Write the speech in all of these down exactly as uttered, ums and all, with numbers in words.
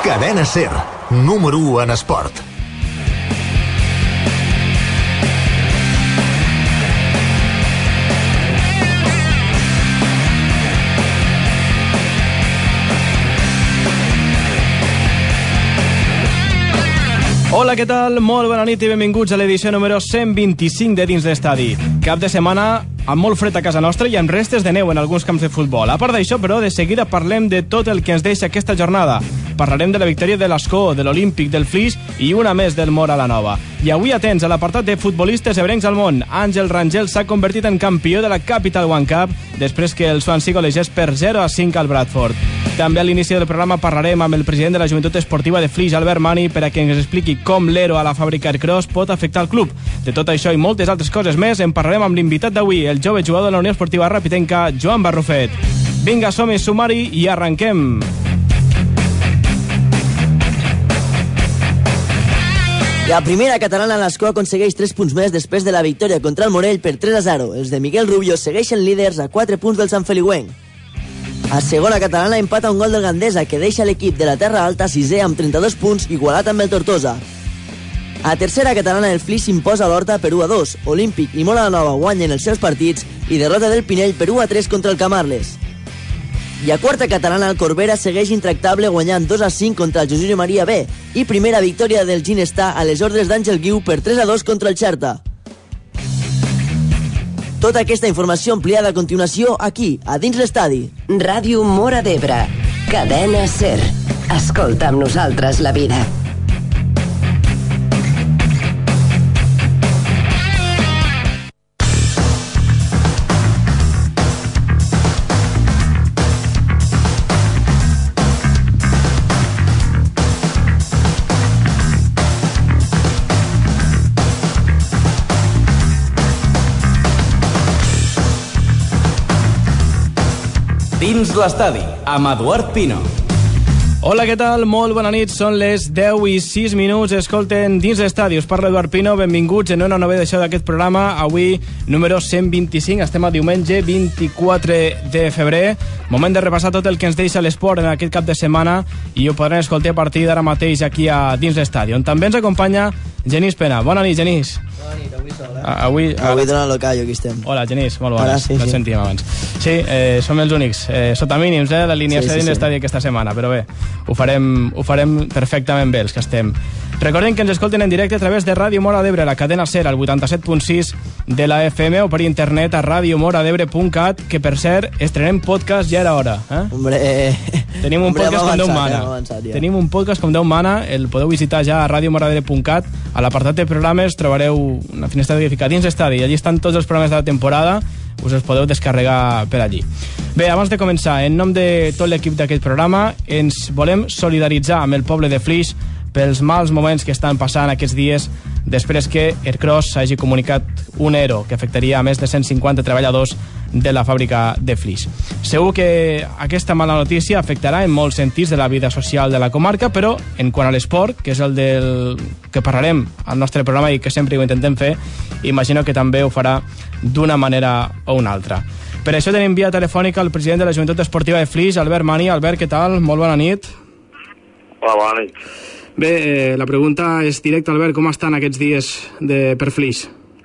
Cadena SER, número u en esport. Hola, què tal? Molt bona nit i benvinguts a l'edició número cent vint-i-cinc de Dins l'Estadi. Cap de setmana amb molt fred a casa nostra i amb restes de neu en alguns camps de futbol. A part d'això, però, de seguida parlem de tot el que ens deixa aquesta jornada. Parlarem de la victòria de l'Escó, de l'Olímpic, del Flix i una més del Móra la Nova. I avui, atents a l'apartat de futbolistes ebrencs al món. Àngel Rangel s'ha convertit en campió de la Capital One Cup després que el Swansea golejés per zero a cinc al Bradford. També a l'inici del programa parlarem amb el president de la Joventut Esportiva de Flix, Albert Mani, per a que ens expliqui com l'Ero a la fàbrica Aircross pot afectar el club. De tot això i moltes altres coses més en parlarem amb l'invitat d'avui, el jove jugador de la Unió Esportiva Rapitenca, Joan Barrufet. Vinga, som-hi, sumari i arrenquem! La primera catalana, l'Escó, aconsegueix tres punts més després de la victòria contra el Morell per tres a zero. Els de Miguel Rubio segueixen líders a quatre punts del Sant Feliuenc. A segona catalana empata un gol del Gandesa que deixa l'equip de la Terra Alta sisè amb trenta-dos punts, igualat amb el Tortosa. A tercera catalana el Flix s'imposa a l'Horta per u a dos. Olímpic i Móra la Nova guanyen els seus partits i derrota del Pinell per u a tres contra el Camarles. I a quarta catalana el Corbera segueix intractable guanyant dos a cinc contra el Josep Maria B i primera victòria del Ginestà a les ordres d'Àngel Guiu per tres a dos contra el Xerta. Tota aquesta informació ampliada a continuació aquí, a Dins l'Estadi. Ràdio Móra d'Ebre, Cadena SER. Escolta amb nosaltres la vida. Dins l'Estadi, amb Eduard Pino. Hola, què tal? Molt bona nit, són les deu i sis minuts, escolten Dins l'Estadi, us parla Eduard Pino, benvinguts en una nova edició d'aquest programa, avui número cent vint-i-cinc, estem a diumenge vint-i-quatre de febrer, moment de repassar tot el que ens deixa l'esport en aquest cap de setmana i ho podrem escoltar a partir d'ara mateix aquí a Dins l'Estadi, on també ens acompanya Genís Pena. Bona nit, Genís. Bona nit, avui sol, eh? Avui, avui donant el callo, aquí estem. Hola, Genís, molt bones. Sí, no et sí. sentíem abans. Sí, eh, som els únics, eh, sota mínims, eh, l'alineació sí, sí, dins l'estadi sí. aquesta setmana, però bé, ho farem, ho farem perfectament bé, els que estem. Recordem que ens escolten en directe a través de Ràdio Móra d'Ebre, la cadena SER, al vuitanta-set punt sis de la F M o per internet a radio mora debre punt cat, que per cert, estrenem podcast ja era hora. Eh? Hombre, eh... Tenim un Hombre, podcast com Déu mana. Avançat, ja. Tenim un podcast com Déu mana, el podeu visitar ja a radio mora debre punt cat. A l'apartat de programes trobareu una finestra que fica Dins l'Estadi, i allí estan tots els programes de la temporada, us els podeu descarregar per allí. Bé, abans de començar, en nom de tot l'equip d'aquest programa, ens volem solidaritzar amb el poble de Flix pels mals moments que estan passant aquests dies després que Aircross hagi comunicat un ERO que afectaria a més de cent cinquanta treballadors de la fàbrica de Flix. Segur que aquesta mala notícia afectarà en molts sentits de la vida social de la comarca, però en quant a l'esport, que és el del que parlarem al nostre programa i que sempre ho intentem fer, imagino que també ho farà d'una manera o una altra. Per això tenim via telefònica el president de la Joventut Esportiva de Flix, Albert Mani. Albert, què tal? Molt bona nit. Hola, bona nit. Bé, eh, la pregunta és directa, Albert, com estan aquests dies de, per Flix?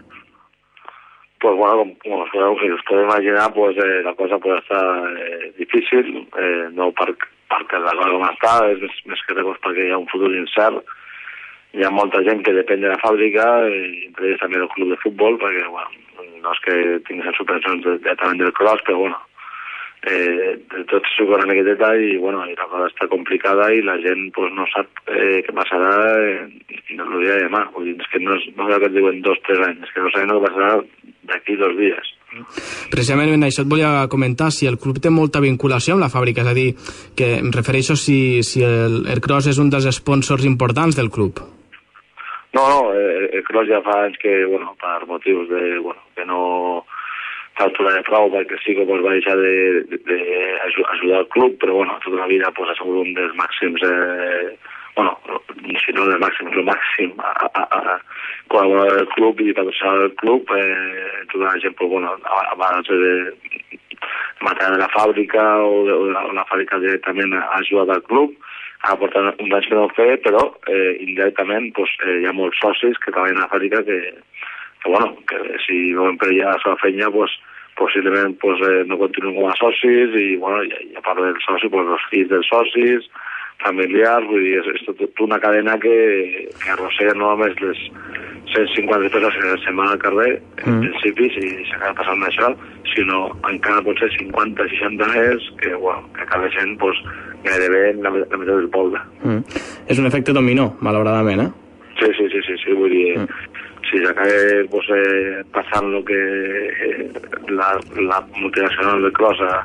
Pues bueno, como, como os podeu imaginar, pues eh, la cosa puede estar eh, difícil, eh, no per, perquè la cosa com està, és més, més que res perquè hi ha un futur incert. Hi ha molta gent que depèn de la fàbrica, i entre ells també del club de futbol, perquè bueno, no és que tinguin subvencions directament del cross, però bueno, eh, tot s'ho corre en aquest detall i, bueno, i la cosa està complicada i la gent pues, no sap eh, què passarà eh, el dia de demà. Vull dir, és que no és, no és el que et diuen dos o tres anys, és que no sabem el que passarà d'aquí dos dies. Precisament en això et volia comentar si el club té molta vinculació amb la fàbrica, és a dir, que em refereixo si, si el Aircross és un dels sponsors importants del club. No, no, el, el Cross ja fa anys que, bueno, per motius de, bueno, que no s'altura de prou, perquè sí que pues, va deixar d'ajudar el club, però, bueno, tota la vida pues, ha sigut un dels màxims, eh, bueno, si no del màxim, el màxim a, a, a col·laborar del club i patrocinar del club, eh, tota la gent, pues, bueno, a base de material de la fàbrica o, de, o la, la fàbrica directament ha ajudat al club, ha portat uns anys que no ho fer, però eh, indirectament pues, eh, hi ha molts socis que treballen a la fàbrica que, que, bueno, que si veuen per allà la seva feina, pues, possiblement pues, eh, no continuen com a socis i, bueno, i, i a part del soci, pues, els fills dels socis, familiars, vull dir, és, és tot una cadena que, que arrossega no només les cent cinquanta persones que se'n van al carrer, en mm. principi, si s'acaba passant això, sinó encara potser cinquanta seixanta més que, bueno, que acaba sent pues, gairebé la, la meitat del poble. Mm. És un efecte dominó, malauradament, eh? Sí, sí, sí, sí, sí vull dir, mm. si s'acaba pues, eh, passant el que eh, la, la multinacional de Cross ha,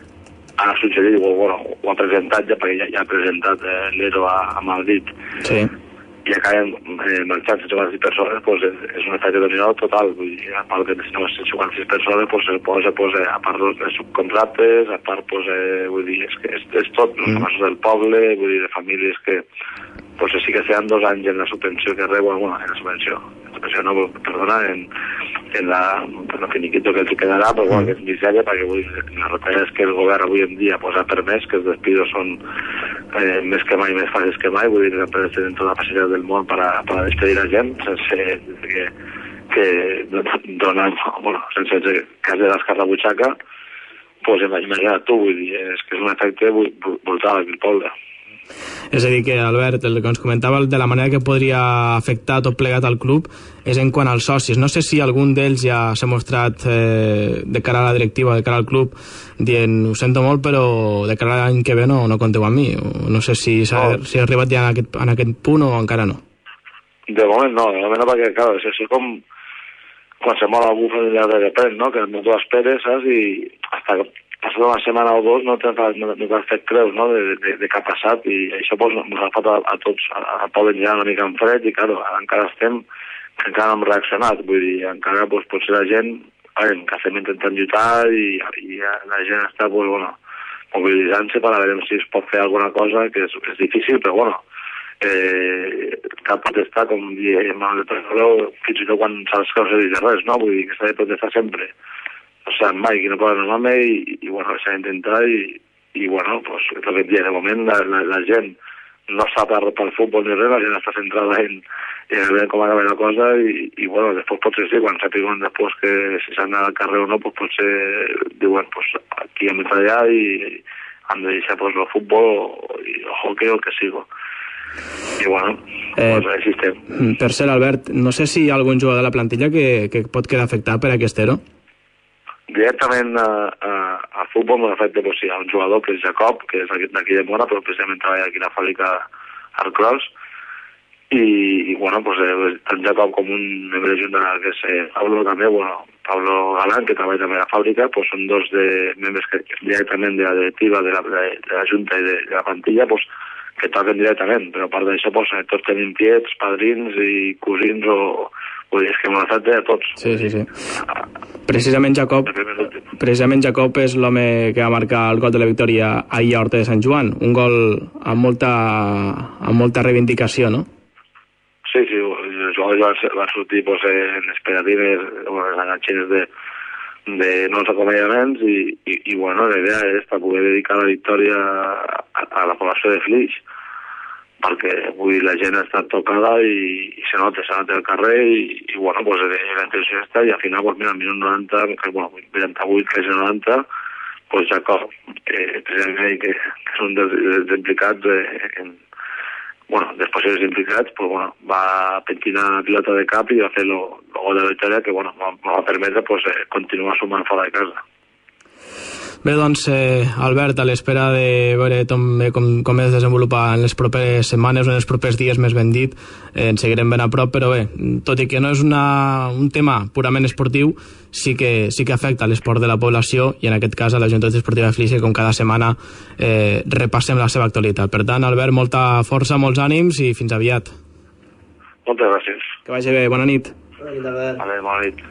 ha suggerit, o, bueno, ho ha presentat ja, perquè ja, ja ha presentat eh, l'Ero a, a Madrid, sí. I acaben eh, marxant cent cinquanta-sis persones, pues, és, és un efecte dominó total, vull dir, a part de cent cinquanta-sis persones, pues, es posa, pues, eh, a part dels subcontractes, a part, pues, eh, vull dir, és, que és, és tot, mm. els casos del poble, vull dir, de famílies que, pues, sí que seran dos anys en la subvenció que reuen, bueno, en la subvenció, en la subvenció no, perdona, en, en la, en el finiquito que els quedarà, però bueno, que és misèria, perquè vull dir, les retallades que el govern avui en dia pues, ha permès, que els despidos són eh, més que mai, més fàcils que mai, vull dir que les empreses tenen tota la facilitat del món per a, per a despedir la gent, sense que, que donen, bueno, sense que has de descar la butxaca, pues imagina't tu, vull dir, és que és un efecte brutal aquí al poble. És a dir que, Albert, el que ens comentava de la manera que podria afectar tot plegat al club és en quant als socis. No sé si algun d'ells ja s'ha mostrat eh, de cara a la directiva, de cara al club, dient, ho sento molt, però de cara a l'any que ve no, no compteu amb mi. No sé si s'ha no. si ha arribat ja en aquest, en aquest punt o encara no. De moment no, de moment no, perquè, clar, és així com quan se mor algú familiar de repent, no?, que no t'ho esperes, saps?, i hasta passat una setmana o dos no t'has no, no fet creus, no?, de, de, de què ha passat, i això pues, ens ha fet a, a tots, a poble ja una mica en fred, i claro, encara estem, encara no hem reaccionat, vull dir, encara pues, potser la gent, veure, que estem intentant lluitar, i, i la gent està, pues, bueno, mobilitzant-se per a veure si es pot fer alguna cosa, que és, és difícil, però bueno, eh, cal protestar, com diem Manuel de Pedro, fins i tot quan saps que no se diu res, no? Vull dir que s'ha de protestar sempre. O sigui, mai, que no poden anar i, i bueno, s'ha d'intentar i, i bueno, pues, és el que et dic, de moment la, la, la gent no està per, pel futbol ni res, la gent està centrada en, en veure com acaba la cosa i, i bueno, després potser sí, quan sàpiguen després que si s'han anat al carrer o no, pues, potser diuen, pues, aquí hem d'entrar allà i han de deixar pues, el futbol o el hockey o el que sigui. I bueno, eh, pues així estem. Per cert, Albert, no sé si hi ha algun jugador de la plantilla que, que pot quedar afectat per aquest ero? Directament a, a, a futbol no afecta, pues, hi ha un jugador que és Jacob, que és d'aquí de Mora, però precisament treballa aquí a la fàbrica Arcross, i, i bueno, pues, eh, tant Jacob com un membre de junta que és eh, Pablo també, bueno, Pablo Galán, que treballa també a la fàbrica, pues, són dos de membres que directament de la directiva, de la, de, de la junta i de, de la plantilla, pues, que toquen directament, però a part d'això pues, tots tenim tiets, padrins i cosins o... Vull dir, és que m'ho afecta a tots. Sí, sí, sí. Precisament Jacob, precisament Jacob és l'home que va marcar el gol de la victòria ahir a Horta de Sant Joan, un gol amb molta, amb molta reivindicació, no? Sí, sí, el jugador va sortir pues, en esperatives, en les enganxines de, de nous acompanyaments i, i, i bueno, la idea és per poder dedicar la victòria a, a la població de Flix, perquè vull dir, la gent ha estat tocada i, i se nota, se nota al carrer i, i bueno, pues, la intenció està i al final, pues, mira, al minut noranta, que, bueno, vuitanta-vuit, que és noranta, pues Jacob, que precisament que, que és un dels, dels implicats eh, en, bueno, dels possibles implicats, pues, bueno, va pentinar la pilota de cap i va fer el gol de la victòria que, bueno, va, va permetre pues, eh, continuar sumant fora de casa. Bé, doncs, eh, Albert, a l'espera de veure com, com, com es desenvolupa en les properes setmanes o en els propers dies, més ben dit, eh, ens seguirem ben a prop, però bé, tot i que no és una, un tema purament esportiu, sí que, sí que afecta l'esport de la població i en aquest cas a la Junta Esportiva de Flix, que com cada setmana eh, repassem la seva actualitat. Per tant, Albert, molta força, molts ànims i fins aviat. Moltes gràcies. Que vagi bé, bona nit. Bona nit, Albert. Vale, bona nit.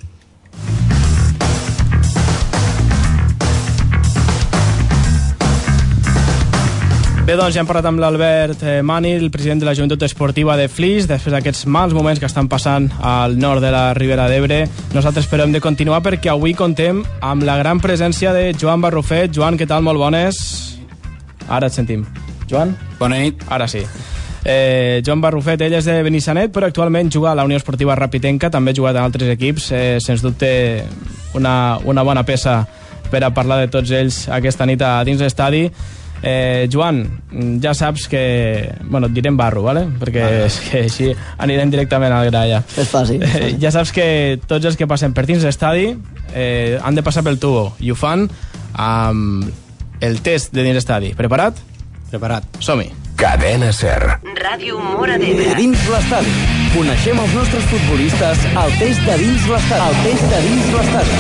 Bé, doncs ja hem parlat amb l'Albert Mani, el president de la Joventut Esportiva de Flix, després d'aquests mals moments que estan passant al nord de la Ribera d'Ebre. Nosaltres esperem de continuar perquè avui contem amb la gran presència de Joan Barrufet. Joan, què tal? Molt bones. Ara et sentim. Joan? Bona nit. Ara sí. Eh, Joan Barrufet, ell és de Benissanet, però actualment juga a la Unió Esportiva Rapitenca, també ha jugat en altres equips, eh, sens dubte una, una bona peça per a parlar de tots ells aquesta nit a dins l'estadi. Eh, Joan, ja saps que... Bueno, et direm Barru, ¿vale? Perquè vale. És que així anirem directament al gra ja. És fàcil. Eh, ja saps que tots els que passen per dins l'estadi eh, han de passar pel tubo, i ho fan amb el test de dins l'estadi. Preparat? Preparat. Som-hi. Cadena Ser. Ràdio Mora d'Ebre. Dins l'estadi. Coneixem els nostres futbolistes al test de dins l'estadi. Al test de dins l'estadi.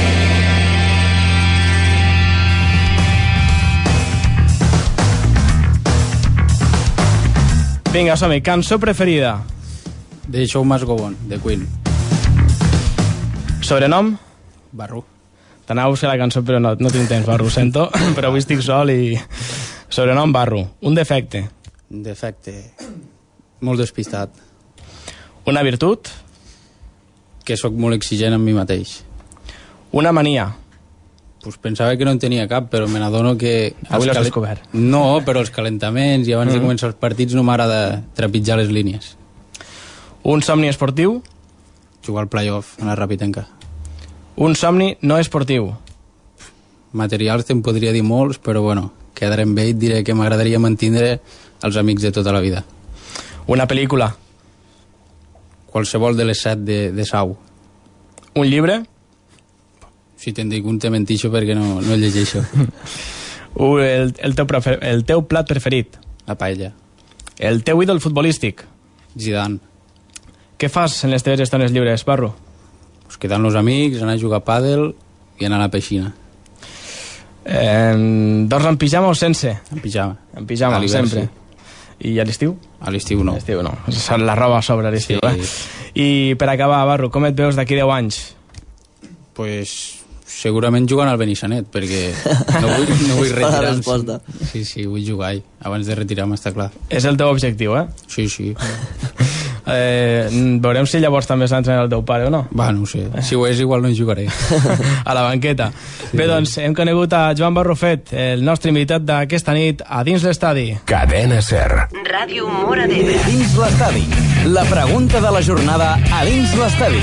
Vinga, som-hi. Cançó preferida. The Show Must Go On, de Queen. Sobrenom? Barru. T'anava a buscar la cançó, però no, no tinc temps, Barru, sento. Però avui estic sol i... Sobrenom, Barru. Un defecte. Un defecte. Molt despistat. Una virtut. Que sóc molt exigent amb mi mateix. Una mania. Pues pensava que no en tenia cap, però me n'adono que... Avui l'has descobert. No, però els calentaments i abans mm. de començar els partits no m'agrada trepitjar les línies. Un somni esportiu. Jugar al playoff a la Rapitenca. Un somni no esportiu. Materials te'n podria dir molts, però bueno, quedaré amb ell, diré que m'agradaria mantenir els amics de tota la vida. Una pel·lícula. Qualsevol de les set de, de Sau. Un llibre. Si te'n dic un te mentixo perquè no, no el llegeixo. Uh, el, el, teu prefer, el teu plat preferit. La paella. El teu ídol futbolístic. Zidane. Què fas en les teves estones lliures, Barru? Pues quedar amb els amics, anar a jugar a pàdel i anar a la piscina. Eh, dors en pijama o sense? En pijama. En pijama, sempre. Sí. I a l'estiu? A l'estiu no. A l'estiu no. La roba sobre l'estiu, sí. eh? I per acabar, Barru, com et veus d'aquí deu anys? Pues segurament jugant al Benissanet, perquè no vull, no vull retirar-me. Sí, sí, vull jugar ahí. Abans de retirar-me, està clar. És el teu objectiu, eh? Sí, sí. Eh, veurem si llavors també s'ha entrenat el teu pare o no. Va, no ho sé. Si ho és, igual no hi jugaré. A la banqueta. Sí. Bé, doncs, hem conegut a Joan Barrufet, el nostre invitat d'aquesta nit a dins l'estadi. Cadena Ser. Ràdio Mora d'Ebre. Dins l'estadi. La pregunta de la jornada a dins l'estadi.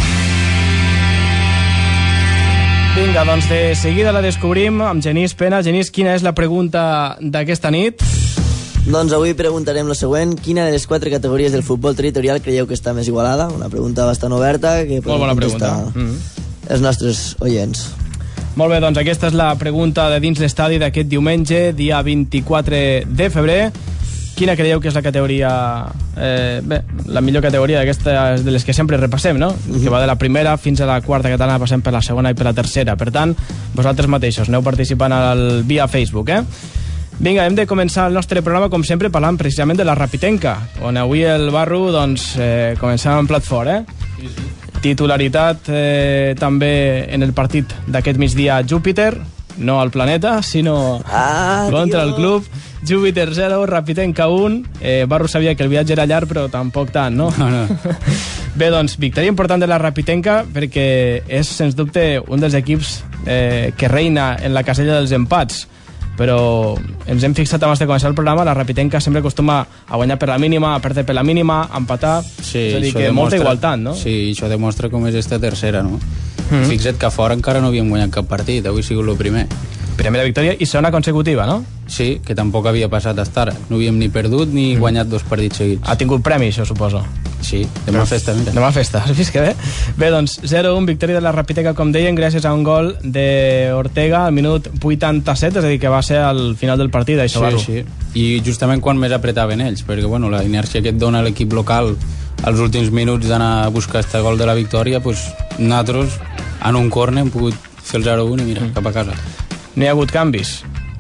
Vinga, doncs de seguida la descobrim amb Genís Pena. Genís, quina és la pregunta d'aquesta nit? Doncs avui preguntarem lo següent. Quina de les quatre categories del futbol territorial creieu que està més igualada? Una pregunta bastant oberta que molt bona pregunta. Mm. Els nostres oients. Molt bé, doncs aquesta és la pregunta de dins l'estadi d'aquest diumenge, dia vint-i-quatre de febrer. Quina creieu que és la categoria... Eh, bé, la millor categoria d'aquestes de les que sempre repassem, no? Mm-hmm. Que va de la primera fins a la quarta catalana, passem per la segona i per la tercera. Per tant, vosaltres mateixos aneu participant al, via Facebook, eh? Vinga, hem de començar el nostre programa, com sempre, parlant precisament de la Rapitenca, on avui el Barru, doncs, eh, començava en plat fort, eh? Sí, sí. Titularitat eh, també en el partit d'aquest migdia Júpiter, no al planeta, sinó ah, contra tio. El club. Júpiter zero, Rapitenca un. Eh, Barru sabia que el viatge era llarg, però tampoc tant, no? No, no. Bé, doncs, victòria important de la Rapitenca perquè és, sens dubte, un dels equips eh, que reina en la casella dels empats. Però ens hem fixat abans de començar el programa, la Rapitenca sempre acostuma a guanyar per la mínima, a perdre per la mínima, a empatar, sí, és a dir que demostra, molta igualtat, no? Sí, això demostra com és esta tercera, no? Mm-hmm. Fixa't que a fora encara no havíem guanyat cap partit, avui ha sigut el primer. Primera victòria i segona consecutiva, no? Sí, que tampoc havia passat hasta ara. No havíem ni perdut ni mm. guanyat dos partits seguits. Ha tingut premi, això, suposo. Sí, demà Però, festa, mira. Demà festa, has vist que bé? Bé, doncs, zero un, victòria de la Rapitenca, com deien, gràcies a un gol d'Ortega al minut vuitanta-set, és a dir, que va ser al final del partit, això, Barru. Sí, sí. I justament quan més apretaven ells, perquè, bueno, la inèrcia que et dona l'equip local als últims minuts d'anar a buscar este gol de la victòria, doncs nosaltres, en un córner, hem pogut fer el zero un i mira, mm. cap a casa. No hi ha hagut canvis?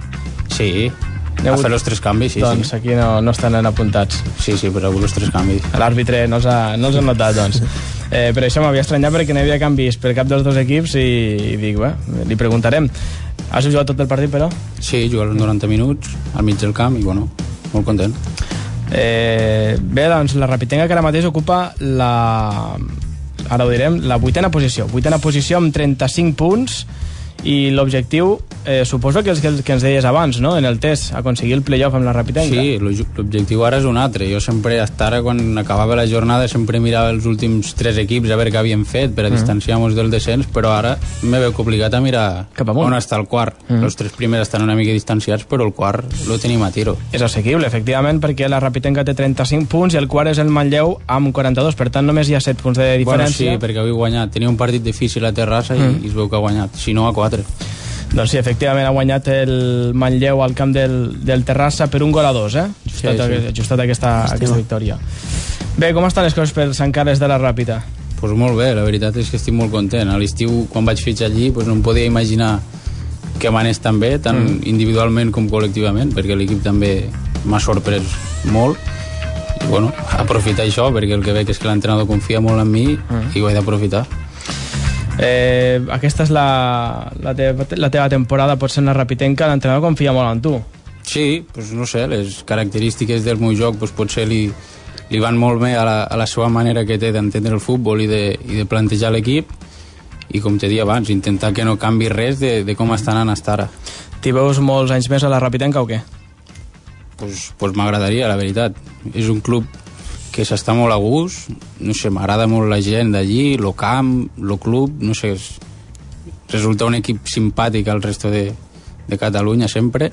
Sí, ha hagut... a fer els tres canvis, sí. Doncs sí. Aquí no, no estan apuntats. Sí, sí, però ha hagut els tres canvis. L'àrbitre no els ha, no els ha notat, doncs. Eh, però això m'havia estranyat perquè no hi havia canvis per cap dels dos equips i, i dic, bé, li preguntarem. Has jugat tot el partit, però? Sí, he jugat els noranta minuts al mig del camp i, bueno, molt content. Eh, bé, doncs, la Rapitenca que ara mateix ocupa la... ara ho direm, la vuitena posició. Vuitena posició amb trenta-cinc punts i l'objectiu, eh, suposo que és el que ens deies abans, no?, en el test, aconseguir el playoff amb la Rapitenca. Sí, l'objectiu ara és un altre. Jo sempre, hasta ara, quan acabava la jornada, sempre mirava els últims tres equips a veure què havien fet per a mm. distanciar-nos del descens, però ara me veig obligat a mirar cap on està el quart. Mm. Els tres primers estan una mica distanciats, però el quart lo tenim a tiro. És assequible, efectivament, perquè la Rapitenca té trenta-cinc punts i el quart és el Manlleu amb quaranta-dos, per tant només hi ha set punts de diferència. Bueno, sí, perquè avui ha guanyat. Tenia un partit difícil a Terrassa mm. i, i es veu que ha guanyat, si no a quatre. Doncs sí, efectivament ha guanyat el Manlleu al camp del, del Terrassa per un gol a dos, eh? Justat, sí, sí. Justat aquesta, aquesta victòria. Bé, com estan les coses per Sant Carles de la Ràpita? Doncs pues molt bé, la veritat és que estic molt content. A l'estiu, quan vaig fitxar allí, pues no em podia imaginar que m'anés tan bé, tant mm. individualment com col·lectivament, perquè l'equip també m'ha sorprès molt. I bueno, aprofitar això, perquè el que veig és que l'entrenador confia molt en mi mm. i ho he d'aprofitar. Eh, aquesta és la, la, teva, la teva temporada, potser en la Rapitenca, l'entrenador confia molt en tu. Sí, pues no sé, les característiques del meu joc pues potser li, li van molt bé a la, a la seva manera que té d'entendre el futbol i de, i de plantejar l'equip, i com t'he dit abans, intentar que no canvi res de, de com està anant fins ara. T'hi veus molts anys més a la Rapitenca o què? Pues, pues m'agradaria, la veritat. És un club que s'està molt a gust, no sé, m'agrada molt la gent d'allí, el camp, el club, no sé, és, resulta un equip simpàtic al resto de, de Catalunya sempre,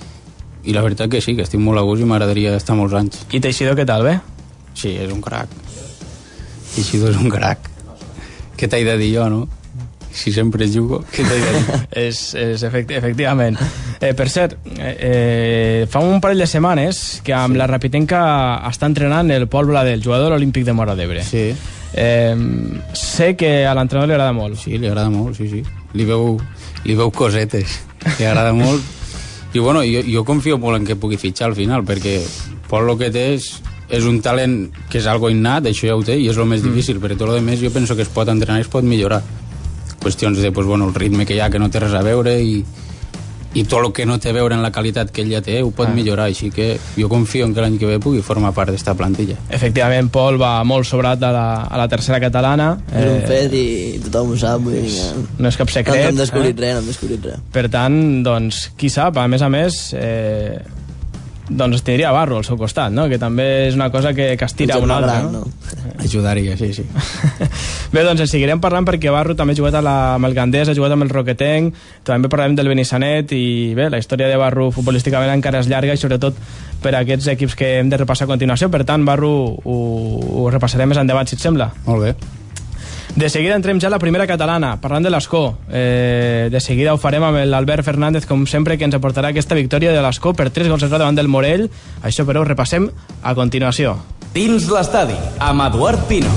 i la veritat que sí, que estic molt a gust i m'agradaria estar molts anys. I Teixidor què tal, bé? Sí, és un crac. Teixidor és un crac. Què t'he de dir jo, no? Si sempre jugo, què t'he de dir? és, és efecti efectivament. Eh, per cert, eh, eh, fa un parell de setmanes que amb sí. la Rapitenca està entrenant el Pol Bladel, jugador olímpic de Móra d'Ebre. Sí. Eh, sé que a l'entrenador li agrada molt. Sí, li agrada molt, sí, sí. Li veu, li veu cosetes. Li agrada molt. I bueno, jo, jo confio molt en que pugui fitxar al final, perquè Pol el que té és, és un talent que és algo innat, això ja ho té, i és el més mm. difícil, perquè tot el més jo penso que es pot entrenar i es pot millorar. Qüestions de, pues, bueno, el ritme que hi ha, que no té res a veure, i, i tot el que no té a veure en la qualitat que ell ja té ho pot ah. millorar, així que jo confio en que l'any que ve pugui formar part d'esta plantilla. Efectivament, Pol va molt sobrat a la, a la tercera catalana. És eh, un fet i tothom ho sap, vull dir, no, no és cap secret. No hem descobrit eh? res, no hem descobrit res. Per tant, doncs, qui sap, a més a més, eh, doncs tindria Barro al seu costat, no? Que també és una cosa que, que estira un altre, no? no? Ajudaria, sí, sí. Bé, doncs en seguirem parlant perquè Barro també ha jugat a la, amb el Gandés, ha jugat amb el Roquetenc, també parlarem del Benissanet, i bé, la història de Barro futbolísticament encara és llarga, i sobretot per a aquests equips que hem de repassar a continuació. Per tant, Barro, ho, ho repassarem més endavant, si et sembla. Molt bé. De seguida entrem ja a la primera catalana, parlant de l'Escó. Eh, de seguida ho farem amb l'Albert Fernández, com sempre, que ens aportarà aquesta victòria de l'Escó per tres gols a zero davant del Morell. Això, però, ho repassem a continuació. Dins l'estadi, amb Eduard Pino.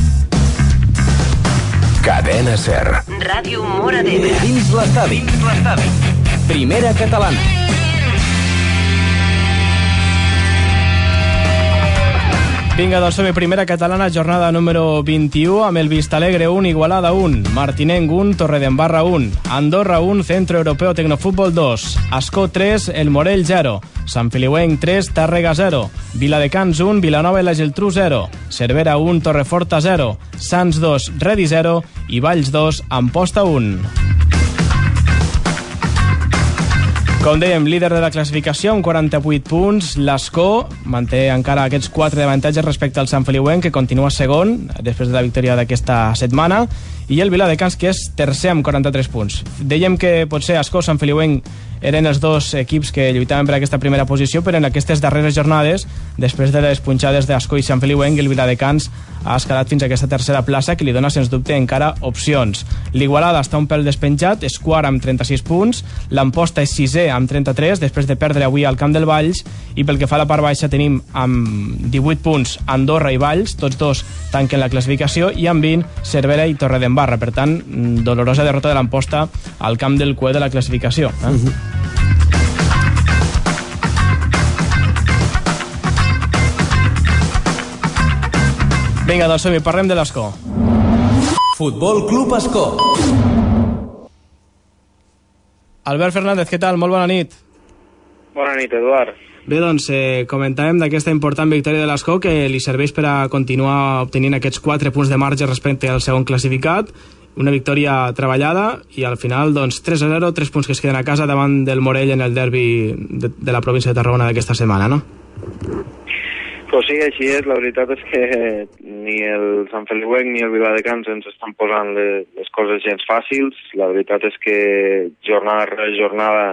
Cadena Ser. Ràdio Móra d'Ebre. Dins l'estadi. Dins l'estadi. Primera catalana. Vinga, doncs som primera catalana, jornada número vint-i-u, amb el Vistalegre un, Igualada un, Martinenc un, Torredembarra un, Andorra un, Centro Europeo Tecnofútbol dos, Ascó tres, El Morell zero, Sant Feliuenc tres, Tàrrega zero, Viladecans un, Vilanova i la Geltrú zero, Cervera un, Torreforta zero, Sants dos, Redi zero i Valls dos, Amposta un. Com dèiem, líder de la classificació amb quaranta-vuit punts, l'Escó manté encara aquests quatre d'avantatges respecte al Sant Feliuenc, que continua segon després de la victòria d'aquesta setmana, i el Viladecans, que és tercer amb quaranta-tres punts. Dèiem que potser Escó, Sant Feliuenc eren els dos equips que lluitaven per aquesta primera posició, però en aquestes darreres jornades, després de les punxades d'Escó i Sant Feliuenc, el Viladecans ha escalat fins a aquesta tercera plaça, que li dona, sens dubte, encara opcions. L'Igualada està un pèl despenjat, és quart amb trenta-sis punts, l'Amposta és sisè amb trenta-tres, després de perdre avui al Camp del Valls, i pel que fa a la part baixa tenim amb divuit punts Andorra i Valls, tots dos tanquen la classificació, i amb vint Cervera i Torredembarra. Per tant, dolorosa derrota de l'Amposta al Camp del Cue de la classificació. Eh? Uh-huh. Vinga, doncs som-hi, parlem de l'Escó. Futbol Club Escó. Albert Fernández, què tal? Molt bona nit. Bona nit, Eduard. Bé, doncs, eh, comentàvem d'aquesta important victòria de l'Escó, que li serveix per a continuar obtenint aquests quatre punts de marge respecte al segon classificat, una victòria treballada i al final doncs, tres a zero, tres punts que es queden a casa davant del Morell en el derbi de, de la província de Tarragona d'aquesta setmana, no? Pues sí, així és. La veritat és que ni el Sant Feliuenc ni el Viladecans ens estan posant les, les coses gens fàcils. La veritat és que jornada rere jornada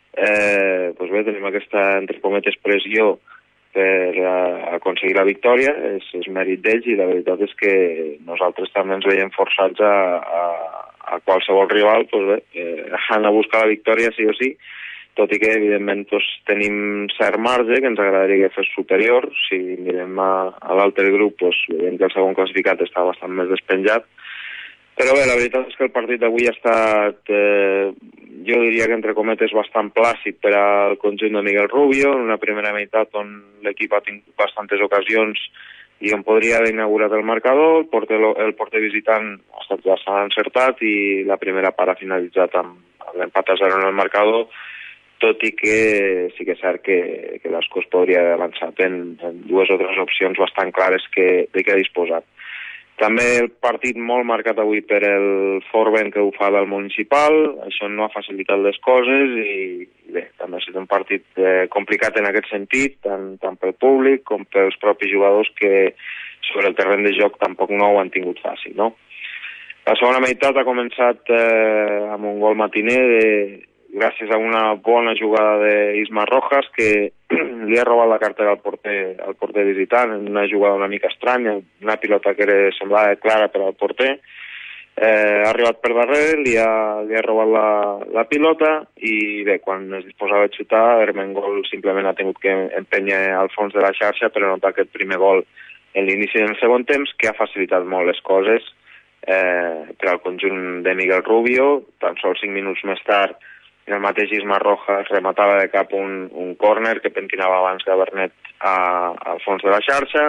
eh, pues bé, tenim aquesta, entre cometes, pressió per a, aconseguir la victòria. És, és mèrit d'ells i la veritat és que nosaltres també ens veiem forçats a, a, a qualsevol rival pues bé, eh, anar a buscar la victòria sí o sí, tot i que, evidentment, doncs, tenim cert marge que ens agradaria que fos superior. Si mirem a, a l'altre grup, doncs, veiem que el segon classificat està bastant més despenjat. Però bé, la veritat és que el partit d'avui ha estat, eh, jo diria que entre cometes, bastant plàcid per al conjunt de Miguel Rubio, en una primera meitat on l'equip ha tingut bastantes ocasions i on podria haver inaugurat el marcador. El porter, el porter visitant ha estat bastant encertat i la primera part ha finalitzat amb l'empat a zero en el marcador, tot i que sí que és cert que, que l'Ascó es podria haver avançat en, en dues o tres opcions bastant clares que, de què ha disposat. També el partit molt marcat avui per el fort vent que ho fa del municipal, això no ha facilitat les coses i bé, també ha estat un partit eh, complicat en aquest sentit, tant, tant pel públic com pels propis jugadors que sobre el terreny de joc tampoc no ho han tingut fàcil, no? La segona meitat ha començat eh, amb un gol matiner de gràcies a una bona jugada d'Isma Rojas que li ha robat la cartera al porter, al porter visitant en una jugada una mica estranya, una pilota que era, semblava clara per al porter. Eh, ha arribat per darrere, li ha, li ha robat la, la pilota i bé, quan es disposava a xutar, Ermengol simplement ha tingut que empènyer al fons de la xarxa per anotar aquest primer gol en l'inici del segon temps, que ha facilitat molt les coses eh, per al conjunt de Miguel Rubio. Tan sols cinc minuts més tard el mateix Isma Rojas rematava de cap un, un córner que pentinava abans Gabernet a, al fons de la xarxa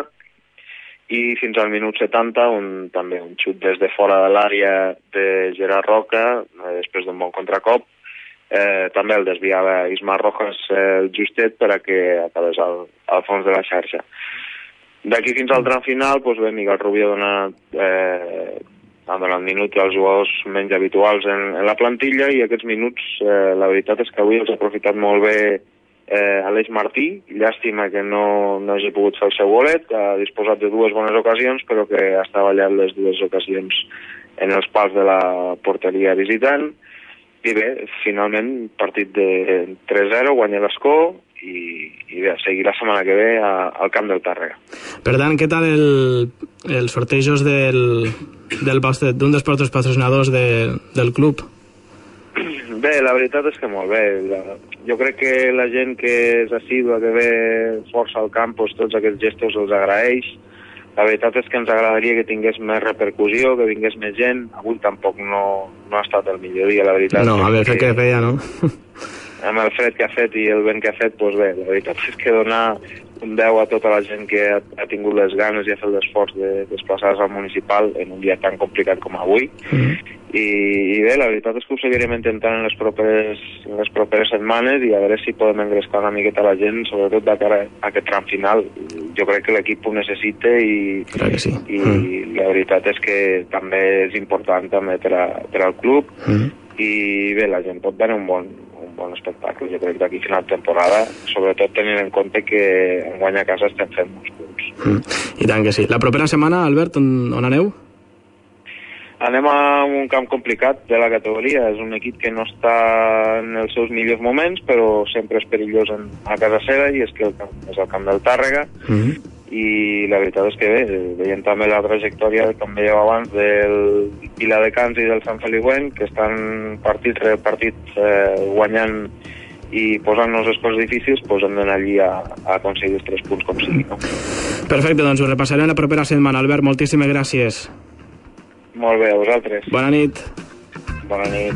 i fins al minut setanta un, també un xut des de fora de l'àrea de Gerard Roca eh, després d'un bon contracop eh, també el desviava Isma Rojas eh, justet per a que acabés al, al fons de la xarxa. D'aquí fins al tram final doncs bé, Miguel Rubio dona eh, han donat minuts als jugadors menys habituals en, en la plantilla i aquests minuts, eh, la veritat és que avui els ha aprofitat molt bé eh, Aleix Martí. Llàstima que no, no hagi pogut fer el seu golet, ha disposat de dues bones ocasions, però que ha estavellat les dues ocasions en els pals de la porteria visitant. I bé, finalment, partit de tres zero, guanya l'Ascó i, i bé, seguir la setmana que ve a, al camp del Tàrrega. Per tant, què tal el, els sortejos del, del d'un dels vostres patrocinadors de, del club? Bé, la veritat és que molt bé. La, jo crec que la gent que és assídua, que ve força al camp, doncs tots aquests gestos els agraeix. La veritat és que ens agradaria que tingués més repercussió, que vingués més gent. Avui tampoc no, no ha estat el millor dia, la veritat. No, a veure, què feia, no? Amb el fred que ha fet i el vent que ha fet, doncs bé, la veritat és que donar un deu a tota la gent que ha, ha tingut les ganes i ha fet l'esforç de desplaçar-se al municipal en un dia tan complicat com avui. Mm-hmm. I, i bé, la veritat és que ho seguirem intentant en les properes, en les properes setmanes i a veure si podem engrescar una miqueta la gent, sobretot de cara a aquest tram final. Jo crec que l'equip ho necessita i, clar que sí. i mm. la veritat és que també és important també per, a, per al club mm. i bé, la gent pot veure un bon, un bon espectacle. Jo crec que d'aquí final de temporada, sobretot tenint en compte que en guanya a casa estem fent molts punts. Mm. I tant que sí. La propera setmana, Albert, on, on aneu? Anem a un camp complicat de la categoria. És un equip que no està en els seus millors moments, però sempre és perillós en, a casa seva, i és que el camp és el camp del Tàrrega. Mm-hmm. I la veritat és que bé, veient també la trajectòria, com veieu abans, del Viladecans i del Sant Feliuenc, que estan partit rere partit eh, guanyant i posant-nos les coses difícils, doncs hem d'anar allí a, a aconseguir els tres punts com sigui, no? Perfecte, doncs ho repassarem la propera setmana. Albert, moltíssimes gràcies. Molt bé, a vosaltres. Bona nit. Bona nit.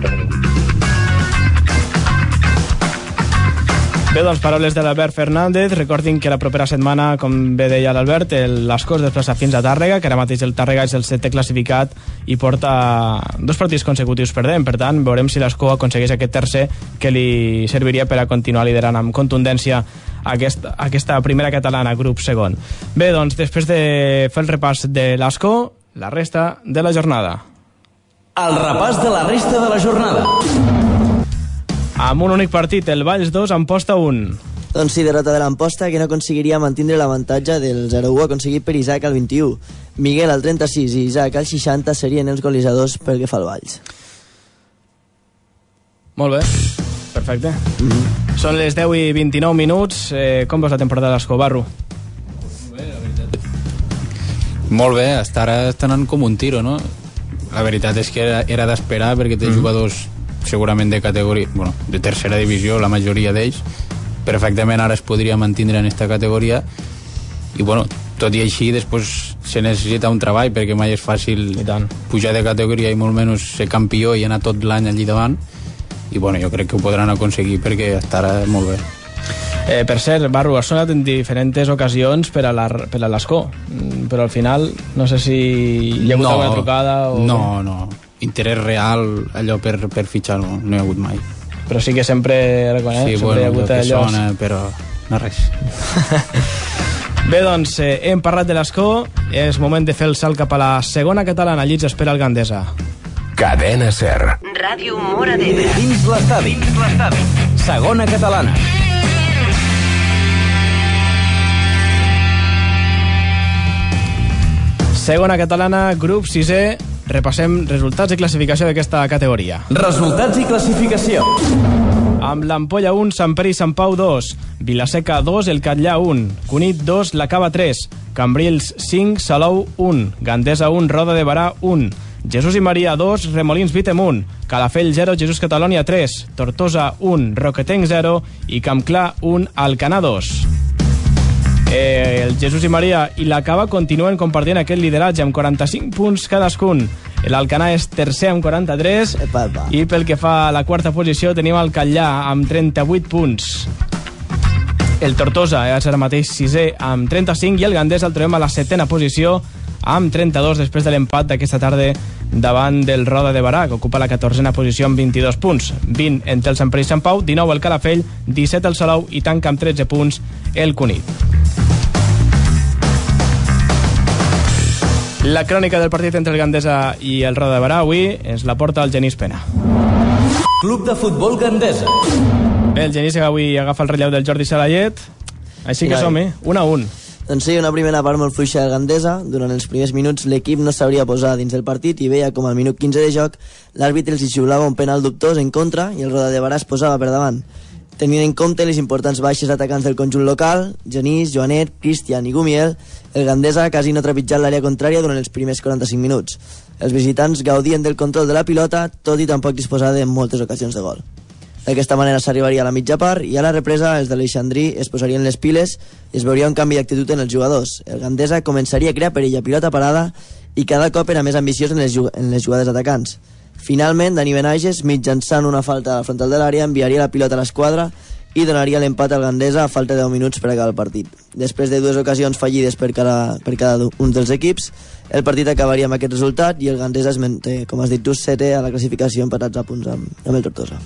Bé, doncs, paraules de l'Albert Fernández. Recordin que la propera setmana, com bé deia l'Albert, l'Ascó es desplaça fins a Tàrrega, que ara mateix el Tàrrega és el setè classificat i porta dos partits consecutius perdent. Per tant, veurem si l'Ascó aconsegueix aquest tercer que li serviria per a continuar liderant amb contundència aquesta, aquesta primera catalana, grup segon. Bé, doncs, després de fer el repàs de l'Ascó, la resta de la jornada. El repàs de la resta de la jornada. Amb un únic partit, el Valls dos, Amposta un. Doncs sí, derrota de l'Amposta, que no aconseguiria mantindre l'avantatge del zero u aconseguit per Isaac al vint-i-u. Miguel al trenta-sis i Isaac al seixanta serien els golejadors pel que fa al Valls. Molt bé, perfecte. Mm-hmm. Són les deu i vint-i-nou minuts. Eh, com veus la temporada de l'Escobarro? Molt bé, hasta ara estan anant com un tiro, no? La veritat és que era, era d'esperar perquè té mm. jugadors segurament de categoria, bueno, de tercera divisió, la majoria d'ells, perfectament ara es podria mantindre en aquesta categoria i bueno, tot i així després se necessita un treball perquè mai és fàcil pujar de categoria i molt menys ser campió i anar tot l'any allí davant i bueno, jo crec que ho podran aconseguir perquè hasta ara molt bé. Eh, per cert, Barro, has sonat en diferents ocasions per a l'Escó, però al final no sé si hi ha hagut no, alguna trucada o... No, no, interès real allò per, per fitxar no, no hi ha hagut mai. Però sí que sempre reconeix, sí, sempre bueno, hi ha hagut que allò... sona, però no res. Bé, doncs, eh, hem parlat de l'Escó, és moment de fer el salt cap a la segona catalana, allí ens espera el Gandesa. Cadena SER. Ràdio Móra d'Ebre. Dins l'estadi. Segona catalana. Segona catalana, grup sisè. Repassem resultats i classificació d'aquesta categoria. Resultats i classificació. Amb l'Ampolla un, Sant Pere i Sant Pau dos, Vilaseca dos, el Catllà un, Cunit dos, la Cava tres, Cambrils cinc, Salou un, Gandesa un, Roda de Barà un, Jesús i Maria dos, Remolins Vitem un, Calafell zero, Jesús Catalònia tres, Tortosa un, Roquetenc zero i Campclar un, Alcanar dos. Eh, el Jesús i Maria i la Cava continuen compartint aquest lideratge amb quaranta-cinc punts cadascun. L'Alcanar és tercer amb quaranta-tres epa, epa. I pel que fa a la quarta posició tenim el Catllà amb trenta-vuit punts. El Tortosa és ara mateix sisè amb trenta-cinc i el Gandés el trobem a la setena posició amb trenta-dos després de l'empat d'aquesta tarda davant del Roda de Barà, que ocupa la catorzena posició amb vint-i-dos punts. vint entre el Sant Pere i Sant Pau, dinou el Calafell, disset el Salou i tanca amb tretze punts el Cunit. La crònica del partit entre el Gandesa i el Roda de Barà avui ens la porta el Genís Pena. Club de futbol Gandesa. Bé, el Genís avui agafa el relleu del Jordi Salayet, així que som-hi, un a un. Doncs sí, una primera part molt fluixa del Gandesa. Durant els primers minuts l'equip no s'hauria posat dins del partit i veia com al minut quinze de joc l'àrbitre els xiulava un penal dubtós en contra i el Roda de Barà es posava per davant. Tenint en compte les importants baixes atacants del conjunt local, Genís, Joanet, Cristian i Gumiel, el Gandesa quasi no ha trepitjat l'àrea contrària durant els primers quaranta-cinc minuts. Els visitants gaudien del control de la pilota, tot i tampoc disposar de moltes ocasions de gol. D'aquesta manera s'arribaria a la mitja part i a la represa els de l'Eixandrí es posarien les piles i es veuria un canvi d'actitud en els jugadors. El Gandesa començaria a crear perill a pilota parada i cada cop era més ambiciós en les, en les jugades atacants. Finalment, Dani Benages, mitjançant una falta a la frontal de l'àrea, enviaria la pilota a l'esquadra i donaria l'empat al Gandesa a falta de deu minuts per acabar el partit. Després de dues ocasions fallides per cada, per cada un dels equips, el partit acabaria amb aquest resultat i el Gandesa es manté, com has dit tu, setè a la classificació, empatats a punts amb, amb el Tortosa.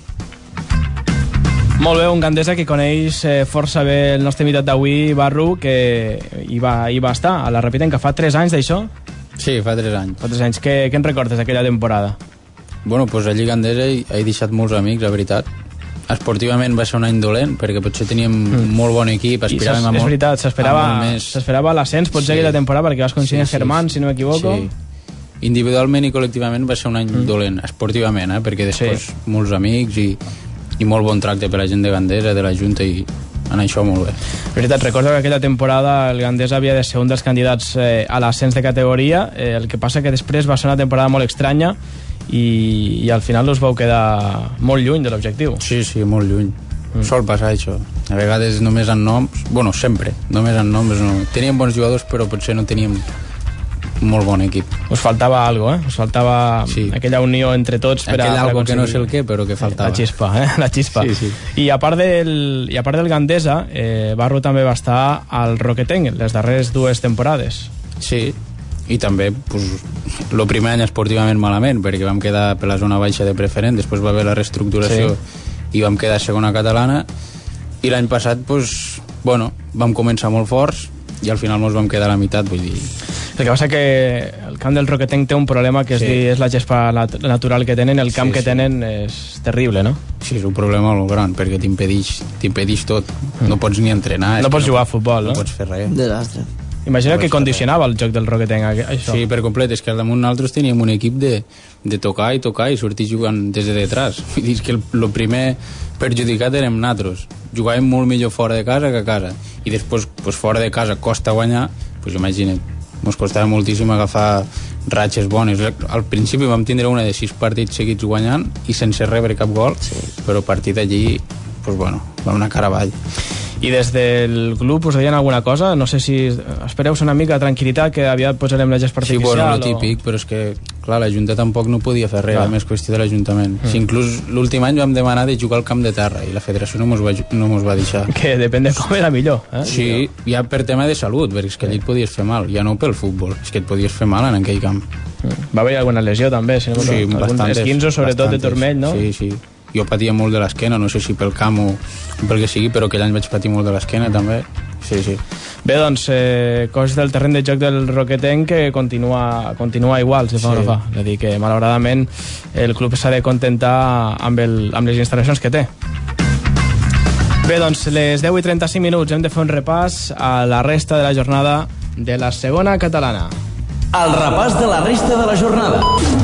Molt bé, un Gandesa que coneix eh, força bé el nostre invitat d'avui, Barru, que hi va, hi va estar a la Repiten, que fa tres anys d'això. Sí, fa tres anys. Fa tres anys. Què, què en recordes d'aquella temporada? Bueno, doncs allí a Gandesa he, he deixat molts amics, la veritat. Esportivament va ser un any dolent, perquè potser teníem mm. molt bon equip, aspiràvem a molt... És veritat, s'esperava l'ascens, potser sí. aquella temporada, perquè vas coincidir sí, sí, Germán, si no m'equivoco. Sí. Individualment i col·lectivament va ser un any mm. dolent, esportivament, eh? perquè després sí. molts amics i, i molt bon tracte per la gent de Gandesa, de la Junta, i en això molt bé. En veritat, recordo que aquella temporada el Gandesa havia de ser un dels candidats eh, a l'ascens de categoria, eh, el que passa que després va ser una temporada molt estranya, i, i al final us vau quedar molt lluny de l'objectiu. Sí, sí, molt lluny. Mm. Sol passar això. A vegades només en noms, bueno, sempre, només en noms no. Teníem bons jugadors, però potser no teníem molt bon equip. Us faltava algo, eh? Us faltava sí. aquella unió entre tots per Aquell a, algo per que no sé el què, però que faltava. La xispa, eh? La xispa. Sí, sí. I a part del, i a part del Gandesa, eh, Barro també va estar al Roquetenc les darreres dues temporades. Sí, i també pues, el primer any esportivament malament perquè vam quedar per la zona baixa de preferent, després va haver la reestructuració sí. i vam quedar segona catalana i l'any passat pues, bueno, vam començar molt forts i al final ens vam quedar a la meitat, vull dir... El que passa que el camp del Roquetenc té un problema que és, Sí. dir, és la gespa nat- natural que tenen, el camp Sí, que sí. tenen és terrible, no? Sí, és un problema molt gran, perquè t'impedix t'impedix tot. No pots ni entrenar. No és pots que jugar a futbol, no? No pots fer res. Desastre. Imagina No que pots fer condicionava el joc del Roquetenc, aqu- això. Sí, per complet. És que al damunt nosaltres teníem un equip de, de tocar i tocar i sortir jugant des de detrás. Vull dir que el, el primer perjudicat érem nosaltres. Jugàvem molt millor fora de casa que a casa. I després, pues, fora de casa costa guanyar, pues imagina't, ens costava moltíssim agafar ratxes bones. Al principi vam tindre una de sis partits seguits guanyant i sense rebre cap gol, sí. Però a partir d'allí, pues bueno, vam anar cara avall. I des del club us deien alguna cosa? No sé si espereu una mica de tranquil·litat, que aviat posarem la gespa Sí, artificial. bueno, lo o... típic, però és que, clar, la Junta tampoc no podia fer res, Clar. era més qüestió de l'Ajuntament. Mm. Si inclús l'últim any vam demanar de jugar al camp de terra i la federació no mos va, no mos va deixar. Que depèn de com era millor. Eh? Sí, ja per tema de salut, perquè és que allí et podies fer mal, ja no pel futbol, és que et podies fer mal en aquell camp. Va haver alguna lesió també, si no Sí, algun bastantes. esquinzo, sobretot de turmell, no? Sí, sí. Jo patia molt de l'esquena, no sé si pel camp o pel que sigui, però aquell any vaig patir molt de l'esquena també. Sí, sí. Bé, doncs, eh, coses del terreny de joc del Roquetenc que continua, continua igual, si fa Sí. o no fa. És a dir, que malauradament el club s'ha de contentar amb, el, amb les instal·lacions que té. Bé, doncs, les deu i trenta-cinc minuts hem de fer un repàs a la resta de la jornada de la segona catalana. El repàs de la resta de la jornada.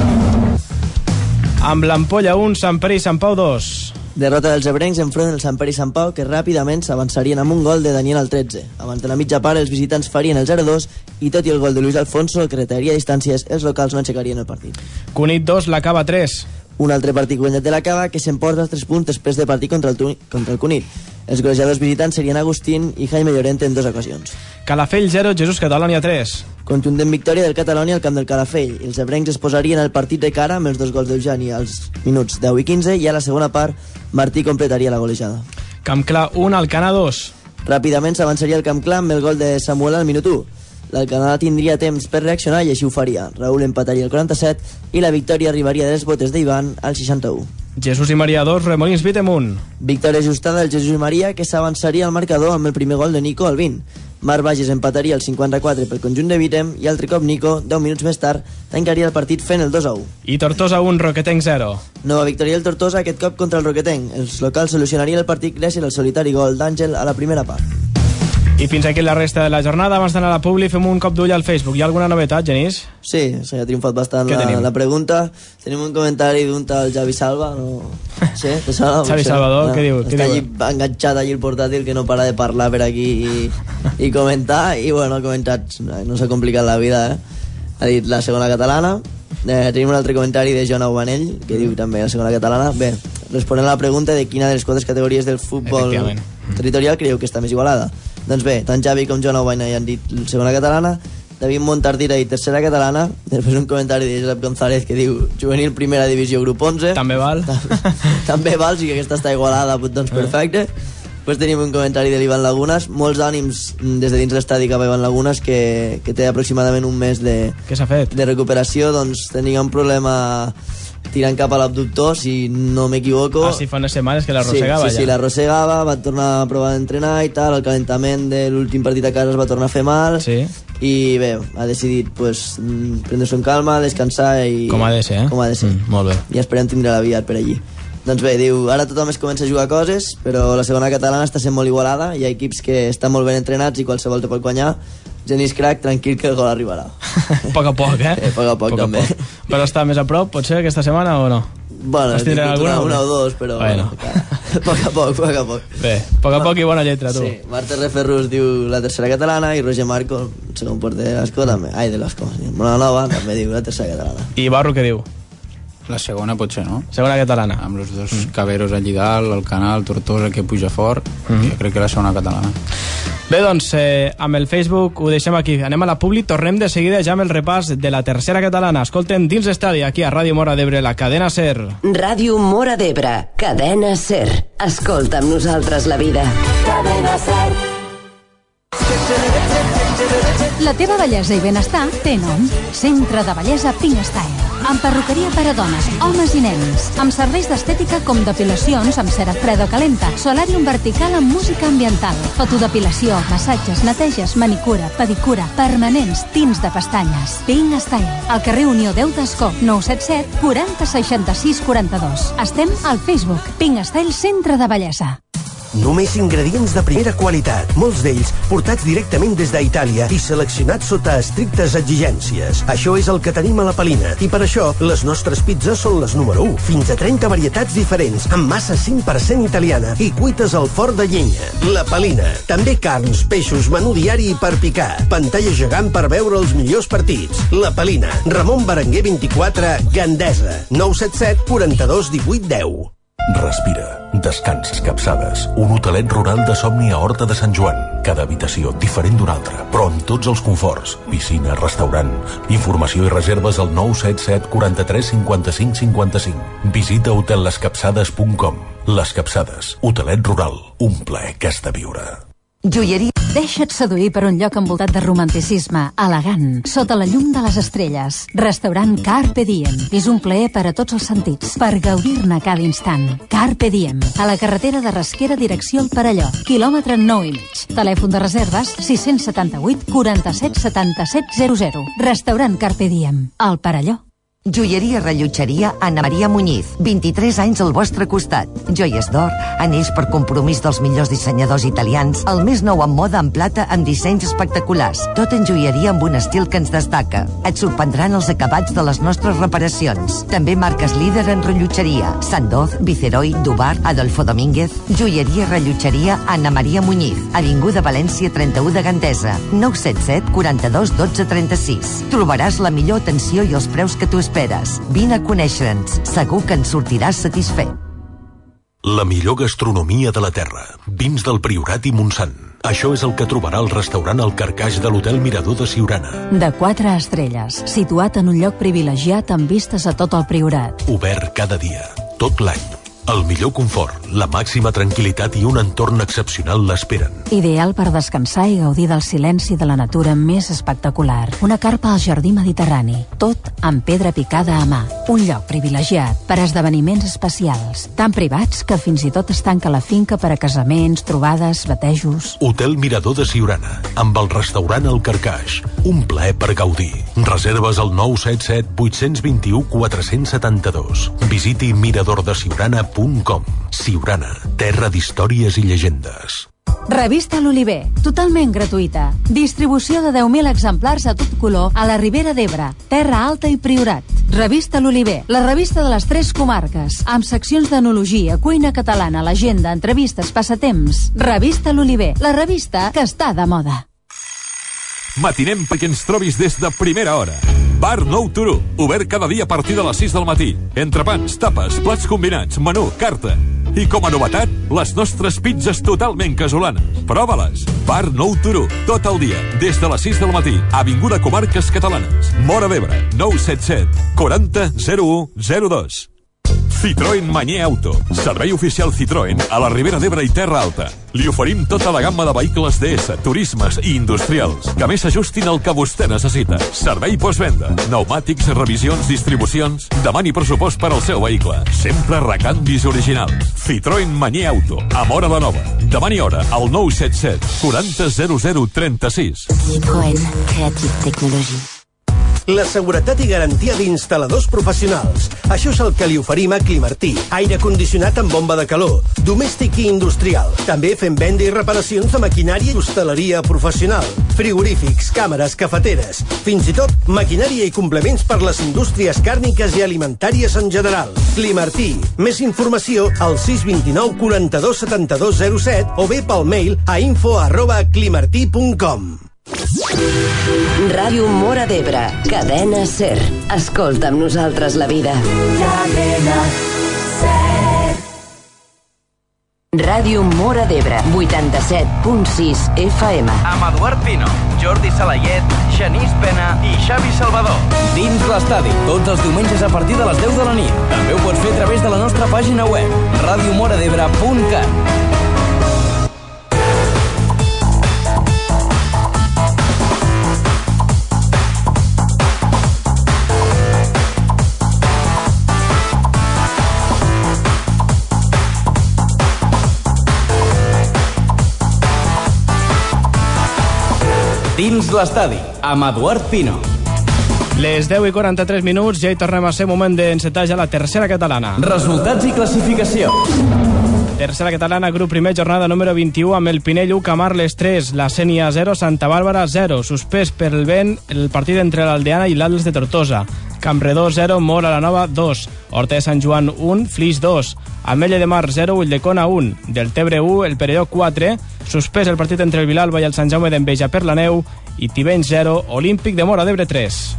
Amb l'Ampolla un, Sant Pere i Sant Pau dos. Derrota dels ebrencs enfront del Sant Pere i Sant Pau, que ràpidament s'avançarien amb un gol de Daniel al tretze. Abans de la mitja part, els visitants farien el zero dos i tot i el gol de Luis Alfonso, que retaria distàncies, els locals no aixecarien el partit. Cunit dos, la Cava tres. Un altre partit guanyat de la Cava que s'emporta els tres punts després de partir contra el, tu- contra el Cunit. Els golejadors visitants serien Agustín i Jaime Llorente en dues ocasions. Calafell zero, Jesús Catalonia tres. Contundent victòria del Catalonia al camp del Calafell. Els ebrencs es posarien el partit de cara amb els dos gols d'Eugeni als minuts deu i quinze i a la segona part Martí completaria la golejada. Camp Clar un, Alcana dos. Ràpidament s'avançaria el Camp Clar amb el gol de Samuel al minut u. L'Alcanar tindria temps per reaccionar i així ho faria. Raúl empataria el quaranta-set i la victòria arribaria de les botes d'Ivan al seixanta-u. Jesús i Maria dos, Remolins Vitem un. Victòria ajustada del Jesús i Maria, que s'avançaria al marcador amb el primer gol de Nico al vint. Marc Bages empataria el cinquanta-quatre pel conjunt de Vitem i altre cop Nico, deu minuts més tard, tancaria el partit fent el dos a u. I Tortosa un, Roquetenc zero. Nova victòria del Tortosa, aquest cop contra el Roquetenc. Els locals solucionarien el partit gràcies al solitari gol d'Àngel a la primera part. I fins aquí la resta de la jornada. Abans d'anar a la publi fem un cop d'ull al Facebook. Hi ha alguna novetat, Genís? Sí, s'ha triomfat bastant Què la, tenim? la pregunta. Tenim un comentari d'un tal Javi Salva, no? Sí, te sona? Xavi Sí. Salvador, què diu? Què Està diu? allí enganxat allí el portàtil que no para de parlar per aquí i, i comentar, i bueno, ha comentat, no s'ha complicat la vida, eh? Ha dit la segona catalana. Eh, tenim un altre comentari de Joan Aubanell, que diu també la segona catalana. Bé, responent a la pregunta de quina de les quatre categories del futbol Efectivament. territorial creieu que està més igualada. Doncs bé, tant Javi com Joan Aubanell han dit segona catalana, David Montardira i tercera catalana. Després un comentari de Josep González que diu juvenil primera divisió grup onze. També val. També val, sí que aquesta està igualada, doncs perfecte. Després tenim un comentari de l'Ivan Lagunas. Molts ànims des de dins l'estadi cap a Ivan Lagunas, que, que té aproximadament un mes de, Què s'ha fet? de recuperació. Doncs tenia un problema tirant cap a l'abductor, si no m'equivoco. Ah, sí, fa unes setmanes que sí, l'arrossegava sí, ja. Sí, l'arrossegava, va tornar a provar d'entrenar i tal, el calentament de l'últim partit a casa es va tornar a fer mal, Sí. i bé, ha decidit pues, mm, prendre-s'ho en calma, descansar i... Com ha de ser, eh? Com ha de ser. Mm, molt bé. I esperem tindre-la aviat per allí. Doncs bé, diu, ara tothom es comença a jugar coses, però la segona catalana està sent molt igualada, hi ha equips que estan molt ben entrenats i qualsevol te pot guanyar. Genís Crac, tranquil que el gol arribarà. A poc a poc, eh? Eh, poc a poc, també. Però està més a prop, potser, aquesta setmana o no? Bueno, Has he tingut tindrà una, alguna? una o dos, però Bueno. bueno, clar, poc a poc, poc a poc. Bé, a poc a poc i bona lletra, tu. Sí, Marta R. Ferrus diu la tercera catalana i Roger Marco, el segon porter de l'Esco, també. Ai, de l'Esco. Bona Nova també diu la tercera catalana. I Barro què diu? La segona pot ser, no? Segona catalana. Amb els dos mm. caberos allí dalt, el canal, Tortosa, que puja fort, mm. jo crec que la segona catalana. Bé, doncs, eh, amb el Facebook ho deixem aquí. Anem a la publi, tornem de seguida ja amb el repàs de la tercera catalana. Escolten dins l'estadi, aquí a Ràdio Mora d'Ebre, la cadena SER. Ràdio Mora d'Ebre, cadena SER. Escolta amb nosaltres la vida. Cadena SER. La teva bellesa i benestar té nom. Centre de Bellesa Finestyle. Amb perruqueria per a dones, homes i nens. Amb serveis d'estètica com depilacions amb cera freda o calenta, solàrium vertical amb música ambiental, fotodepilació, massatges, neteges, manicura, pedicura, permanents, tints de pestanyes. Pink Style, al carrer Unió deu d'Escó, nou set set quaranta seixanta-sis quaranta-dos. Estem al Facebook, Pink Style Centre de Bellesa. Només ingredients de primera qualitat, molts d'ells portats directament des d'Itàlia i seleccionats sota estrictes exigències. Això és el que tenim a la Palina, i per això les nostres pizzas són les número u. Fins a trenta varietats diferents, amb massa cinc per cent italiana i cuites al forn de llenya. La Palina. També carns, peixos, menú diari i per picar. Pantalla gegant per veure els millors partits. La Palina. Ramon Berenguer vint-i-quatre, Gandesa. nou set set quaranta-dos divuit deu. Respira, descans, capçades. Un hotelet rural de somni a Horta de Sant Joan. Cada habitació diferent d'una altra, però amb tots els conforts. Piscina, restaurant. Informació i reserves al nou set set quaranta-tres cinquanta-cinc cinquanta-cinc. Visita hotel les capçades punt com. Les Capçades, hotelet rural. Un plaer que has de viure. Joieria. Deixa't seduir per un lloc envoltat de romanticisme, elegant, sota la llum de les estrelles. Restaurant Carpe Diem. És un plaer per a tots els sentits, per gaudir-ne cada instant. Carpe Diem. A la carretera de Rasquera, direcció al Perelló. Quilòmetre nou i mig. Telèfon de reserves sis set vuit quaranta-set setanta-set zero zero. Restaurant Carpe Diem. Al Perelló. Joieria Rellotgeria Anna Maria Muñiz, vint-i-tres anys al vostre costat. Joies d'or, anells per compromís dels millors dissenyadors italians, el més nou en moda en plata amb dissenys espectaculars, tot en joieria amb un estil que ens destaca. Et sorprendran els acabats de les nostres reparacions. També marques líder en rellotgeria: Sandoz, Viceroy, Dubar, Adolfo Domínguez. Joieria Rellotgeria Anna Maria Muñiz, avinguda València trenta-u de Gandesa, nou set set quaranta-dos dotze trenta-sis. Trobaràs la millor atenció i els preus que tu esperes. Vine a conèixer-nos. Segur que en sortiràs satisfet. La millor gastronomia de la terra. Vins del Priorat i Montsant. Això és el que trobarà al restaurant El Carcaix de l'Hotel Mirador de Siurana. De quatre estrelles, situat en un lloc privilegiat amb vistes a tot el Priorat. Obert cada dia, tot l'any. El millor confort, la màxima tranquil·litat i un entorn excepcional l'esperen. Ideal per descansar i gaudir del silenci de la natura més espectacular. Una carpa al jardí mediterrani, tot amb pedra picada a mà. Un lloc privilegiat per a esdeveniments especials, tan privats que fins i tot es tanca la finca per a casaments, trobades, batejos. Hotel Mirador de Siurana, amb el restaurant El Carcaix. Un plaer per gaudir. Reserves al nou set set vuit dos u quatre set dos. Visiti miradordesiurana punt com. Siurana, terra d'històries i llegendes. Revista L'Oliver, totalment gratuïta. Distribució de deu mil exemplars a tot color a la Ribera d'Ebre, Terra Alta i Priorat. Revista L'Oliver, la revista de les tres comarques, amb seccions d'enologia, cuina catalana, l'agenda, entrevistes, passatemps. Revista L'Oliver, la revista que està de moda. Matinem perquè ens trobis des de primera hora. Bar Nou Turó, obert cada dia a partir de les sis del matí. Entrepans, tapes, plats combinats, menú, carta. I com a novetat, les nostres pizzas totalment casolanes. Prova-les. Bar Nou Turó, tot el dia, des de les sis del matí. Avinguda Comarques Catalanes. Móra d'Ebre, nou set set quaranta zero u zero dos. Citroën Manyer Auto, servei oficial Citroën a la Ribera d'Ebre i Terra Alta. Li oferim tota la gamma de vehicles D S, turismes i industrials, que més s'ajustin al que vostè necessita. Servei postvenda, pneumàtics, revisions, distribucions. Demani pressupost per al seu vehicle. Sempre recanvis originals. Citroën Manyer Auto, a Móra la Nova. Demani hora al nou set set quaranta zero zero trenta-sis. Citroën, Creative Technology. La seguretat i garantia d'instal·ladors professionals. Això és el que li oferim a Climartí. Aire condicionat amb bomba de calor, domèstic i industrial. També fem venda i reparacions de maquinària i hostaleria professional. Frigorífics, càmeres, cafeteres. Fins i tot maquinària i complements per les indústries càrniques i alimentàries en general. Climartí. Més informació al sis dos nou quaranta-dos setanta-dos zero set o bé pel mail a info arroba climartí punt com. Ràdio Móra d'Ebre, Cadena SER. Escolta amb nosaltres la vida. Cadena SER. Ràdio Móra d'Ebre, vuitanta-set punt sis F M. Amb Eduard Pino, Jordi Salayet, Genís Pena i Xavi Salvador. Dins l'estadi, tots els diumenges a partir de les deu de la nit. També ho pots fer a través de la nostra pàgina web, ràdio mora d'ebre punt cat. Dins l'estadi, amb Eduard Pino. Les deu i quaranta-tres minuts, ja hi tornem a ser moment d'encetar ja la tercera catalana. Resultats i classificació. Tercera catalana, grup primer, jornada número vint-i-u, amb el Pinell u, Camarles tres, la Sénia zero, Santa Bàrbara zero. Suspès per el vent el partit entre l'Aldeana i l'Atles de Tortosa. Campredó zero, Móra la Nova dos, Horta de Sant Joan un, Flix dos, Ametlla de Mar zero, Ulldecona un, Deltebre u, el Perelló quatre, suspès el partit entre el Vilalba i el Sant Jaume d'Enveja per la neu, i Tivenys zero, Olímpic de Móra d'Ebre tres.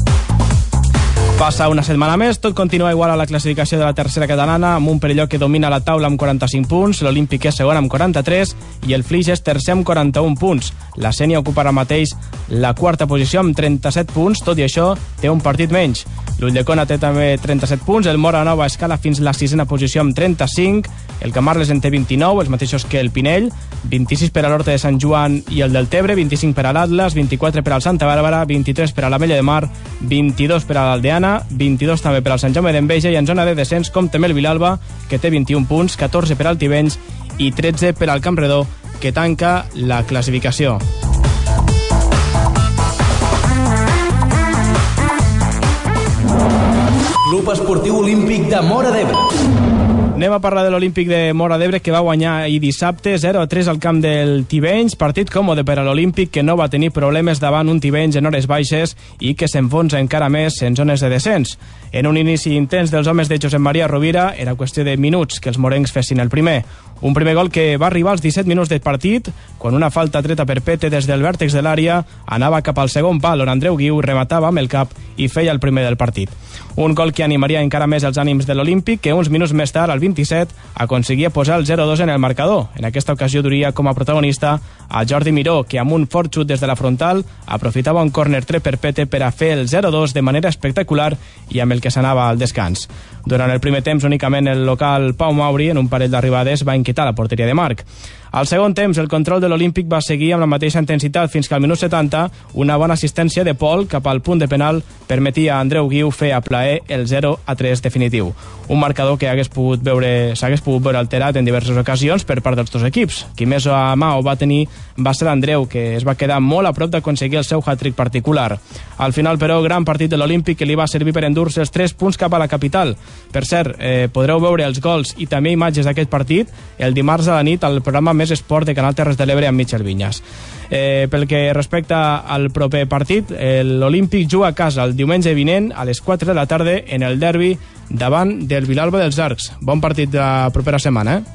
Passa una setmana més, tot continua igual a la classificació de la tercera catalana, amb un Perelló que domina la taula amb quaranta-cinc punts, l'Olímpic és segon amb quaranta-tres i el Flix és tercer amb quaranta-un punts. La Sénia ocupa ara mateix la quarta posició amb trenta-set punts, tot i això té un partit menys. L'Ulldecona té també trenta-set punts, el Móra Nova escala fins la sisena posició amb trenta-cinc, el Camarles en té vint-i-nou, els mateixos que el Pinell, vint-i-sis per a l'Horta de Sant Joan i el Deltebre, vint-i-cinc per a l'Atlas, vint-i-quatre per al Santa Bàrbara, vint-i-tres per a l'Ametlla de Mar, vint-i-dos per a l'Aldeana, vint-i-dos també per al Sant Jaume d'Enveja, i en zona de descens com també el Vilalba, que té vint-i-un punts, catorze per al Tivenys i tretze per al Campredó, que tanca la classificació. Club Esportiu Olímpic de Móra d'Ebre. Anem a parlar de l'Olímpic de Móra d'Ebre, que va guanyar ahir dissabte zero a tres al camp del Tivenys, partit còmode per a l'Olímpic, que no va tenir problemes davant un Tivenys en hores baixes i que s'enfonsa encara més en zones de descens. En un inici intens dels homes de Josep Maria Rovira, era qüestió de minuts que els morencs fessin el primer. Un primer gol que va arribar als disset minuts de partit, quan una falta treta per Pete des del vèrtex de l'àrea anava cap al segon pal, on Andreu Guiu rematava amb el cap i feia el primer del partit. Un gol que animaria encara més els ànims de l'Olímpic, que uns minuts més tard, al vint-i-set, aconseguia posar el zero a dos en el marcador. En aquesta ocasió duria com a protagonista a Jordi Miró, que amb un fort xut des de la frontal aprofitava un córner tret per Pete per a fer el zero a dos de manera espectacular i amb el que s'anava al descans. Durant el primer temps, únicament el local Pau Mauri, en un parell d'arribades, va inquietar la porteria de Marc. Al segon temps, el control de l'Olímpic va seguir amb la mateixa intensitat fins que al minut setanta una bona assistència de Pol cap al punt de penal permetia a Andreu Guiu fer a plaer el zero a tres definitiu. Un marcador que hagués pogut veure, s'hagués pogut veure alterat en diverses ocasions per part dels dos equips. Qui més a mà ho va tenir va ser Andreu, que es va quedar molt a prop d'aconseguir el seu hat-trick particular. Al final, però, gran partit de l'Olímpic que li va servir per endur-se els tres punts cap a la capital. Per cert, eh, podreu veure els gols i també imatges d'aquest partit el dimarts a la nit al programa Més Esport de Canal Terres de l'Ebre amb Michel Vinyas. Eh, pel que respecta al proper partit, l'Olímpic juga a casa el diumenge vinent a les quatre de la tarda en el derbi davant del Vilalba dels Arcs. Bon partit de la propera setmana, eh?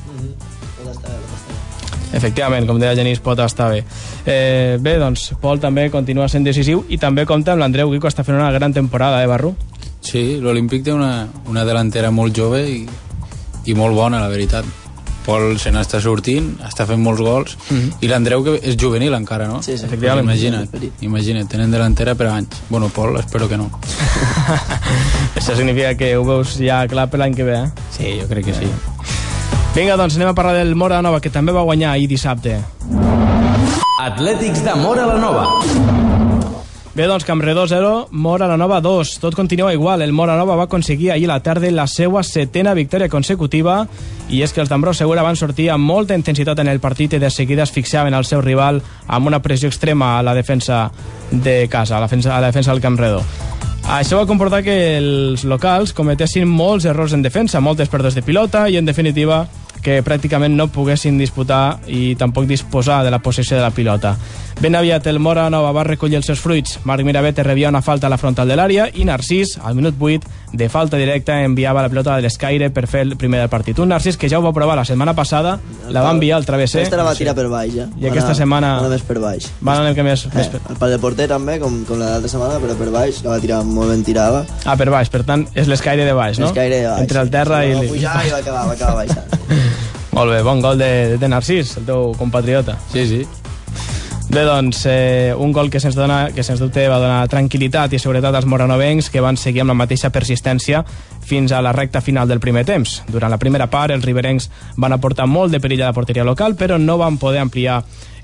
Efectivament, com deia Genís, pot estar bé. Eh, bé, doncs, Pol també continua sent decisiu i també compta amb l'Andreu Guiu, que està fent una gran temporada, eh, Barru? Sí, l'Olímpic té una, una delantera molt jove i, i molt bona, la veritat. Pol se n'està sortint, està fent molts gols, mm-hmm. i l'Andreu, que és juvenil encara, no? Sí, sí. Efectivament. Imagina't, imagina't, tenen delantera per anys. Bueno, Pol, espero que no. Això significa que ho veus ja clar per l'any que ve, eh? Sí, jo crec que sí. Vinga, doncs anem a parlar del Móra la Nova, que també va guanyar ahir dissabte. Atlètics de Móra la Nova. Bé, doncs, Campredó zero, Móra la Nova dos. Tot continua igual. El Móra Nova va aconseguir ahir a la tarda la seva setena victòria consecutiva, i és que els d'Ambrós Segura van sortir amb molta intensitat en el partit i de seguida es fixaven el seu rival amb una pressió extrema a la defensa de casa, a la defensa, a la defensa del Campredó. Això va comportar que els locals cometessin molts errors en defensa, moltes pèrdues de pilota i, en definitiva, que pràcticament no poguessin disputar i tampoc disposar de la possessió de la pilota. Ben aviat el Móra Nova va recollir els seus fruits. Marc Mirabete rebia una falta a la frontal de l'àrea i Narcís, al minut vuit, de falta directa, enviava la pilota de l'escaire per fer el primer del partit. Un Narcís que ja ho va provar la setmana passada, la va enviar al travesser. Aquesta la va tirar per baix, ja. I aquesta setmana... Va anar més per baix. Va anar més, eh, més per... El pal de porter també, com, com la d'altra setmana, però per baix, la va tirar molt ben tirada. Ah, per baix, per tant, és l'escaire de baix, no? L'escaire de baix. Entre el terra sí, i... Va pujar i va acabar, va acabar baixant. Molt bé, bon gol de, de Narcís, el teu compatriota. Sí, sí. Bé, doncs, eh, un gol que sens, dona, que sens dubte va donar tranquil·litat i seguretat als moranovencs, que van seguir amb la mateixa persistència fins a la recta final del primer temps. Durant la primera part, els riberencs van aportar molt de perill a la porteria local, però no van poder ampliar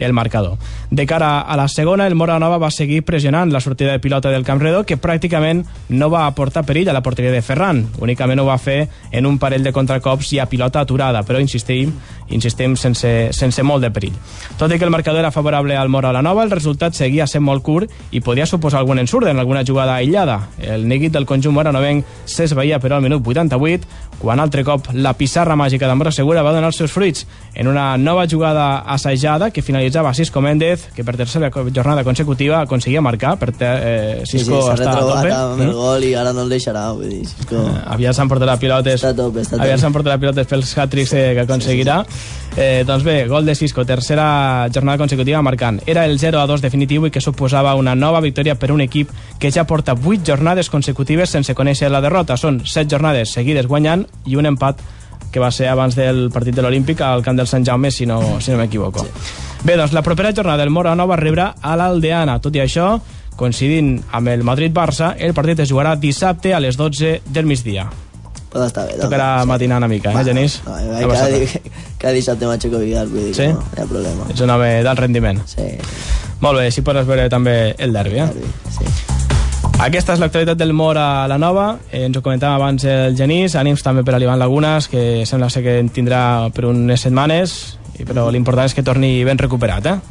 el marcador. De cara a la segona, el Moranova va seguir pressionant la sortida de pilota del Camp Redó, que pràcticament no va aportar perill a la porteria de Ferran. Únicament ho va fer en un parell de contracops i a pilota aturada, però insistim, insistim sense, sense molt de perill. Tot i que el marcador era favorable al Moranova, el resultat seguia sent molt curt i podia suposar algun ensurt en alguna jugada aïllada. El neguit del conjunt moranovenc s'esveia però al minut vuitanta-vuit, quan altre cop la pissarra màgica d'Ambrós Segura va donar els seus fruits en una nova jugada assajada que finalitzava a Cisco Méndez, que per tercera jornada consecutiva aconseguia marcar. Per te, eh, Cisco sí, sí, està a tope. amb el gol i ara no el deixarà. Vull dir, Cisco... Eh, aviat s'han portat la pilotes, està a tope, està a tope. aviat s'han portat la pilotes pels hat-tricks eh, que aconseguirà. Eh, doncs bé, gol de Cisco, tercera jornada consecutiva marcant. Era el zero a dos definitiu i que suposava una nova victòria per un equip que ja porta vuit jornades consecutives sense conèixer la derrota. Són set jornades seguides guanyant i un empat que va ser abans del partit de l'Olímpic al camp del Sant Jaume, si no, si no m'equivoco. Sí. Bé, doncs la propera jornada el Moranova rebrà a l'Aldeana. Tot i això, coincidint amb el Madrid-Barça, el partit es jugarà dissabte a les dotze del migdia. Pues està bé. Tocarà sí. matinar una mica, eh, Genís? No, no, cada, di cada dissabte m'aixeco Vidal, vull dir, sí? No, no hi ha problema. Ets un home d'alt rendiment. Sí. Molt bé, així podràs veure també el derbi, eh? Derbi, sí. Aquesta és l'actualitat del Mor a la Nova. Eh, ens ho comentàvem abans el Genís. Ànims també per a l'Ivan Lagunas, que sembla ser que en tindrà per unes setmanes, però l'important és que torni ben recuperat, eh?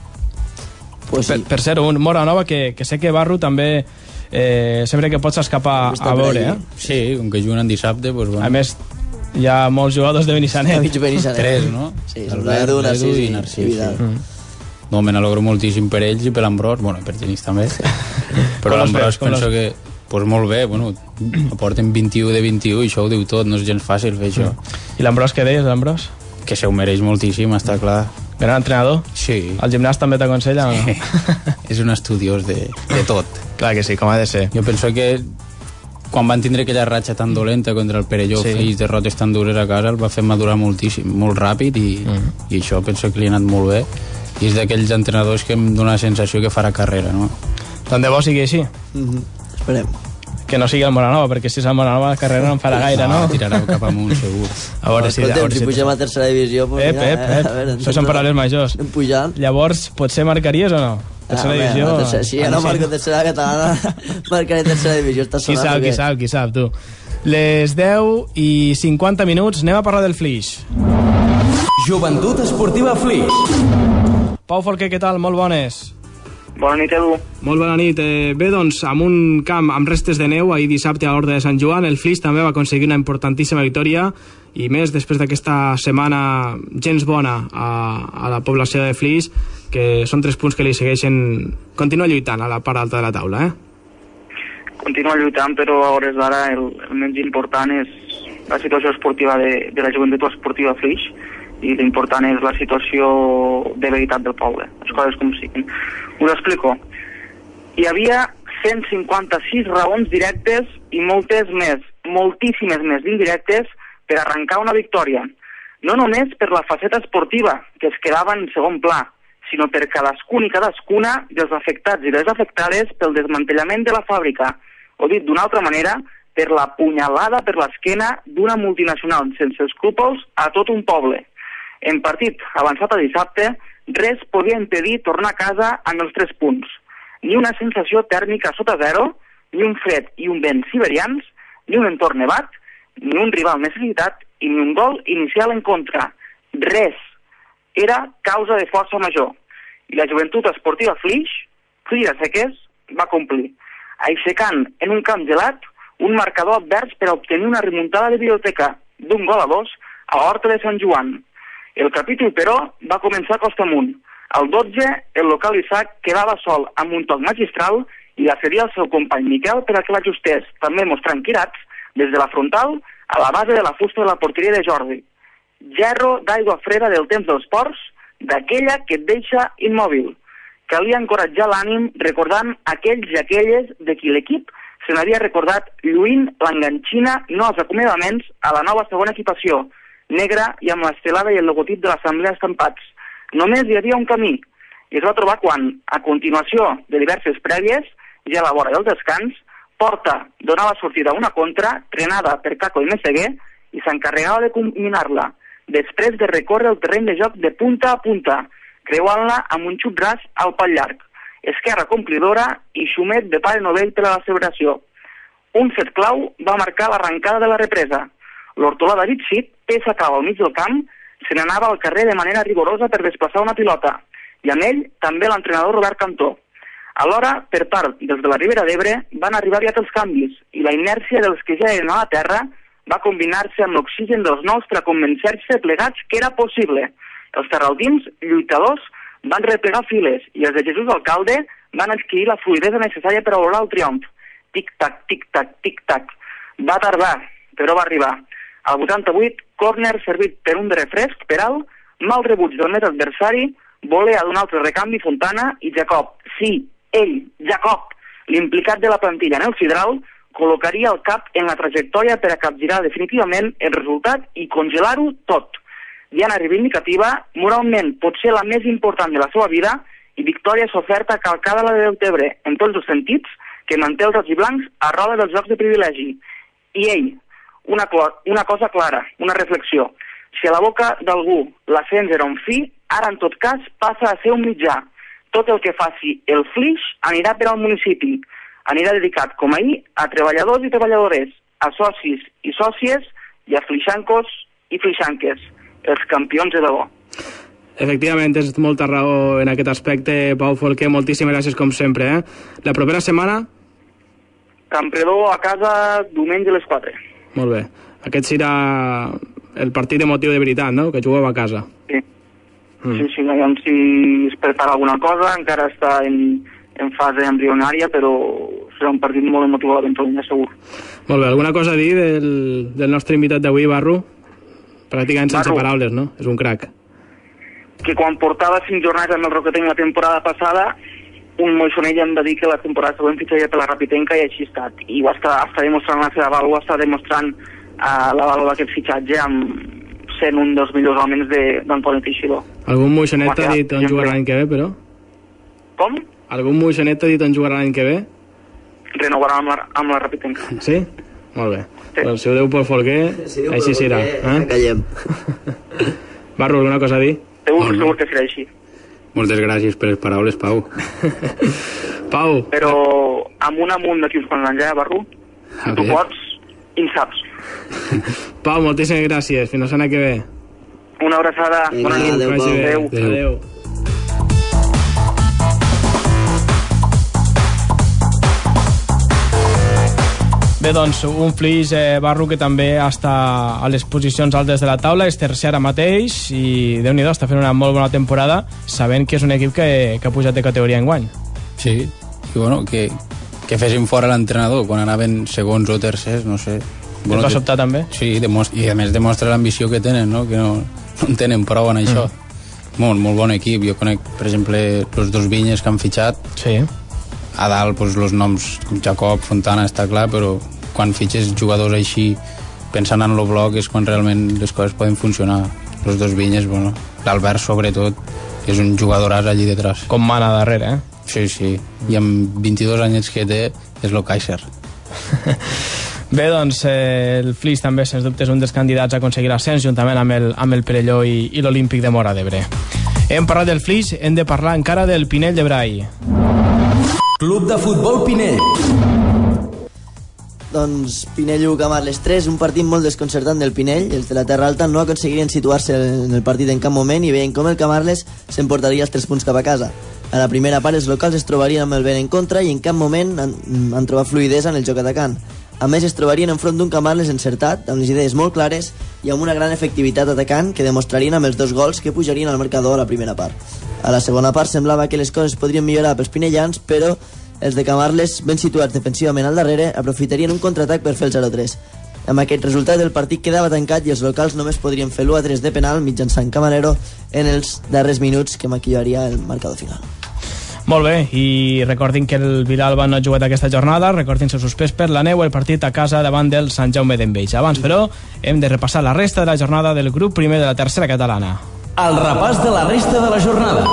Pues sí. Per, per ser un Mor a la Nova que, que sé que Barru també eh, sempre que pots escapar a veure, eh? Sí, com que juguen dissabte, doncs bueno. A més, hi ha molts jugadors de Benissanet. Tres, no? Sí, Albert, Narcís i, i Narcís. No, me n'alegro moltíssim per ells i per l'Ambrós, bueno, per Genís també. Però l'Ambrós penso que pues molt bé, bueno, aporten vint-i-u de vint-i-u i això ho diu tot, no és gens fàcil fer això. I l'Ambrós, què deies, l'Ambrós? Que se ho mereix moltíssim, està clar. Gran entrenador? Sí. El gimnàs també t'aconsella o no? És un estudiós de, de tot. Clar que sí, com ha de ser. Jo penso que quan van tindre aquella ratxa tan dolenta contra el Perelló, sí. i derrotes tan dures a casa, el va fer madurar moltíssim, molt ràpid i, mm. i això penso que li ha anat molt bé. I és d'aquells entrenadors que em dona la sensació que farà carrera, no? Tant de bo sigui així. Mm-hmm. Esperem. Que no sigui el Moranova, perquè si és el Moranova la carrera no en farà gaire, no? No, tirarà cap amunt, segur. A veure si... Escolta'm, si pugem a tercera divisió... Pues ep, mira, ep, ep. a veure, això són paraules majors. Pujant. Llavors, potser marcaries o no? Tercera ah, divisió... No, tercera, si ja no marco tercera catalana, marcaré tercera divisió. Està qui sap, qui sap, qui sap, tu. Les deu i cinquanta minuts, anem a parlar del Flix. Joventut Esportiva Flix. Pau Folquer, què tal? Molt bones. Bona nit, Edu. Molt bona nit. Eh, bé, doncs, amb un camp amb restes de neu, ahir dissabte a l'Horta de Sant Joan, el Flix també va aconseguir una importantíssima victòria, i més després d'aquesta setmana gens bona a, a la població de Flix, que són tres punts que li segueixen... Continua lluitant a la part alta de la taula, eh? Continua lluitant, però a hores d'ara el, el menys important és la situació esportiva de, de la Joventut Esportiva Flix, i l'important és la situació de veritat del poble, les coses com siguin. Us explico. Hi havia cent cinquanta-sis raons directes i moltes més, moltíssimes més d'indirectes per arrencar una victòria. No només per la faceta esportiva, que es quedava en segon pla, sinó per cadascun i cadascuna dels afectats i les afectades pel desmantellament de la fàbrica, o dit d'una altra manera, per la punyalada per l'esquena d'una multinacional sense escrúpols a tot un poble. En partit avançat a dissabte, res podia impedir tornar a casa amb els tres punts. Ni una sensació tèrmica sota zero, ni un fred i un vent siberians, ni un entorn nevat, ni un rival necessitat i ni un gol inicial en contra. Res. Era causa de força major. I la Joventut Esportiva Flix, Flix a seques, va complir, aixecant en un camp gelat un marcador advers per a obtenir una remuntada de biblioteca d'un gol a dos a l'Horta de Sant Joan. El capítol, però, va començar costa amunt. Al dotze, el local Isaac quedava sol amb un toc magistral i la cedia al seu company Miquel per a que l'ajustés, també mostrant quirats, des de la frontal a la base de la fusta de la porteria de Jordi. Gerro d'aigua freda del temps dels ports, d'aquella que et deixa immòbil. Calia encoratjar l'ànim recordant aquells i aquelles de qui l'equip se n'havia recordat lluint l'enganxina no als acomiadaments a la nova segona equipació, negra i amb l'estelada i el logotip de l'assemblea estampats. Només hi havia un camí, i es va trobar quan, a continuació de diverses prèvies, ja a la vora del descans, Porta donava sortida a una contra, trenada per Caco i Messeguer, i s'encarregava de culminar-la, després de recórrer el terreny de joc de punta a punta, creuant-la amb un xut ras al pal llarg. Esquerra complidora i xumet de pare novell per a la celebració. Un fet clau va marcar l'arrencada de la represa. L'hortolà David Cid, peça clau al mig del camp, se n'anava al carrer de manera rigorosa per desplaçar una pilota, i amb ell també l'entrenador Robert Cantó. Alhora, per part dels de la Ribera d'Ebre, van arribar aviat els canvis, i la inèrcia dels que ja eren a la terra va combinar-se amb l'oxigen dels nous per a convencer-se plegats que era possible. Els terraldins, lluitadors, van replegar files, i els de Jesús Alcalde van adquirir la fluidesa necessària per olorar el triomf. Tic-tac, tic-tac, tic-tac. Va tardar, però va arribar. Al vuitanta-vuit, córner servit per un de refresc per alt, mal rebuig del més adversari, volea d'un altre recanvi Fontana i Jacob. Sí, ell, Jacob, l'implicat de la plantilla en el sidral, col·locaria el cap en la trajectòria per a capgirar definitivament el resultat i congelar-ho tot. Diana reivindicativa, moralment potser la més important de la seva vida, i victòria soferta calcada a la de Deltebre, en tots els sentits, que manté els roig i blancs a roda dels jocs de privilegi. I ell, una, una cosa clara, una reflexió. Si a la boca d'algú l'ascens era un fi, ara en tot cas passa a ser un mitjà. Tot el que faci el Flix anirà per al municipi. Anirà dedicat, com ahir, a treballadors i treballadores, a socis i sòcies i a flixancos i flixanques, els campions de debò. Efectivament, tens molta raó en aquest aspecte, Pau Folquer, moltíssimes gràcies com sempre. Eh? La propera setmana? Campredó a casa diumenge a les quatre. Molt bé. Aquest serà el partit emotiu de veritat, no?, que jugueu a casa. Sí. Mm. Sí, sí, veiem si es prepara alguna cosa, encara està en, en fase embrionària, però serà un partit molt emotiu a la Ventolia, segur. Molt bé, alguna cosa a dir del, del nostre invitat d'avui, Barru? Pràcticament sense Barru. paraules, no? És un crac. Que quan portava cinc jornades amb el Roquetenc la temporada passada, un moixonell em va dir que la temporada següent fitxaria per la Rapitenca i així ha estat. I ho està, està demostrant la seva vàlua, està demostrant uh, la vàlua d'aquest fitxatge amb sent un dels millors homes d'Antoni Teixidor. Algun moixonet t'ha dit on jugarà l'any que ve, però? Com? Algun moixonet t'ha dit on jugarà l'any que ve? Renovarà amb la, amb la Rapitenca. Sí? Molt bé. Sí. Doncs si ho deu Pol Folquer, si així serà. Eh? Callem. Barru, alguna cosa a dir? Segur, segur que serà així. Moltes gràcies per les paraules, Pau. Pau. Però amunt amunt d'aquí uns quants anys, eh, Barru? Si tu pots, i en saps. Pau, moltíssimes gràcies. Fins la setmana que ve. Una abraçada. Bona nit. Adéu, Pau. Adéu. Adéu. Bé, doncs, un Flix, eh, Barru, que també està a les posicions altes de la taula, és tercer ara mateix i, Déu-n'hi-do, està fent una molt bona temporada, sabent que és un equip que, que ha pujat de categoria enguany. Sí, i bueno, que, que fessin fora l'entrenador quan anaven segons o tercers, no sé. Bueno, et va sobtar també? Sí, i a més demostra l'ambició que tenen, no? Que no, no en tenen prou en això. Mm. Molt, molt bon equip. Jo conec, per exemple, els dos Vinyes que han fitxat. Sí. A dalt, doncs, els noms Jacob, Fontana, està clar, però quan fitxes jugadors així pensant en el bloc és quan realment les coses poden funcionar. Els dos Vinyes, bueno, l'Albert sobretot és un jugadoràs allí detrás. Com mana darrere, eh? Sí, sí, i amb vint-i-dos anyets que té és lo Kaiser. Bé, doncs eh, el Flix també, sens dubte, és un dels candidats a aconseguir l'ascens juntament amb el, amb el Perelló i, i l'Olímpic de Móra d'Ebre. Hem parlat del Flix, hem de parlar encara del Pinell de Brai. Club de Futbol Pinell. Doncs Pinell u, Camarles tres, un partit molt desconcertant del Pinell. Els de la Terra Alta no aconseguirien situar-se en el partit en cap moment i veien com el Camarles s'emportaria els tres punts cap a casa. A la primera part els locals es trobarien amb el vent en contra i en cap moment han, han trobat fluidesa en el joc atacant. A més es trobarien enfront d'un Camarles encertat, amb les idees molt clares i amb una gran efectivitat atacant que demostrarien amb els dos gols que pujarien al marcador a la primera part. A la segona part semblava que les coses podrien millorar pels pinellans, però els de Camarles, ben situats defensivament al darrere, aprofitarien un contraatac per fer el zero a tres. Amb aquest resultat el partit quedava tancat i els locals només podrien fer l'u a tres de penal mitjançant Camarero en els darrers minuts que maquillaria el marcador final. Molt bé, i recordin que el Vilalba no ha jugat aquesta jornada, recordin-se suspès per la neu el partit a casa davant del Sant Jaume d'Enveja. Abans, però, hem de repassar la resta de la jornada del grup primer de la tercera catalana. El repàs de la resta de la jornada.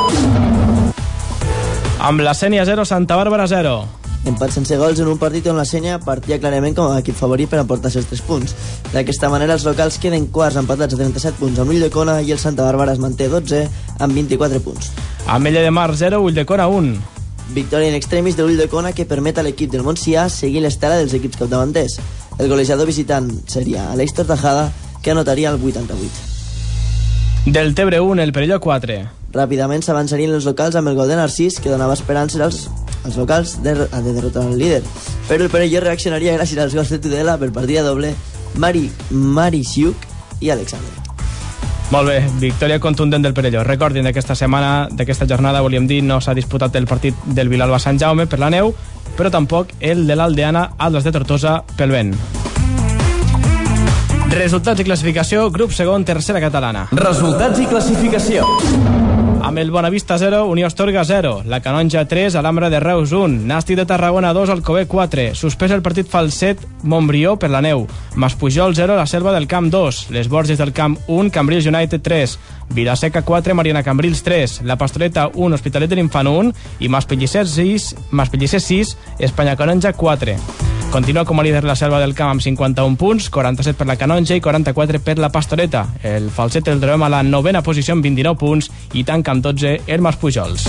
Amb la Sénia zero, Santa Bàrbara zero. Empat sense gols en un partit on la Sénia partia clarament com a equip favorit per emportar-se els tres punts. D'aquesta manera els locals queden quarts empatats a trenta-set punts amb l'Ulldecona i el Santa Bàrbara es manté dotze amb vint-i-quatre punts. Ametlla de Mar zero, Ulldecona un. Victòria in extremis de l'Ulldecona que permet a l'equip del Montsià seguir l'estela dels equips capdavanters. El golejador visitant seria Aleix Tortajada, que anotaria el vuitanta-vuit. Del Tebre un, el Perelló quatre. Ràpidament s'avançarien els locals amb el gol de Narcís, que donava esperances als, als locals de, de derrotar el líder. Però el Perelló reaccionaria gràcies als gols de Tudela per partida doble, Mari, Mari Siuk i Alexander. Molt bé, victòria contundent del Perelló. Recordin, d'aquesta setmana, d'aquesta jornada, volíem dir, no s'ha disputat el partit del Vilalba Sant Jaume per la neu, però tampoc el de l'Aldeana Atlas de Tortosa pel vent. Resultats i classificació, grup segon, tercera catalana. Resultats i classificació. Amb el Bonavista zero, Unió Astorga zero, la Canonja tres, Alhambra de Reus un, Nàstic de Tarragona dos, Alcover quatre, suspès el partit Falset Montbrió per la neu, Maspujol zero, la Selva del Camp dos, les Borges del Camp un, Cambrils United tres, Vilaseca quatre, Mariana Cambrils tres, la Pastoreta un, Hospitalet de l'Infant un i Maspellicer sis, Maspellicer sis, Espanya Canonja quatre. Continua com a líder la Selva del Camp amb cinquanta-un punts, quaranta-set per la Canonja i quaranta-quatre per la Pastoreta. El Falset el trobem a la novena posició amb vint-i-nou punts i tanca amb dotze el Maspujols.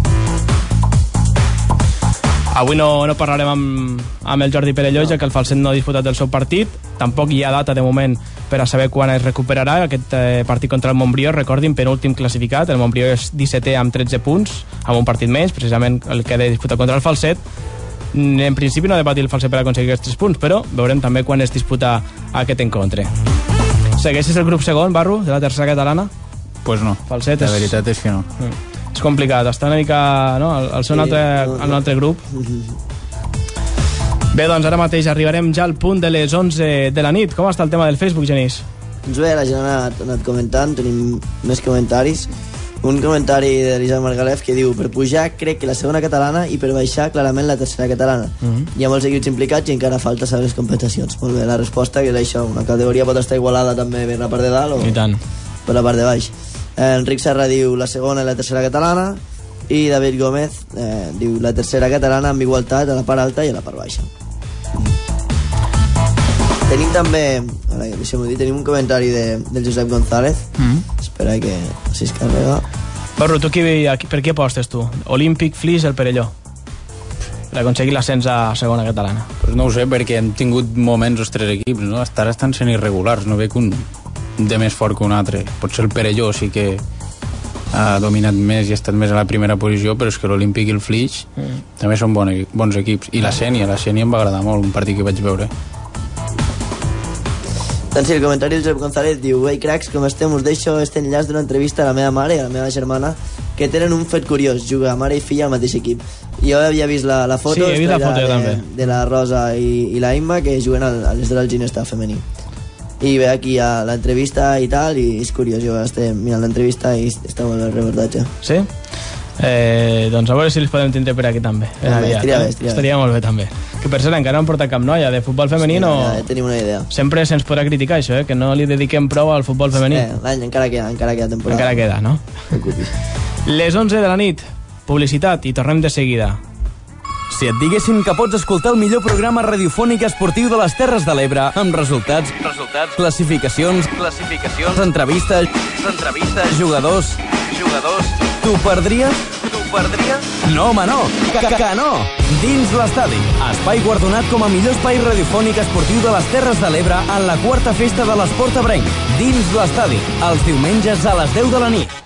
Avui no, no parlarem amb, amb el Jordi Perelló, ja que el Falset no ha disputat el seu partit. Tampoc hi ha data de moment per a saber quan es recuperarà aquest eh, partit contra el Montbrió. Recordin, penúltim classificat, el Montbrió és dissetè amb tretze punts, amb un partit menys, precisament el que ha de disputar contra el Falset. En principi no ha de patir el Falset per aconseguir aquests tres punts, però veurem també quan es disputa aquest encontre. Segueixes el grup segon, Barru, de la tercera catalana? Pues no, Falset la és... veritat és que no. Mm. És complicat, està una mica no, al, al seu sí, altre, no, no. altre grup. Bé, doncs ara mateix arribarem ja al punt de les onze de la nit. Com està el tema del Facebook, Genís? Doncs bé, la gent ha anat, anat comentant, tenim més comentaris. Un comentari de l'Isaac Margalef que diu: per pujar crec que la segona catalana i per baixar clarament la tercera catalana. Mm-hmm. Hi ha molts equips implicats i encara falta saber les compensacions. Molt bé, la resposta que és això, una categoria pot estar igualada també per la part de dalt o I tant. per la part de baix. eh, Enric Serra diu la segona i la tercera catalana, i David Gómez eh, diu la tercera catalana amb igualtat a la part alta i a la part baixa. Tenim també, ara, deixem-ho dir, tenim un comentari de, del Josep González. Mm-hmm. Espera que si es carrega. Barru, tu qui, aquí, per què apostes tu? Olímpic, Flix, el Perelló, per aconseguir l'ascens a segona catalana. Pues no ho sé, perquè hem tingut moments els tres equips, no? Estar estan sent irregulars, no ve que un de més fort que un altre. Potser el Perelló sí que ha dominat més i ha estat més a la primera posició, però és que l'Olímpic i el Flix mm. també són bon, bons equips. I la Sénia, la Sénia em va agradar molt, un partit que vaig veure. Doncs sí, el comentari del Josep González diu: ei, cracs, com estem? Us deixo este enllaç d'una entrevista a la meva mare i a la meva germana, que tenen un fet curiós, juga mare i filla al mateix equip. Jo havia vist la, la foto, sí, he vist la foto de, també. de la Rosa i, i la Imma, que juguen al, a l'Esdor al Ginesta femení. I ve aquí a l'entrevista i tal, i és curiós, jo estic mirant l'entrevista i està molt bé el reportatge. Sí? Eh, doncs a veure si els podem tindre per aquí també. Ben aviat, estaria bé, estaria, estaria molt bé també. Que per cert encara no han portat cap noia de futbol femení, sí, no... Ja, ja tenim una idea. Sempre se'ns podrà criticar això, eh? Que no li dediquem prou al futbol femení. Eh, l'any encara queda, encara queda temporada. Encara queda, no? Les onze de la nit, publicitat i tornem de seguida. Si et diguessin que pots escoltar el millor programa radiofònic esportiu de les Terres de l'Ebre, amb resultats, resultats, classificacions, classificacions, entrevistes, entrevistes, jugadors, jugadors, t'ho perdries? T'ho perdries? No, home, no! Que, que no! Dins l'estadi, espai guardonat com a millor espai radiofònic esportiu de les Terres de l'Ebre en la quarta festa de l'esport ebrenc. Dins l'estadi, els diumenges a les deu de la nit.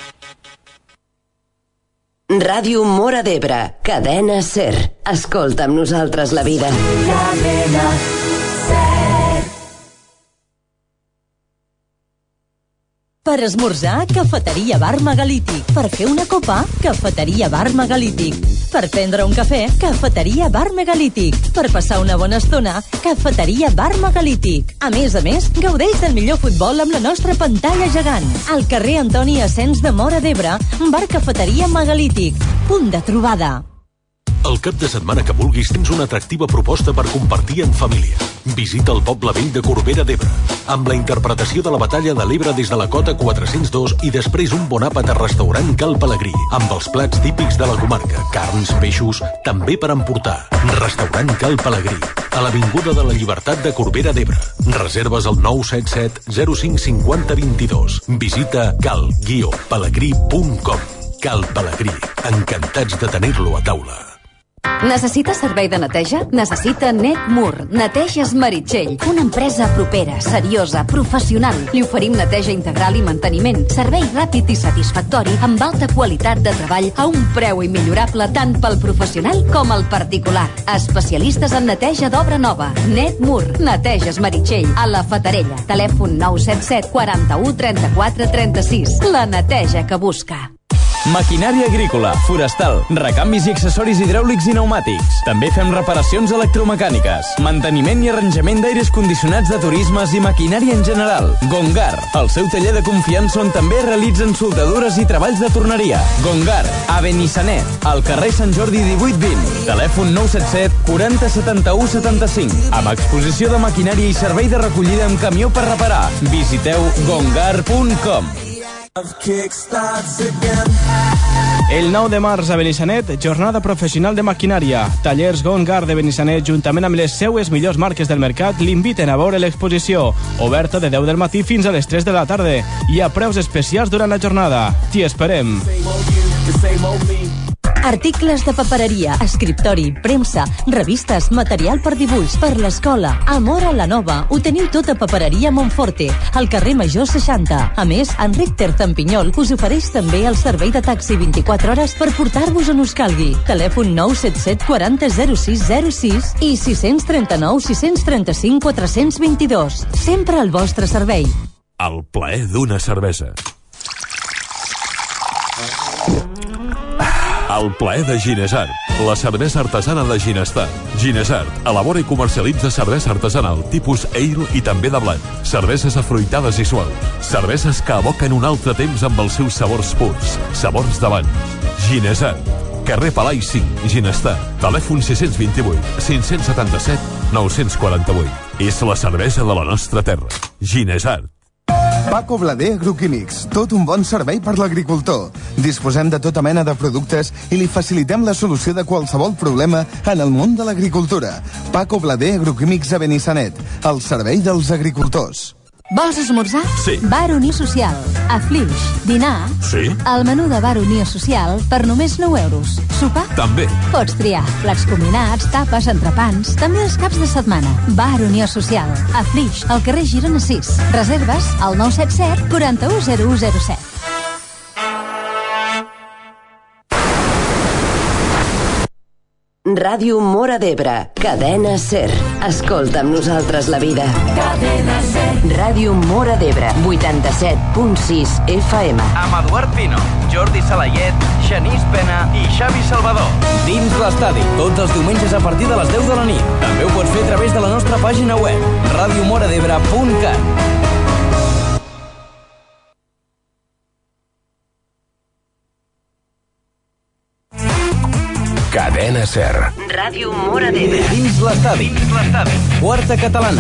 Ràdio Móra d'Ebre, cadena SER. Escolta amb nosaltres la vida. Cadena SER. Per esmorzar, cafeteria Bar Megalític. Per fer una copa, cafeteria Bar Megalític. Per prendre un cafè, cafeteria Bar Megalític. Per passar una bona estona, cafeteria Bar Megalític. A més a més, gaudeix del millor futbol amb la nostra pantalla gegant. Al carrer Antoni Asens de Móra d'Ebre, Bar Cafeteria Megalític. Punt de trobada. El cap de setmana que vulguis tens una atractiva proposta per compartir en família. Visita el poble vell de Corbera d'Ebre, amb la interpretació de la batalla de l'Ebre des de la cota quatre-cents dos i després un bon àpat a restaurant Cal Pelegrí, amb els plats típics de la comarca, carns, peixos, també per emportar. Restaurant Cal Pelegrí, a l'Avinguda de la Llibertat de Corbera d'Ebre. Reserves al nou set set zero cinc cinquanta vint-i-dos. Visita cal guió pelegrí punt com. Cal Pelegrí, encantats de tenir-lo a taula. Necessita servei de neteja? Necessita Netmur, Neteges Meritxell, una empresa propera, seriosa, professional. Li oferim neteja integral i manteniment, servei ràpid i satisfactori amb alta qualitat de treball a un preu immillorable tant pel professional com el particular. Especialistes en neteja d'obra nova. Netmur, Neteges Meritxell, a la Fatarella. Telèfon nou set set quaranta-u trenta-quatre trenta-sis. La neteja que busca. Maquinària agrícola, forestal, recanvis i accessoris hidràulics i pneumàtics. També fem reparacions electromecàniques, manteniment i arranjament d'aires condicionats de turismes i maquinària en general. Gongar, el seu taller de confiança on també realitzen soldadures i treballs de torneria. Gongar, a Benissanet, al carrer Sant Jordi divuit vint. Telèfon nou set set quaranta setanta-u setanta-cinc. Amb exposició de maquinària i servei de recollida amb camió per reparar. Visiteu gongar punt com. El nou de març a Benissanet, jornada professional de maquinària. Tallers Gongar de Benissanet, juntament amb les seues millors marques del mercat, l'inviten a veure l'exposició, oberta de deu del matí fins a les tres de la tarda, i a preus especials durant la jornada. T'hi esperem. Articles de papereria, escriptori, premsa, revistes, material per dibuix, per l'escola. Amor a la Nova. Ho teniu tot a Papereria Montforte, al carrer Major seixanta. A més, Enric Tertampinyol us ofereix també el servei de taxi vint-i-quatre hores per portar-vos on us calgui. Telèfon nou set set quaranta zero sis zero sis i sis tres nou sis tres cinc quatre dos dos. Sempre al vostre servei. El plaer d'una cervesa. El plaer de Ginesart, la cervesa artesana de Ginestar. Ginesart elabora i comercialitza cervesa artesanal tipus ale i també de blat, cerveses afruitades i suaus, cerveses que evoquen un altre temps amb els seus sabors purs, sabors d'abans. Ginesart, carrer Palai cinc, Ginestar, telèfon sis dos vuit cinc set set nou quatre vuit. És la cervesa de la nostra terra. Ginesart. Paco Blader Agroquímics, tot un bon servei per l'agricultor. Disposem de tota mena de productes i li facilitem la solució de qualsevol problema en el món de l'agricultura. Paco Blader Agroquímics a Benissanet, al servei dels agricultors. Vols esmorzar? Sí. Bar Unió Social. A Flix. Dinar? Sí. El menú de Bar Unió Social per només nou euros. Sopar? També. Pots triar plats combinats, tapes, entrepans, també els caps de setmana. Bar Unió Social. A Flix, al carrer Girona sis. Reserves al nou set set quaranta-u zero u zero set. Ràdio Móra d'Ebre, Cadena Ser. Escolta amb nosaltres la vida. Cadena Ser. Ràdio Móra d'Ebre, vuitanta-set punt sis F M. Amb Eduard Pino, Jordi Salayet, Genís Pena i Xavi Salvador. Dins l'estadi, tots els diumenges a partir de les deu de la nit. També ho pots fer a través de la nostra pàgina web, ràdio moradebre punt cat. Cadena Ser. Ràdio Móra d'Ebre. Dins l'estadi. Dins l'estadi. Quarta catalana.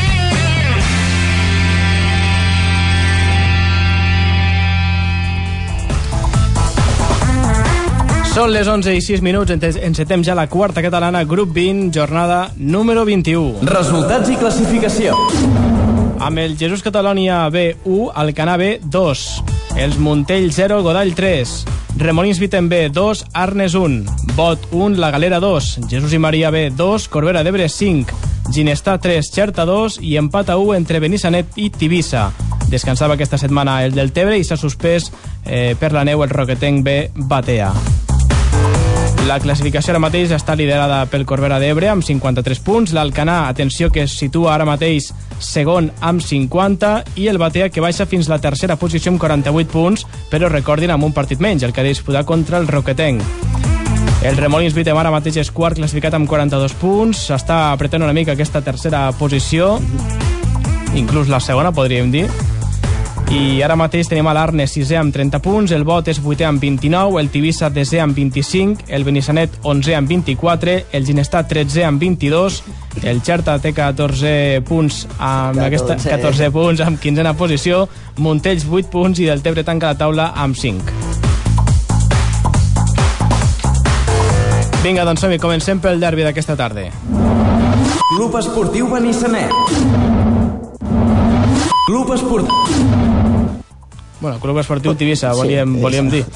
Són les onze i sis minuts, encetem ja la quarta catalana, grup vint, jornada número vint-i-u. Resultats i classificació. Amb el Jesús Catalonia B u, Alcanar B dos, els Montell zero, Godall tres, Remolins Viten B dos, Arnes un, Bot un, La Galera dos, Jesús i Maria B dos, Corbera d'Ebre cinc, Ginestar tres, Xerta dos i empat a u entre Benissanet i Tivissa. Descansava aquesta setmana el del Tebre i s'ha suspès eh, per la neu el Roquetenc B Batea. La classificació ara mateix està liderada pel Corbera d'Ebre amb cinquanta-tres punts, l'Alcanar, atenció, que es situa ara mateix segon amb cinquanta, i el Batea, que baixa fins la tercera posició amb quaranta-vuit punts, però recordin, amb un partit menys, el que ha de disputar contra el Roquetenc. El Remolins Vitem ara mateix és quart, classificat amb quaranta-dos punts, s'està apretant una mica aquesta tercera posició, inclús la segona, podríem dir. I ara mateix tenim a l'Arnes sisè amb trenta punts, el Bot és vuitè amb vint-i-nou, el Tivissa desè amb vint-i-cinc, el Benissanet onzè amb vint-i-quatre, el Ginestar tretzè amb vint-i-dos, el Xerta té catorze punts amb aquesta catorze punts amb quinzena posició, Montells vuit punts i Deltebre tanca la taula amb cinc. Vinga, doncs som-hi, comencem pel derbi d'aquesta tarda. Club Esportiu Benissanet. Club Esportiu... Bueno, Club Esportiu Tivissa, volíem, sí, volíem dir.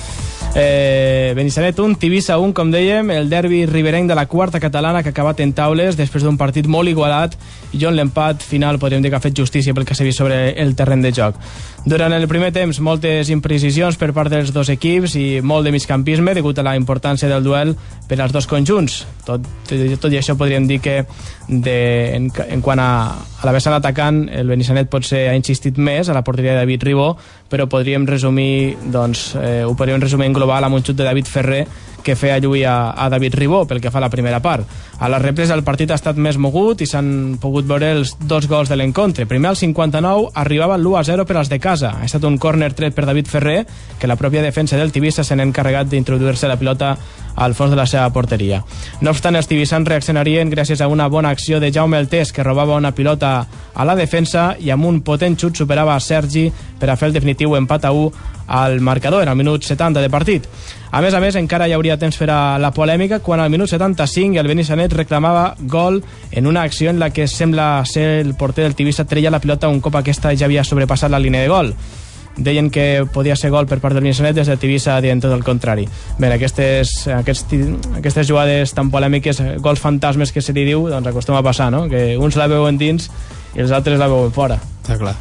Eh, Benissanet un, Tivissa un, com dèiem, el derbi riberenc de la quarta catalana que ha acabat en taules després d'un partit molt igualat i on l'empat final podríem dir que ha fet justícia pel que s'ha vist sobre el terreny de joc. Durant el primer temps, moltes imprecisions per part dels dos equips i molt de migcampisme degut a la importància del duel per als dos conjunts. Tot, tot i això podríem dir que de, en, en quant a, a la vessant atacant, el Benissanet potser ha insistit més a la porteria de David Ribó, però podríem resumir, doncs, eh, ho podríem resumir en global amb un xut de David Ferrer que feia lluir a, a David Ribó pel que fa a la primera part. A la represa el partit ha estat més mogut i s'han pogut veure els dos gols de l'encontre. Primer al cinquanta-nou arribava l'u a zero per als de casa. Ha estat un córner tret per David Ferrer que la pròpia defensa del Tivissa se n'ha encarregat d'introduir-se la pilota al fons de la seva porteria. No obstant, els tibissans reaccionarien gràcies a una bona acció de Jaume Altés que robava una pilota a la defensa i amb un potent xut superava a Sergi per a fer el definitiu empat a u al marcador en el minut setanta de partit. A més a més, encara hi hauria temps per a la polèmica quan al minut setanta-cinc el Benissanet reclamava gol en una acció en la que sembla ser el porter del Tivissa treia la pilota un cop aquesta ja havia sobrepassat la línia de gol. Deien que podia ser gol per part del Benissanet, des del Tivissa dient tot el contrari. Bé, aquestes, aquests, aquestes jugades tan polèmiques, gols fantasmes que se li diu, doncs acostuma a passar, no? Que uns la veuen dins i els altres la veuen fora. Està clar.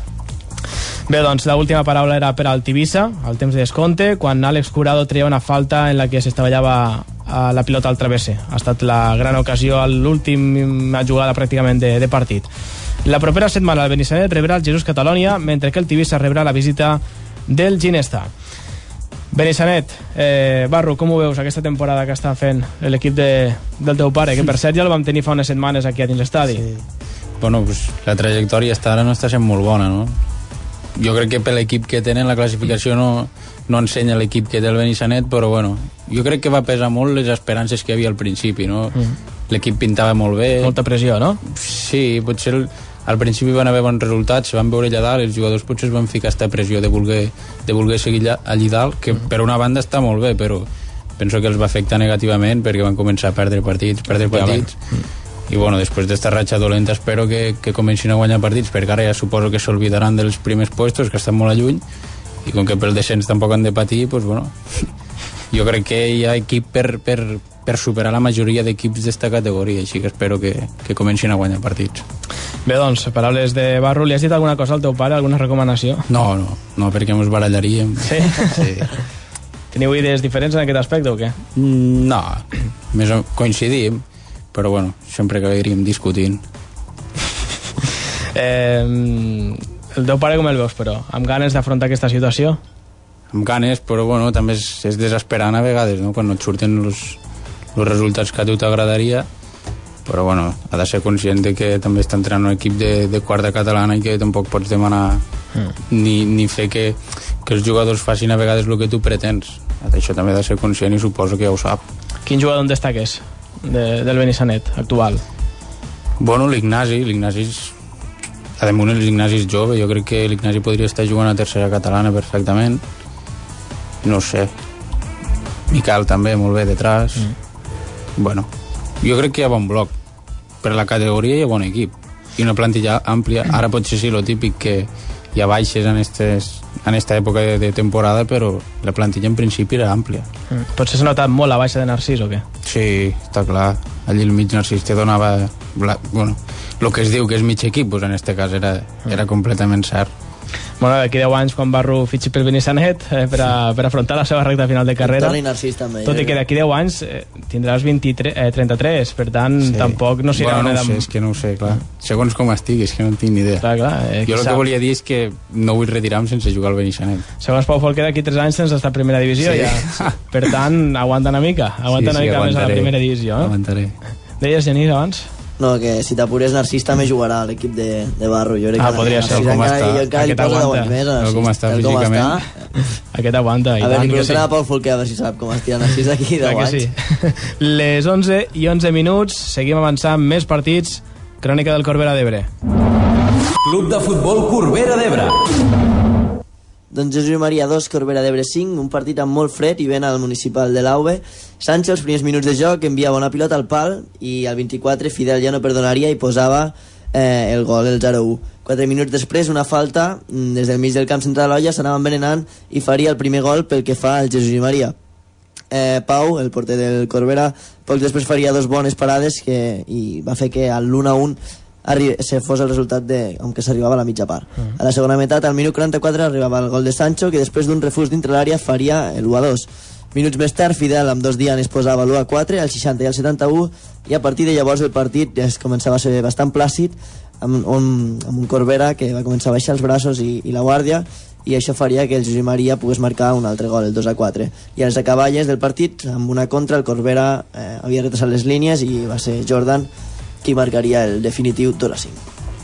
Bé, doncs l'última paraula era per al Tivissa, al temps de descompte, quan Àlex Curado treia una falta en la que s'estavellava a la pilota al travesser. Ha estat la gran ocasió a l'última jugada pràcticament de, de partit. La propera setmana el Benissanet rebrà el Jesús Catalònia, mentre que el Tivissa rebrà la visita del Ginestar. Benissanet, eh, Barro, com ho veus aquesta temporada que està fent l'equip de, del teu pare, que per cert ja el vam tenir fa unes setmanes aquí a dins l'estadi? Sí. Bueno, pues, la trajectòria està ara no està sent molt bona, no? Jo crec que per l'equip que tenen la classificació no, no ensenya l'equip que té el Benissanet, però bueno, jo crec que va pesar molt les esperances que hi havia al principi, no? Mm. L'equip pintava molt bé. Molta pressió, no? Sí, potser el, al principi van haver bons resultats, se van veure allà dalt, els jugadors potser es van ficar aquesta pressió de voler, de voler seguir allà, allà dalt, que mm. per una banda està molt bé, però penso que els va afectar negativament perquè van començar a perdre partits, perdre partits. Mm. I bueno, després d'esta ratxa dolenta espero que, que comencin a guanyar partits, perquè ara ja suposo que s'olvidaran dels primers puestos, que estan molt a lluny, i com que pel descens tampoc han de patir, pues bueno, jo crec que hi ha equip per, per, per superar la majoria d'equips d'esta categoria, així que espero que, que comencin a guanyar partits. Bé, doncs, paraules de Barro, li has dit alguna cosa al teu pare, alguna recomanació? No, no, no, perquè ens barallaríem. Sí? Sí. Teniu idees diferents en aquest aspecte o què? No, més o coincidim, però bueno, sempre acabaríem discutint. eh, el teu pare com el veus, però? Amb ganes d'afrontar aquesta situació? Amb ganes, però bueno, també és, és desesperant a vegades, no? Quan no et surten els resultats que a tu t'agradaria, però bueno, ha de ser conscient de que també està entrant un equip de, de quarta catalana i que tampoc pots demanar mm. ni, ni fer que, que els jugadors facin a vegades el que tu pretens. Això també ha de ser conscient i suposo que ja ho sap. Quin jugador en destaques de, del Benissanet actual? Bueno, l'Ignasi l'Ignasi és a damunt l'Ignasi és jove, jo crec que l'Ignasi podria estar jugant a tercera catalana perfectament, no sé, Miquel també molt bé detrás. mm. Bueno, jo crec que hi ha bon bloc per la categoria, hi ha bon equip i una plantilla àmplia. Ara potser sí, lo típic que hi ha baixes en estes en esta època de, de temporada, però la plantilla en principi era àmplia. Mm. Potser s'ha notat molt la baixa de Narcís o què? Sí, està clar, allí al mig Narcís te donava la, bueno, el que es diu que és mig equip, doncs en este cas era, era completament cert. Bueno, d'aquí deu anys, quan Barro fitxi pel Benissanet eh, per, a, per afrontar la seva recta final de carrera, Narcís, també, tot i que d'aquí deu anys eh, tindràs vint-i-tres, eh, trenta-tres, per tant sí. Tampoc no serà bueno, una no sé, és que no ho sé, clar, segons com estigui, és que no en tinc ni idea. Clar, clar, eh, jo el que volia dir és que no vull retirar-me sense jugar al Benissanet. Segons Pau Folquer, d'aquí tres anys sense estar a primera divisió, sí. Ja. Per tant, aguanta una mica aguanta sí, una sí, mica més a la primera divisió, eh? Aguantaré. Deies, Genís, abans? No, que si t'apures Narcís també jugarà a l'equip de, de Barro. Jo crec ah, que podria ser, com està. Aquest aguanta. Com està físicament. Aquest aguanta. A veure, li preguntarà a Pau Folquer a veure si sap com estirà Narcís d'aquí deu anys. Sí. Les onze i onze minuts, seguim avançant més partits. Crònica del Corbera d'Ebre. Club de futbol Corbera d'Ebre. Doncs Jesús Maria dos, Corbera d'Ebre cinc, un partit amb molt fred i ven al municipal de l'Auve. Sancho, els primers minuts de joc, enviava una pilota al pal i al vint-i-quatre Fidel ja no perdonaria i posava eh, el gol, el zero u. Quatre minuts després, una falta des del mig del camp central de l'Olla, s'anava envenenant i faria el primer gol pel que fa al Jesús Maria. Eh, Pau, el porter del Corbera, poc després faria dos bones parades que, i va fer que al l'u a u se fos el resultat de, on que s'arribava a la mitja part. Mm. A la segona meitat, al minut quaranta-quatre, arribava el gol de Sancho, que després d'un refús dintre l'àrea faria el u a dos. Minuts més tard, Fidel amb dos dianes posava l'u a quatre, al seixanta i al setanta-u, i a partir de llavors el partit es començava a ser bastant plàcid, amb, on, amb un Corbera que va començar a baixar els braços i, i la guàrdia, i això faria que el Josep Maria pogués marcar un altre gol, el dos a quatre. I a les acaballes del partit, amb una contra, el Corbera eh, havia retrasat les línies i va ser Jordan qui marcaria el definitiu dos a cinc.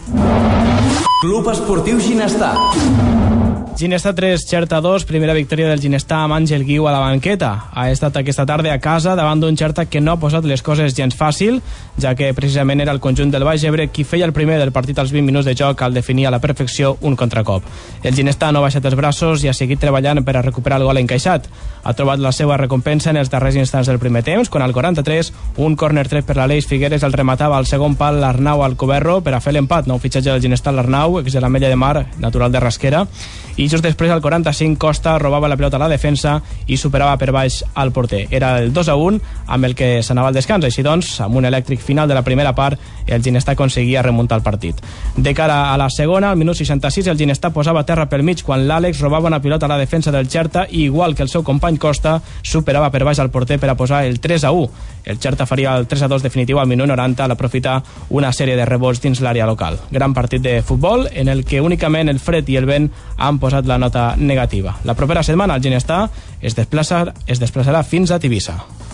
Club Esportiu Ginestar. Ginestar tres, Xerta dos, primera victòria del Ginestar amb Àngel Guiu a la banqueta. Ha estat aquesta tarda a casa davant d'un Xerta que no ha posat les coses gens fàcil, ja que precisament era el conjunt del Baix Ebre qui feia el primer del partit als vint minuts de joc al definir a la perfecció un contracop. El Ginestar no ha baixat els braços i ha seguit treballant per a recuperar el gol encaixat. Ha trobat la seva recompensa en els darrers instants del primer temps, quan al quaranta-tres un córner tret per l'Aleix Figueres el rematava al segon pal l'Arnau Alcoberro per a fer l'empat. Nou fitxatge del Ginestar, l'Arnau, ex de l'Ametlla de Mar, natural de Rasquera, i just després al quaranta-cinc Costa robava la pilota a la defensa i superava per baix al porter. Era el dos a un amb el que s'anava al descans. Així doncs, amb un elèctric final de la primera part, el Ginestar aconseguia remuntar el partit. De cara a la segona, al minut seixanta-sis, el Ginestar posava terra pel mig quan l'Àlex robava una pilota a la defensa del Xerta i, igual que el seu company Costa, superava per baix al porter per a posar el tres a u. El Xerta faria el tres a dos definitiu al minut noranta al aprofitar una sèrie de rebots dins l'àrea local. Gran partit de futbol en el que únicament el fred i el vent han posat la nota negativa. La propera setmana el Ginestar es, desplaça, es desplaçarà fins a Tivissa.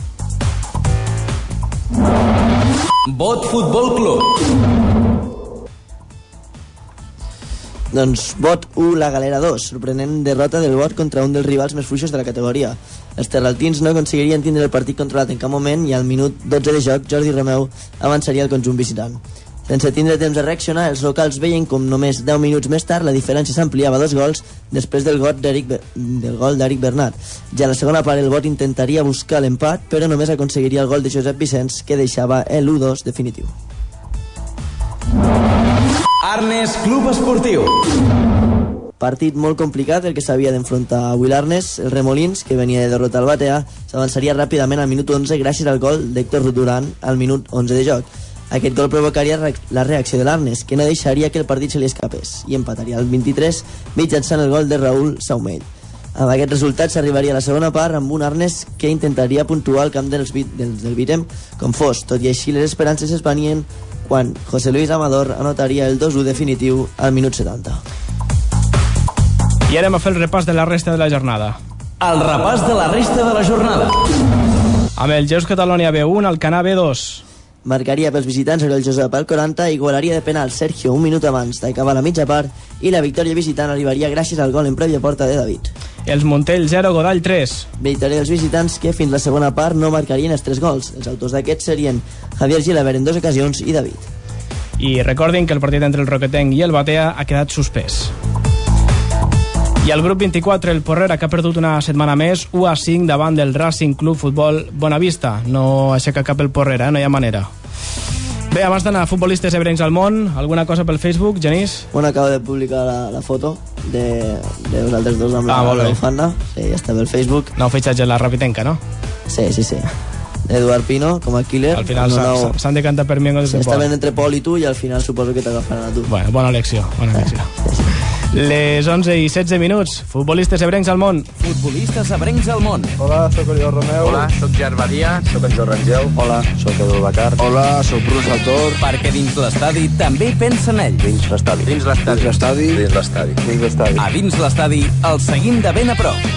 Bot Futbol Club. Doncs Bot u, la Galera dos. Sorprenent derrota del Bot contra un dels rivals més fluixos de la categoria. Els terraltins no aconseguirien tindre el partit controlat en cap moment i al minut dotze de joc Jordi Romeu avançaria el conjunt visitant. Sense tindre temps de reaccionar, els locals veien com només deu minuts més tard la diferència s'ampliava a dos gols després del gol d'Eric del gol d'Eric Bernat. Ja a la segona part el Bot intentaria buscar l'empat, però només aconseguiria el gol de Josep Vicenç, que deixava l'u dos definitiu. Arnes Club Esportiu. Partit molt complicat el que s'havia d'enfrontar avui l'Arnes. El Remolins, que venia de derrotar el Batea, s'avançaria ràpidament al minut onze gràcies al gol d'Héctor Duran al minut onze de joc. Aquest gol provocaria la reacció de l'Arnes, que no deixaria que el partit se li escapés, i empataria al vint-i-tres mitjançant el gol de Raúl Saumell. Amb aquest resultat s'arribaria a la segona part amb un Arnes que intentaria puntuar el camp dels, dels del Vitem com fos. Tot i així les esperances es venien quan José Luis Amador anotaria el dos a u definitiu al minut setanta. I anem a fer el repàs de la resta de la jornada. El repàs de la resta de la jornada. Amb el Geus Catalonia B u, Alcanar B dos. Marcaria pels visitants el Josep al quaranta, igualaria de penal Sergio un minut abans d'acabar la mitja part i la victòria visitant arribaria gràcies al gol en prèvia porta de David. Els Montell zero, Godall tres. Victòria dels visitants que fins la segona part no marcarien els tres gols. Els autors d'aquests serien Javier Gilabert en dues ocasions i David. I recordin que el partit entre el Roquetenc i el Batea ha quedat suspès. I el grup vint-i-quatre, el Porrera, que ha perdut una setmana més, u a cinc davant del Racing Club Futbol Bonavista. No aixeca cap el Porrera, eh? No hi ha manera. Bé, abans d'anar a futbolistes ebrencs al món, alguna cosa pel Facebook, Genís? Bueno, acabo de publicar la, la foto de, de vosaltres dos amb ah, la bufanda. Sí, ja està pel Facebook. Nou fitxatge la Rapitenca, no? Sí, sí, sí. Eduard Pino, com a killer. Al final s'han nou... de cantar per Miengo. Sí, està ben entre Pol i tu i al final suposo que t'agafaran a tu. Bueno, bona elecció, bona elecció. Sí, sí. Les onze i setze minuts. Futbolistes ebrencs al món. Futbolistes ebrencs al món. Hola, sóc Oriol Romeu. Hola, sóc Gerard Díaz. Sóc en Joan Rangel. Hola, sóc Edu Bacar. Hola, sóc Bruno Saltor. Perquè dins l'estadi també pensa en ell. Dins l'estadi. Dins l'estadi. Dins l'estadi. Dins l'estadi. Dins l'estadi. A dins l'estadi el seguim de ben a prop.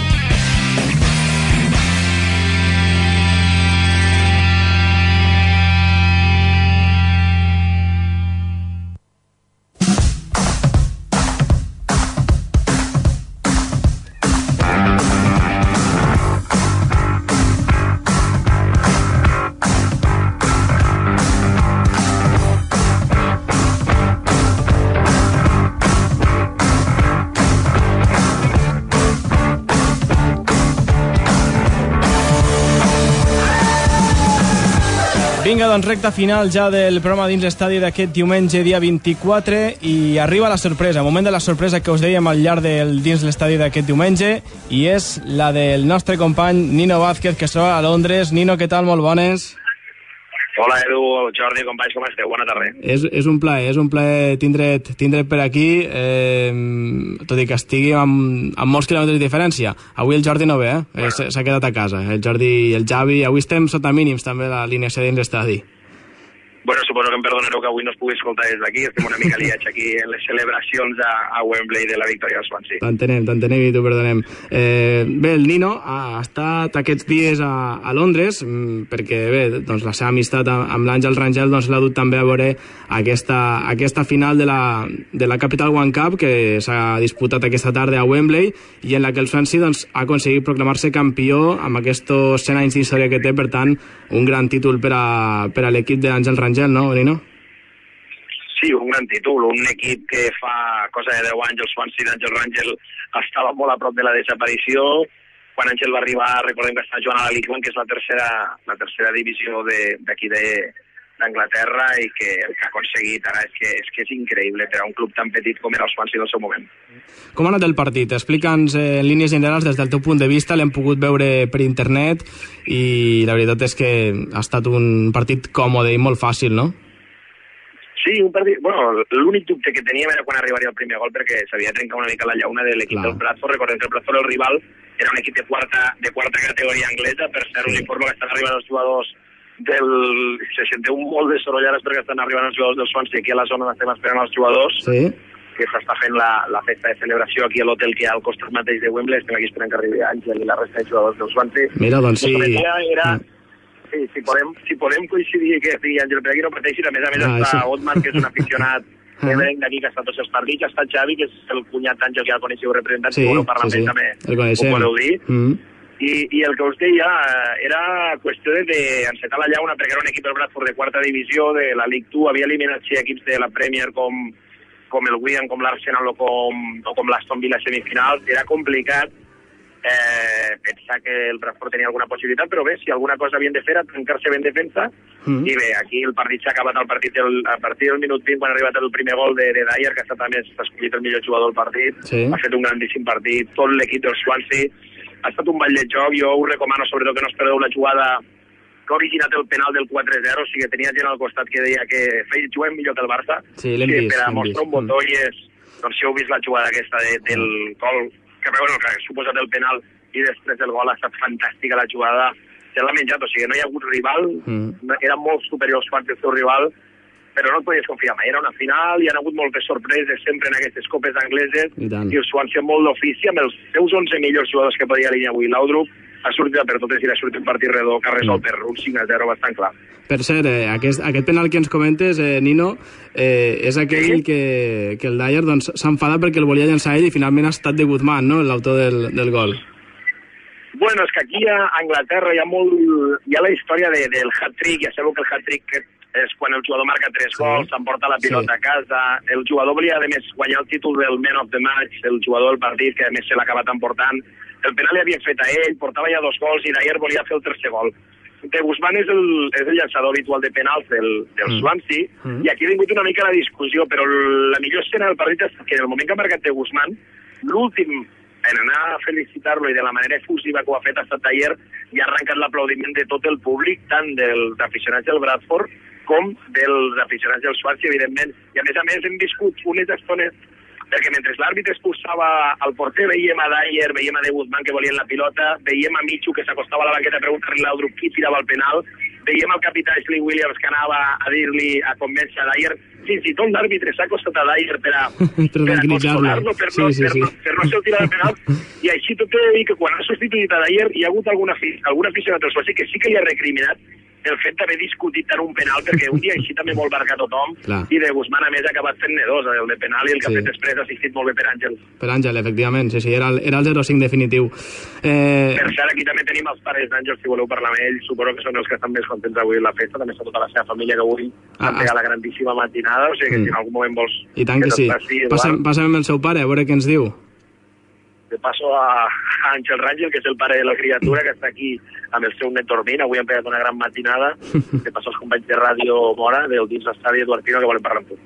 Vinga, doncs recta final ja del programa dins l'estadi d'aquest diumenge, dia vint-i-quatre, i arriba la sorpresa, moment de la sorpresa que us dèiem al llarg del dins l'estadi d'aquest diumenge, i és la del nostre company Nino Vázquez, que es troba a Londres. Nino, què tal? Molt bones. Hola, Edu, Jordi, companys, com esteu? Bona tarda. És, és un plaer, és un plaer tindre't, tindre't per aquí, eh, tot i que estigui amb, amb molts quilòmetres de diferència. Avui el Jordi no ve, eh? Bueno. S'ha quedat a casa. El Jordi i el Javi, avui estem sota mínims també la línia C dins l'estadi. Bueno, suposo que em perdonareu que avui no es pugui escoltar des d'aquí, estem una mica liats aquí en les celebracions a, a Wembley de la victòria del Swansea. T'entenem, t'entenem i t'ho perdonem. Eh, bé, el Nino ha estat aquests dies a, a Londres, perquè bé, doncs la seva amistat amb l'Àngel Rangel doncs, l'ha dut també a veure aquesta, aquesta final de la, de la Capital One Cup que s'ha disputat aquesta tarda a Wembley i en la que el Swansea doncs, ha aconseguit proclamar-se campió amb aquests cent anys d'història que té, per tant, un gran títol per a, per a l'equip d'Àngel Rangel, no, Nino? Sí, un gran títol, un equip que fa cosa de deu anys el Swansea d'Àngel Rangel estava molt a prop de la desaparició. Quan Àngel va arribar, recordem que està jugant a la League One, que és la tercera, la tercera divisió d'aquí d'Anglaterra, i que el que ha aconseguit ara és que, és que és increïble per a un club tan petit com era el Swansea del seu moment. Com ha anat el partit? Explica'ns eh, en línies generals des del teu punt de vista, l'hem pogut veure per internet i la veritat és que ha estat un partit còmode i molt fàcil, no? Sí, un partit... Bueno, l'únic dubte que teníem era quan arribaria el primer gol, perquè s'havia trencat una mica la llauna de l'equip del Bradford. Recordem que el Bradford, el rival, era un equip de quarta, de quarta categoria anglesa. Per cert, us informo que estan arribant els jugadors del... Se senteu molt de sorollares perquè estan arribant els jugadors del Swansea aquí a la zona on estem esperant els jugadors. Sí. Que s'està fent la, la festa de celebració aquí a l'hotel que hi ha al costat mateix de Wembley. Estem aquí esperant que arribi Àngel i la resta de jugadors del Swansea. Mira, doncs sí. La era... Sí, si podem, si podem coincidir que estigui Àngel per aquí, no pateixi. A més a més ah, està sí. Otman, que és un aficionat ebrenc d'aquí, que està tots els partits. Està Xavi, que és el cunyat d'Àngel, que ja el coneixeu, representant sí, del Parlament, sí, sí. També ho podeu dir. Mm. I, I el que us deia era qüestió d'encetar la llauna, perquè era un equip del Bradford de quarta divisió, de la League dos, havia eliminat sí, equips de la Premier com, com el Wigan, com l'Arsenal o com, o com l'Aston Villa semifinals. Era complicat eh, pensar que el Bradford tenia alguna possibilitat, però bé, si alguna cosa havien de fer era trencar-se ben defensa, mm. i bé, aquí el partit s'ha acabat al partit del, a partir del minut vint, quan ha arribat el primer gol de, de Dyer, que ha estat també escollit el millor jugador del partit, sí. Ha fet un grandíssim partit, tot l'equip del Swansea, ha estat un ball de joc. Jo us recomano sobretot que no us perdeu la jugada que ha originat el penal del quatre zero, o sigui que tenia gent al costat que deia que feia juguem millor que el Barça, sí, l'hem vist, per a l'hem mostrar un botó, i és, doncs si heu vist la jugada aquesta de, del gol, que, bueno, que ha suposat el penal, i després del gol ha estat fantàstica la jugada, se l'ha menjat, o sigui, no hi ha hagut rival, mm. era molt superior als quarts del seu rival, però no et podies confiar mai, era una final, hi ha hagut moltes sorpreses sempre en aquestes copes angleses, i, i el Swansea molt d'ofici, amb els seus onze millors jugadors que podia alinear avui Laudrup, ha sortit per totes i ha sortit un partit redó que ha resolt mm. per un cinc a zero bastant clar. Per cert, eh, aquest, aquest penal que ens comentes, eh, Nino, eh, és aquell sí? que, que el Dyer doncs, s'enfada perquè el volia llançar ell i finalment ha estat de Guzmán, no?, l'autor del, del gol. Bueno, és que aquí a Anglaterra hi ha molt... hi ha la història de, del hat-trick, ja sabeu que el hat-trick és quan el jugador marca tres sí. gols, s'emporta la pilota sí. a casa, el jugador volia a més guanyar el títol del Man of the Match, el jugador del partit, que a més se l'ha acabat emportant, el penal li havia fet a ell, portava ja dos gols i Dyer volia fer el tercer gol. De Guzmán és el, és el llançador habitual de penals del, del mm. Swansea, mm. i aquí ha vingut una mica la discussió, però la millor escena del partit és que en el moment que ha marcat de Guzmán, l'últim en anar a felicitar-lo i de la manera efusiva que ho ha fet ha estat Dyer, i ha arrencat l'aplaudiment de tot el públic, tant dels aficionats del Bradford com dels aficionats del Swansea, evidentment. I a més a més hem viscut unes estones, perquè mentre l'àrbitre expulsava al porter veiem a Dyer, veiem a De Guzmán que volien la pilota, veiem a Michu que s'acostava a la banqueta a preguntar-li a Laudrup qui tirava el penal, veiem al capità Ashley Williams que anava a dir-li, a convèncer a Dyer, fins i tot l'àrbitre s'ha acostat a Dyer per a, per a consolar-lo, per, no, sí, sí, sí. per, no, per no ser el tirar de penal, i així tot he de dir que quan ha substituït a Dyer hi ha hagut alguna, algun aficionat del Swansea que sí que li ha recriminat el fet d'haver discutit tant un penal, perquè un dia així també vol marcar tothom, clar. I De Guzmán a més ha acabat fent-ne dos, el de penal i el que sí. ha fet després ha assistit molt bé per Àngel. Per Àngel, efectivament, sí, sí, era el, era el zero cinc definitiu. Eh... Per cert, aquí també tenim els pares d'Àngel, si voleu parlar amb ells, suposo que són els que estan més contents avui en la festa, també està tota la seva família que avui ah, ha pegat ah. la grandíssima matinada, o sigui que mm. si en algun moment vols... I tant que, que sí. Passi, passem, passem amb el seu pare, a veure què ens diu. de passo a Àngel Rangel, que és el pare de la criatura, que està aquí amb el seu net dormint. Avui han pegat una gran matinada. De passo als companys de Ràdio Mora, del dins l'estadi Eduard Pino, que volen parlar amb tu.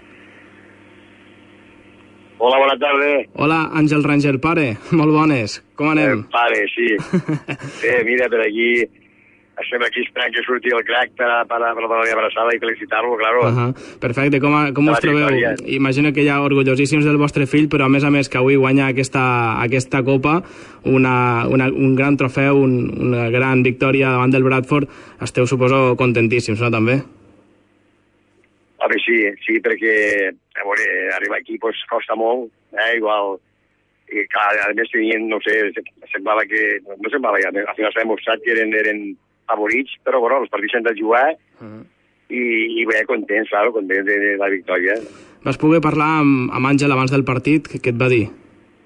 Hola, bona tarda. Hola, Àngel Rangel, pare. Molt bones. Com anem? Eh, pare, sí. Sí, mira, per aquí... Estem aquí esperant que surti el crack per a, per a, per a la abraçada i felicitar-lo, claro. Uh -huh. Perfecte, com, a, com us trobeu? Imagino que ja orgullosíssims del vostre fill, però a més a més que avui guanya aquesta, aquesta copa, una, una, un gran trofeu, un, una gran victòria davant del Bradford, esteu, suposo, contentíssims, no, també? Home, sí, sí, perquè a veure, arribar aquí pues, costa molt, eh, igual... I clar, a més tenien, no sé, semblava que... No semblava, ja, al final s'ha demostrat que eren... eren favorits, però bueno, els partits s'han de jugar uh -huh. i, i bé, contents, claro, contents de, de la victòria. Vas poder parlar amb, amb Àngel abans del partit? Què, què et va dir?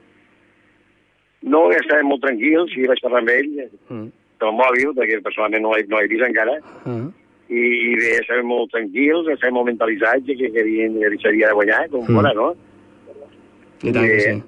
No, estàvem molt tranquils i vaig parlar amb ell uh -huh. pel mòbil, perquè personalment no l'he no vist encara, uh -huh. I, i bé, estàvem molt tranquils, estàvem molt mentalitzats que, que havien que s'havia de guanyar, com uh -huh. fora, no? I tant que sí.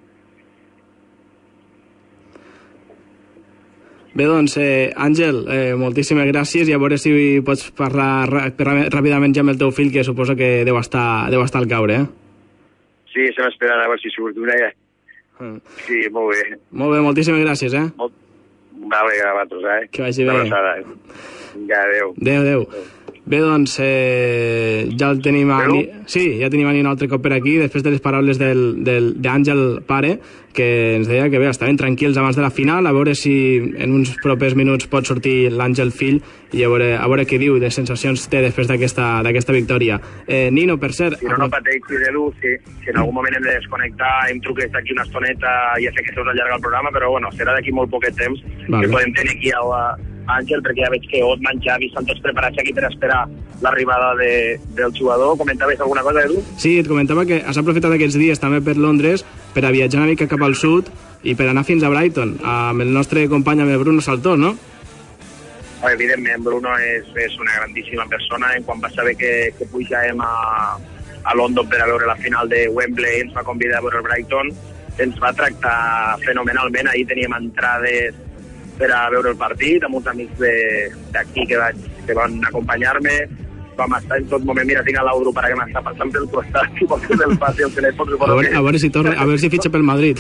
Bé, doncs, eh, Àngel, eh, moltíssimes gràcies i a veure si pots parlar ràpidament ja amb el teu fill, que suposo que deu estar, deu estar al caure, eh? Sí, estem esperant a veure si surt una ja. Mm. Sí, molt bé. Molt bé, moltíssimes gràcies, eh? Molt... Vale, a vosaltres, eh? Que vagi bé. Una abraçada, eh? Vinga, adéu. Adéu, adéu. Bé, doncs, eh, ja el tenim a... Ni... Sí, ja tenim a un altre cop per aquí, després de les paraules d'Àngel pare, que ens deia que bé, estaven tranquils abans de la final, a veure si en uns propers minuts pot sortir l'Àngel fill i a veure, a veure què diu, de sensacions té després d'aquesta victòria. Eh, Nino, per cert... Si no, no pateixi de l'U, si, si en algun moment hem de desconnectar, em truques d'aquí una estoneta i ja sé que se us allarga el programa, però bueno, serà d'aquí molt poquet temps vale. Que podem tenir aquí a Àngel, perquè ja veig que Otman, Xavi estan tots preparats aquí per esperar l'arribada de, del jugador. Comentaves alguna cosa, Edu? Sí, et comentava que has aprofitat aquests dies també per Londres per a viatjar una mica cap al sud i per anar fins a Brighton, amb el nostre company, amb el Bruno Saltós, no? Evidentment, Bruno és, és una grandíssima persona. En quan va saber que, que pujàvem a, a London per a veure la final de Wembley, ens va convidar a veure el Brighton, ens va tractar fenomenalment. Ahir teníem entrades per a veure el partit, amb uns amics d'aquí que, que van acompanyar-me. Vam estar en tot moment, mira, tinc a l'Audro para que m'està passant pel costat, i pot fer el pas i el telèfon. A veure, a veure si torna, a veure si fitxa pel Madrid.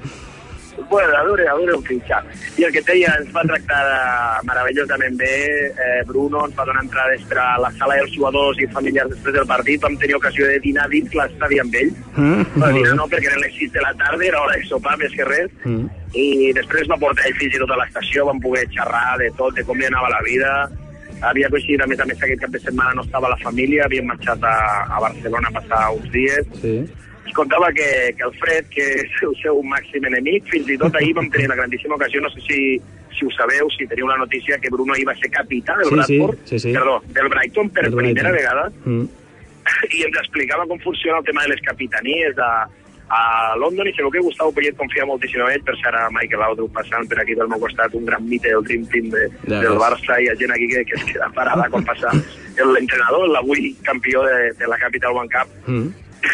Bueno, a veure, a veure on fitxa. I el que et deia, ens va tractar meravellosament bé. Eh, Bruno ens va donar entrades per a la sala dels jugadors i familiars després del partit. Vam tenir ocasió de dinar dins l'estadi amb ell. Ah, bueno, dinar no, perquè eren les sis de la tarda, era hora de sopar més que res. Mm. I després va portar ell fins i tot a l'estació, vam poder xerrar de tot, de com li anava la vida. Havia coincidit, a més a més, aquest cap de setmana no estava la família, havíem marxat a, a Barcelona a passar uns dies. Sí. Es contava que, que el Fred, que és el seu màxim enemic, fins i tot ahir vam tenir la grandíssima ocasió, no sé si, si ho sabeu, si teniu la notícia, que Bruno ahir va ser capità del sí, Bradford, sí, sí, sí. perdó, del Brighton per del primera Brighton. vegada, mm. i ens explicava com funciona el tema de les capitanies a, a London, i segur que Gustavo Pellet confia moltíssim en ell, per ser ara Michael Laudrup passant per aquí del meu costat, un gran mite del Dream Team de, ja, del Barça, i hi ha gent aquí que, que es queda parada quan passa l'entrenador, l'avui campió de, de la Capital One Cup. Mm.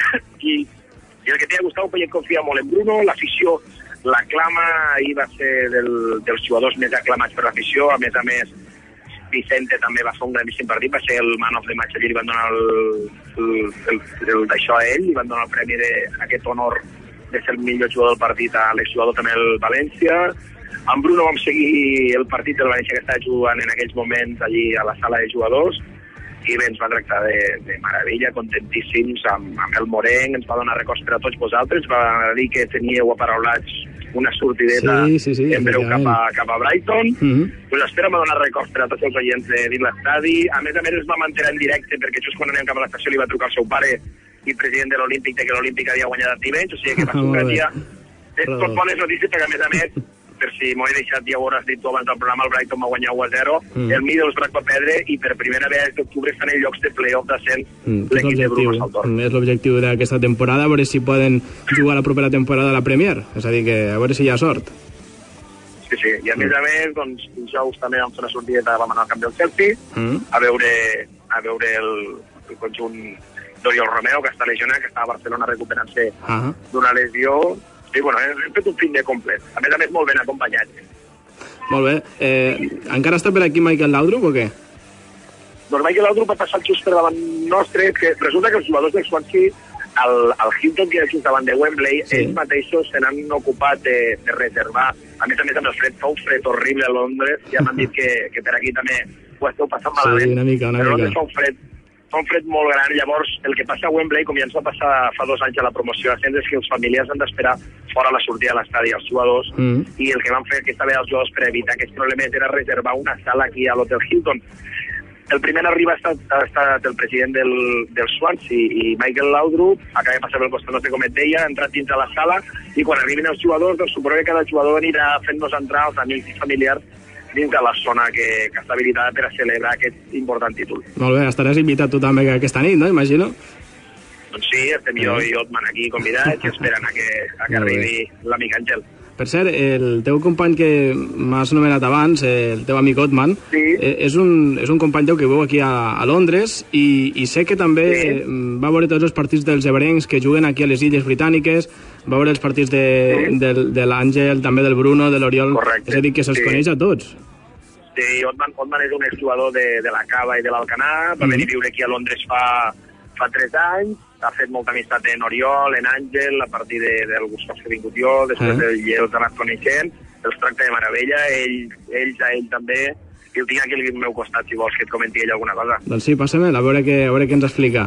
I I el que té Gustavo Pellet confia molt en Bruno, l'afició l'aclama, ahir va ser del, dels jugadors més aclamats per l'afició, a més a més Vicente també va fer un grandíssim partit, va ser el man of the match, allí li van donar el, el, el, el d'això a ell, li van donar el premi d'aquest honor de ser el millor jugador del partit a l'exjugador també el València. Amb Bruno vam seguir el partit del València que estava jugant en aquells moments allí a la sala de jugadors, i bé, ens va tractar de, de meravella, contentíssims amb, amb el Morenc, ens va donar records per a tots vosaltres, va dir que teníeu aparaulats una sortideta sí, sí, sí, en breu cap a, cap a Brighton. Mm-hmm. Pues esperem a donar records per a tots els oients de dins l'estadi. A més a més es va mantenir en directe, perquè just quan anem cap a l'estació li va trucar el seu pare i president de l'Olímpic, de que l'Olímpic havia guanyat a Tivenys, o sigui que va ser un gran dia. És tot bones notícies, perquè a més a més, per si m'ho he deixat, ja ho hauràs dit tu abans del programa, el Brighton va guanyar u a zero, mm. el Middlesbrough va perdre, i per primera vegada d'octubre estan en llocs de play-off d'ascens mm, l'equip de Bruno Saltor. És l'objectiu d'aquesta temporada, a veure si poden jugar la propera temporada a la Premier, és a dir, que a veure si hi ha sort. Sí, sí, i a més a més, doncs, dijous també vam fer una sortida, vam anar al camp del Chelsea, mm. a veure, a veure el, el conjunt d'Oriol Romeo, que està lesionat, que està a Barcelona recuperant-se uh -huh. d'una lesió. sí, bueno, hem fet un fin de complet. A més a més, molt ben acompanyat. Molt bé. Eh, encara està per aquí Michael Laudrup o què? Doncs Michael Laudrup va passar just per davant nostre, que resulta que els jugadors del Swansea, al, al Hilton, que és just davant de Wembley, sí. ells mateixos se n'han ocupat de, de reservar. A més a més, amb el fred, fa un fred horrible a Londres, ja m'han dit que, que per aquí també ho esteu passant malament. Sí, una mica, una però mica. Londres fa un fred, fa un fred molt gran. Llavors, el que passa a Wembley, com ja ens va passar fa dos anys a la promoció d'ascens, és que els familiars han d'esperar fora la sortida de l'estadi als jugadors, mm. i el que van fer aquesta vegada els jugadors per evitar aquests problemes era reservar una sala aquí a l'Hotel Hilton. El primer en arribar ha estat, ha estat el president del, del Swansea i Michael Laudrup, acaba de passar pel costat nostre, com et deia, ha entrat dins de la sala, i quan arribin els jugadors, doncs suposo que cada jugador anirà fent-nos entrar els amics i familiars dins de la zona que, que està habilitada per a celebrar aquest important títol. Molt bé, estaràs invitat tu també aquesta nit, no? Imagino. Doncs sí, estem jo i Otman aquí convidats i esperen a que, a que arribi l'amic Àngel. Per cert, el teu company que m'has anomenat abans, el teu amic Otman, sí. és, un, és un company teu que viu aquí a, a Londres i, i sé que també sí. va veure tots els partits dels ebrencs que juguen aquí a les Illes Britàniques, va veure els partits de, sí. de, de l'Àngel, també del Bruno, de l'Oriol, correcte. És a dir, que se'ls sí. coneix a tots. Sí, Otman, Otman és un exjugador de, de la Cava i de l'Alcanar, va mm. venir a viure aquí a Londres fa, fa tres anys, ha fet molta amistat en Oriol, en Àngel, a partir de, dels gustos que he vingut jo, després eh. del Lleó que ha anat coneixent, els tracta de meravella, ell, ells a ell també, i el tinc aquí al meu costat, si vols que et comenti ell alguna cosa. Doncs sí, passa-me'l, a veure què, a veure què ens explica.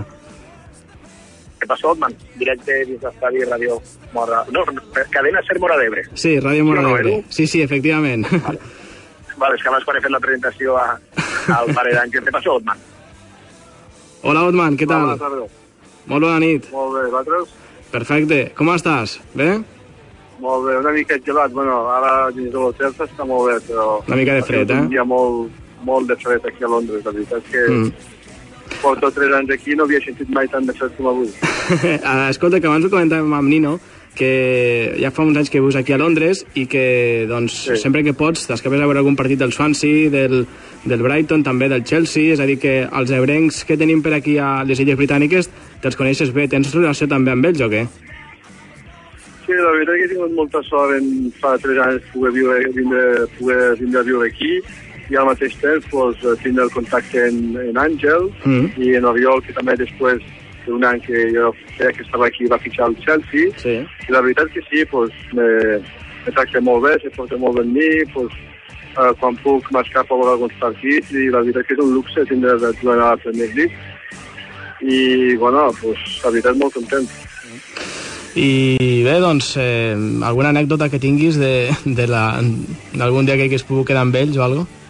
Què passa, Otman? Directe dins l'estadi Ràdio Mora... No, cadena Ser Mora d'Ebre. Sí, Ràdio Mora d'Ebre. Sí, sí, efectivament. Vale. Vale, és que abans quan he fet la presentació a, al pare d'Àngel. Què passa, Otman? Hola, Otman, què tal? Bona tarda. Molt bona nit. Molt bé, vosaltres? Perfecte. Com estàs? Bé? Molt bé, una mica gelat. Bueno, ara dins de l'hotel està molt bé, però... Una mica de fred, eh? Un dia molt, molt de fred aquí a Londres, la veritat és que... Mm. Porto tres anys aquí, no havia sentit mai tant de fred com avui. Escolta, que abans ho comentàvem amb Nino, que ja fa uns anys que vius aquí a Londres i que, doncs, sí. sempre que pots t'escapes a veure algun partit del Swansea, del, del Brighton, també del Chelsea, és a dir, que els ebrencs que tenim per aquí a les Illes Britàniques te'ls coneixes bé. Tens relació també amb ells o què? Sí, la veritat que he tingut molta sort en fa tres anys poder, viure, vindre, poder vindre a viure aquí i al mateix temps pues, tindre el contacte en, en Àngel mm. i en Oriol, que també després d'un any que jo feia que estava aquí va fitxar al Chelsea, sí. I la veritat que sí, pues, me, me tracta molt bé, se porta molt bé amb mi, pues, uh, quan puc m'escapo a veure alguns partits i la veritat que és un luxe tindre de jugar a la Premier League i, bueno, pues, la veritat molt content. I bé, doncs, eh, alguna anècdota que tinguis de, de la, d'algun dia que hagués pogut quedar amb ells o alguna cosa?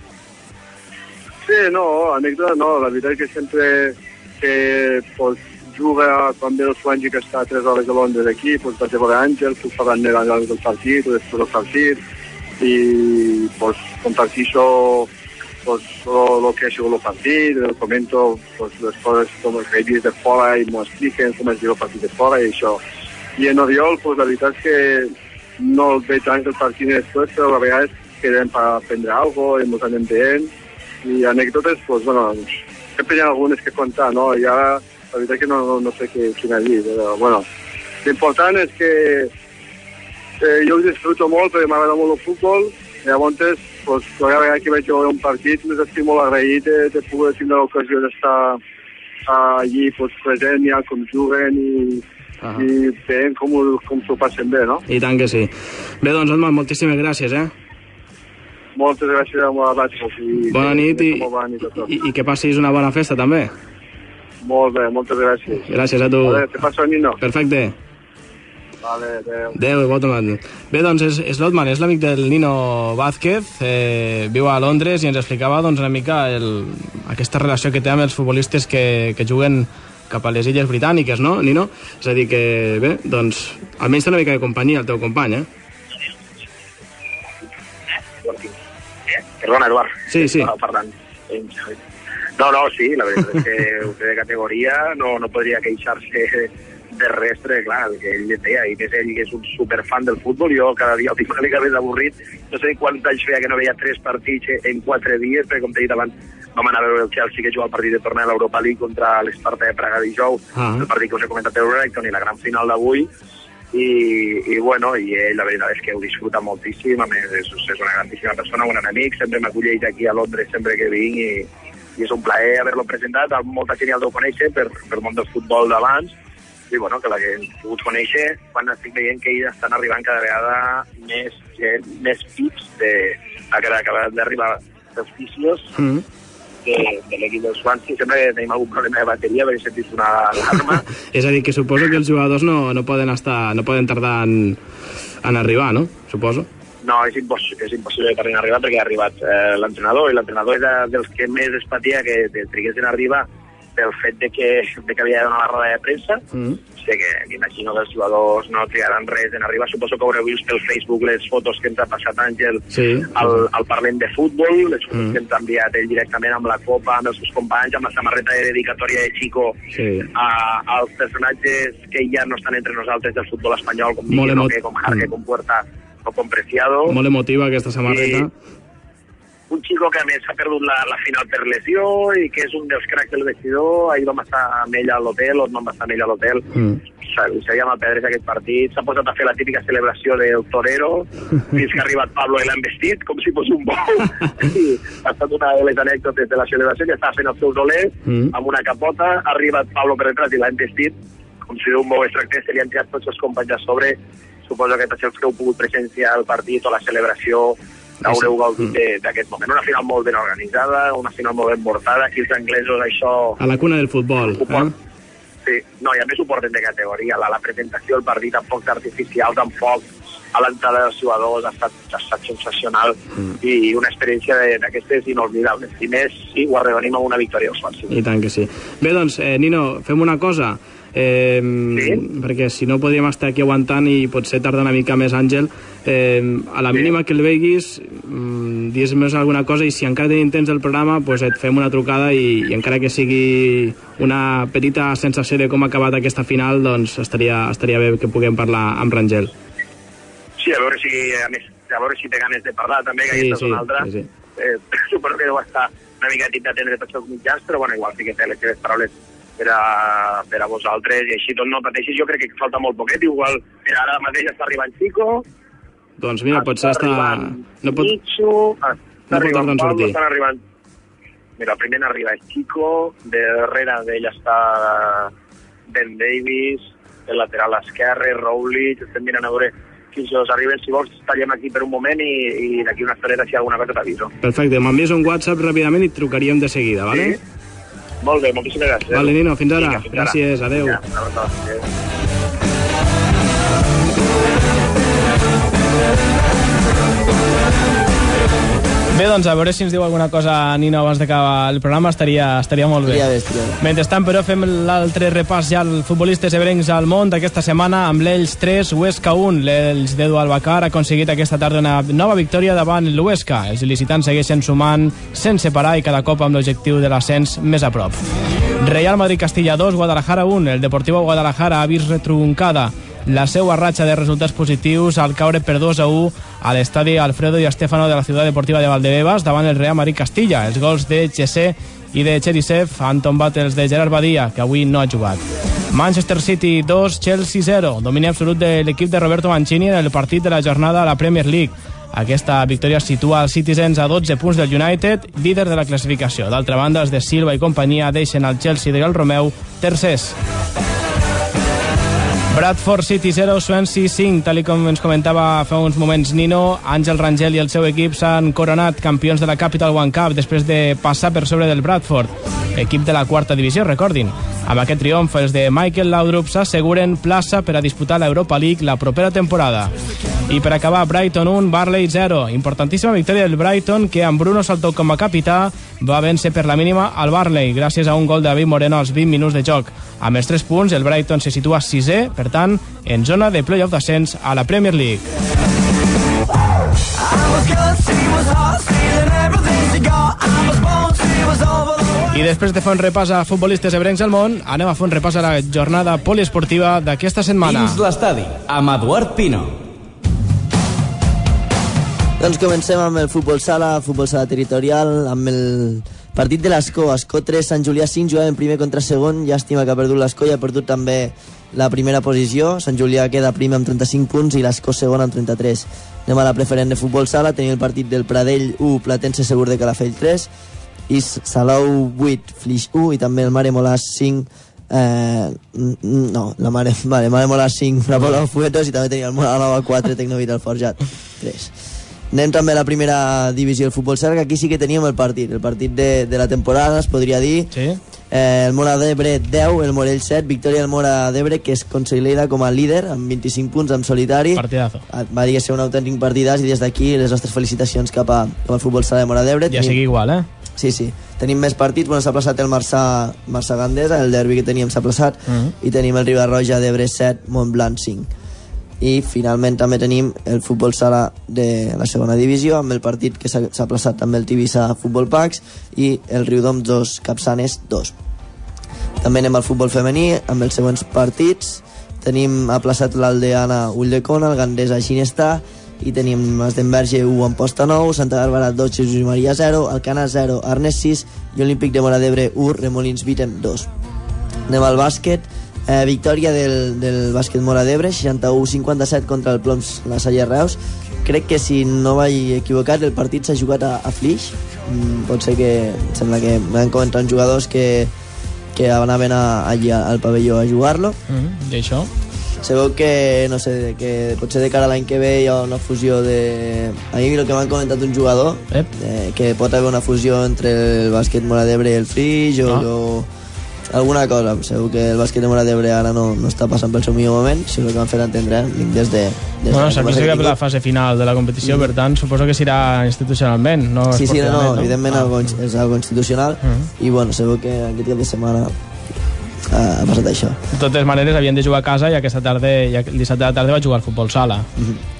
Sí, no, anècdota no, la veritat que sempre que pues, juga quan ve el Swansea que està a tres hores de Londres aquí, pues, vaig a veure Àngel, puc parlar amb ell abans del partit o després del partit i pues, compartir això pues, lo que ha sigut el partit, el comento pues, les coses com els que he vist de fora i m'ho expliquen com es diu el partit de fora i això. I en Oriol, pues, la veritat és que no el veig anys del partit després, però a vegades quedem per aprendre alguna cosa i ens anem veient i anècdotes, pues, bueno, sempre hi ha algunes que contar, no? I ara la veritat que no, no, no sé què, quina dir, però, bueno, l'important és que eh, jo ho disfruto molt perquè m'agrada molt el futbol i llavors, pues, cada vegada que vaig veure un partit m'estic molt agraït de, de poder tindre l'ocasió d'estar allí pues, present ja com juguen i, uh -huh. i veient com, com s'ho passen bé, no? I tant que sí. Bé, doncs, Otman, moltíssimes gràcies, eh? Moltes gràcies a vosaltres. I bona nit i, i, i que passis una bona festa també. Molt bé, moltes gràcies. Gràcies a tu. Vale, te passo a Nino. Perfecte. Vale, adeu. Adeu, bon tomat. Bé, doncs és, és l'Otman, és l'amic del Nino Vázquez, eh, viu a Londres i ens explicava doncs, una mica el, aquesta relació que té amb els futbolistes que, que juguen cap a les Illes Britàniques, no, Nino? És a dir que, bé, doncs, almenys té una mica de companyia el teu company, eh? Perdona, Eduard. Sí, sí. Estava parlant. No, no, sí, la veritat és que usted de categoria no, no podria queixar-se de res, perquè clar, el que ell deia, i més ell que és un superfan del futbol, jo cada dia el tinc una mica més avorrit, no sé quants anys feia que no veia tres partits en quatre dies, perquè com t'he dit abans, vam anar a veure el Chelsea que juga el partit de torneig a l'Europa League contra l'Esparta de Praga dijous, ah. el partit que us he comentat del Brighton i la gran final d'avui, i, i bueno, i ell la veritat és que ho disfruta moltíssim, a més és, és una grandíssima persona, un gran amic, sempre m'acolleix aquí a Londres sempre que vinc i, i és un plaer haver-lo presentat, molta gent ja el deu conèixer per, per món del futbol d'abans, i bueno, que la que hem pogut conèixer quan estic veient que ells estan arribant cada vegada més gent, més pips de, a que acabat d'arribar els fisios mm. de, de l'equip del Swansea. Sempre tenim algun problema de bateria perquè sentit una alarma. És a dir, que suposo que els jugadors no, no poden estar, no poden tardar en, en arribar, no? Suposo. No, és, impos és impossible que tardin a arribar perquè ha arribat eh, l'entrenador, i l'entrenador és de, dels que més es patia que triguessin a arribar pel fet de que, de que havia de donar la roda de premsa. Mm. O sigui que m'imagino que els jugadors no trigaran res en arribar. Suposo que haureu vist pel Facebook les fotos que ens ha passat Àngel sí, al, al Parlem de Futbol, les fotos mm. que ens ha enviat ell directament amb la copa, amb els seus companys, amb la samarreta de dedicatòria de Chico sí. a, als personatges que ja no estan entre nosaltres del futbol espanyol, com Diguino, que com Jarque, mm. com Puerta o com Preciado. Molt emotiva aquesta samarreta. I un xico que a més ha perdut la, la final per lesió i que és un dels cracs del vestidor. Ahir vam estar amb ell a l'hotel, o vam estar amb ell a l'hotel, mm. sabíem el Pedres aquest partit, s'ha posat a fer la típica celebració del torero, fins que ha arribat Pablo i l'ha investit, com si fos un bou. I ha estat una de les anècdotes de la celebració, que estava fent els seus olers, mm. amb una capota, ha arribat Pablo per detrás i l'ha investit, com si d'un bou es tractés, se li han tirat tots els companys a sobre. Suposo que tots els que heu pogut presenciar el partit o la celebració haureu gaudit d'aquest moment. Una final molt ben organitzada, una final molt ben portada. Aquí els anglesos això... A la cuna del futbol. Eh? Sí, no, i a més ho porten de categoria. La, la presentació del partit amb focs artificials, amb foc, a l'entrada dels jugadors, ha estat, ha estat sensacional mm. i una experiència d'aquestes inolvidables. I més, sí, ho arredonim amb una victòria al Swansea. I tant que sí. Bé, doncs, eh, Nino, fem una cosa... Eh, sí? Perquè si no podríem estar aquí aguantant i potser tarda una mica més Àngel, eh, a la mínima sí. que el veguis mm, digues més alguna cosa, i si encara tenim temps del programa pues et fem una trucada i, i encara que sigui una petita sensació de com ha acabat aquesta final, doncs estaria, estaria bé que puguem parlar amb Rangel. Sí, a veure si a més, a veure si té ganes de parlar també, que sí, aquesta sí, és una altra sí, sí. Eh, suposo que deu estar una mica tip d'atendre tots els mitjans, però bueno, igual sí que té les seves paraules per a, per a vosaltres, i així tot no pateixis. Jo crec que falta molt poquet, igual mira, ara mateix està arribant Chico, doncs mira, potser està... no pot... Nicho, està no arribant pot Pablo, estan arribant... Mira, el primer arriba és Chico, de darrere d'ell està Ben Davis, el lateral esquerre, Rowley, estem mirant a veure fins els arriben. Si vols, tallem aquí per un moment i, i d'aquí una estoneta, si hi ha alguna cosa t'aviso. Perfecte, m'envies un WhatsApp ràpidament i trucaríem de seguida, vale? Sí. Molt bé, moltíssimes gràcies. Vale, Nino, fins ara. Vinga, fins gràcies, ara. Adéu. Bé, doncs a veure si ens diu alguna cosa Nino abans d'acabar el programa, estaria, estaria molt bé. Estaria bé, estaria bé. Mentrestant, però, fem l'altre repàs ja als futbolistes ebrencs al món d'aquesta setmana, amb l'Elx tres, Huesca un. L'Elx d'Edu Albacar ha aconseguit aquesta tarda una nova victòria davant l'Huesca. Els il·licitants segueixen sumant sense parar i cada cop amb l'objectiu de l'ascens més a prop. Real Madrid-Castilla dos, Guadalajara un. El Deportivo Guadalajara ha vist retruncada la seva ratxa de resultats positius al caure per dos a u a l'estadi Alfredo y Estefano de la Ciutat Deportiva de Valdebebas davant el Real Madrid-Castilla. Els gols de Chesé i de Cherisev han tombat els de Gerard Badia, que avui no ha jugat. Manchester City dos, Chelsea zero. Domini absolut de l'equip de Roberto Mancini en el partit de la jornada a la Premier League. Aquesta victòria situa els Citizens a dotze punts del United, líder de la classificació. D'altra banda, els de Silva i companyia deixen el Chelsea de Romeu tercers. Bradford City zero, Swansea cinc. Tal com ens comentava fa uns moments Nino, Àngel Rangel i el seu equip s'han coronat campions de la Capital One Cup després de passar per sobre del Bradford, equip de la quarta divisió, recordin. Amb aquest triomf, els de Michael Laudrup s'asseguren plaça per a disputar l'Europa League la propera temporada. I per acabar, Brighton un, Burnley zero. Importantíssima victòria del Brighton, que amb Bruno Saltó com a capità va vèncer per la mínima al Burnley, gràcies a un gol de David Moreno als vint minuts de joc. Amb els tres punts, el Brighton se situa sisè, per tant, en zona de play-off d'ascens a la Premier League. I després de fer un repàs a futbolistes ebrencs al món, anem a fer un repàs a la jornada poliesportiva d'aquesta setmana. Dins l'estadi, amb Eduard Pino. Doncs comencem amb el futbol sala, futbol sala territorial, amb el partit de l'Escó. Escó tres, Sant Julià cinc, jugaven primer contra segon. Llàstima que ha perdut l'Escó i ha perdut també la primera posició. Sant Julià queda primer amb trenta-cinc punts i l'Escó segona amb trenta-tres. Anem a la preferent de futbol sala. Tenim el partit del Pradell u, Platense Segur de Calafell tres, i Salou vuit, Flix u, i també el Mare Molàs cinc, eh, no, la Mare, vale, Mare Molàs cinc, la Palau Fuetos, i també tenim el Mola Nova quatre, Tecnovital Forjat tres. Anem també a la primera divisió del futbol sala, que aquí sí que teníem el partit, el partit de, de la temporada, es podria dir. Sí. Eh, el Mora d'Ebre deu, el Morell set, victòria del Mora d'Ebre, que es consolida com a líder amb vint-i-cinc punts en solitari. Partidazo. Va dir que ser un autèntic partidàs, i des d'aquí les nostres felicitacions cap, a, cap al futbol sala de Mora d'Ebre. Ja sigui igual, eh? Sí, sí. Tenim més partits. Bueno, s'ha plaçat el Marçà, Marçà Gandesa, el derbi que teníem s'ha plaçat, uh -huh. i tenim el Ribarroja d'Ebre set, Montblanc cinc. I finalment també tenim el futbol sala de la segona divisió, amb el partit que s'ha plaçat també el Tivissa Futbol Pax, i el Riudoms dos, Capçanes dos. També anem al futbol femení amb els següents partits. Tenim aplaçat l'Aldeana Ulldecona, el Gandesa Ginestà, i tenim l'Esdenverge u, Amposta nou, Santa Bàrbara dos, Jesús Maria zero, Alcana zero, Arnes sis, i Olímpic de Mora d'Ebre u, Remolins Vitem dos. Anem al bàsquet. Eh, victòria del, del bàsquet Mora d'Ebre, seixanta-u cinquanta-set contra el Ploms La Salle Reus. Crec que, si no vaig equivocat, el partit s'ha jugat a, a Flix. Mm, pot ser que, em sembla que m'han comentat jugadors que, que anaven a, allí al pavelló a jugar-lo. Mm, I això? Se veu que, no sé, que potser de cara a l'any que ve hi ha una fusió de... A mi el que m'han comentat un jugador, eh, que pot haver una fusió entre el bàsquet Mora d'Ebre i el Flix, o... Ah. o alguna cosa. Segur que el bàsquet de Mora d'Ebre ara no, no està passant pel seu millor moment, si és el que han fet entendre des de... Des bueno, de s'ha classificat per la fase final de la competició, mm. per tant, suposo que serà institucionalment, no sí, sí, no, no, evidentment ah. algo, és algo institucional, mm. i bueno, segur que aquest cap de setmana ha, ha passat això. De totes maneres, havien de jugar a casa, i aquesta tarda, i el dissabte de la tarda va jugar al futbol sala. Mm-hmm.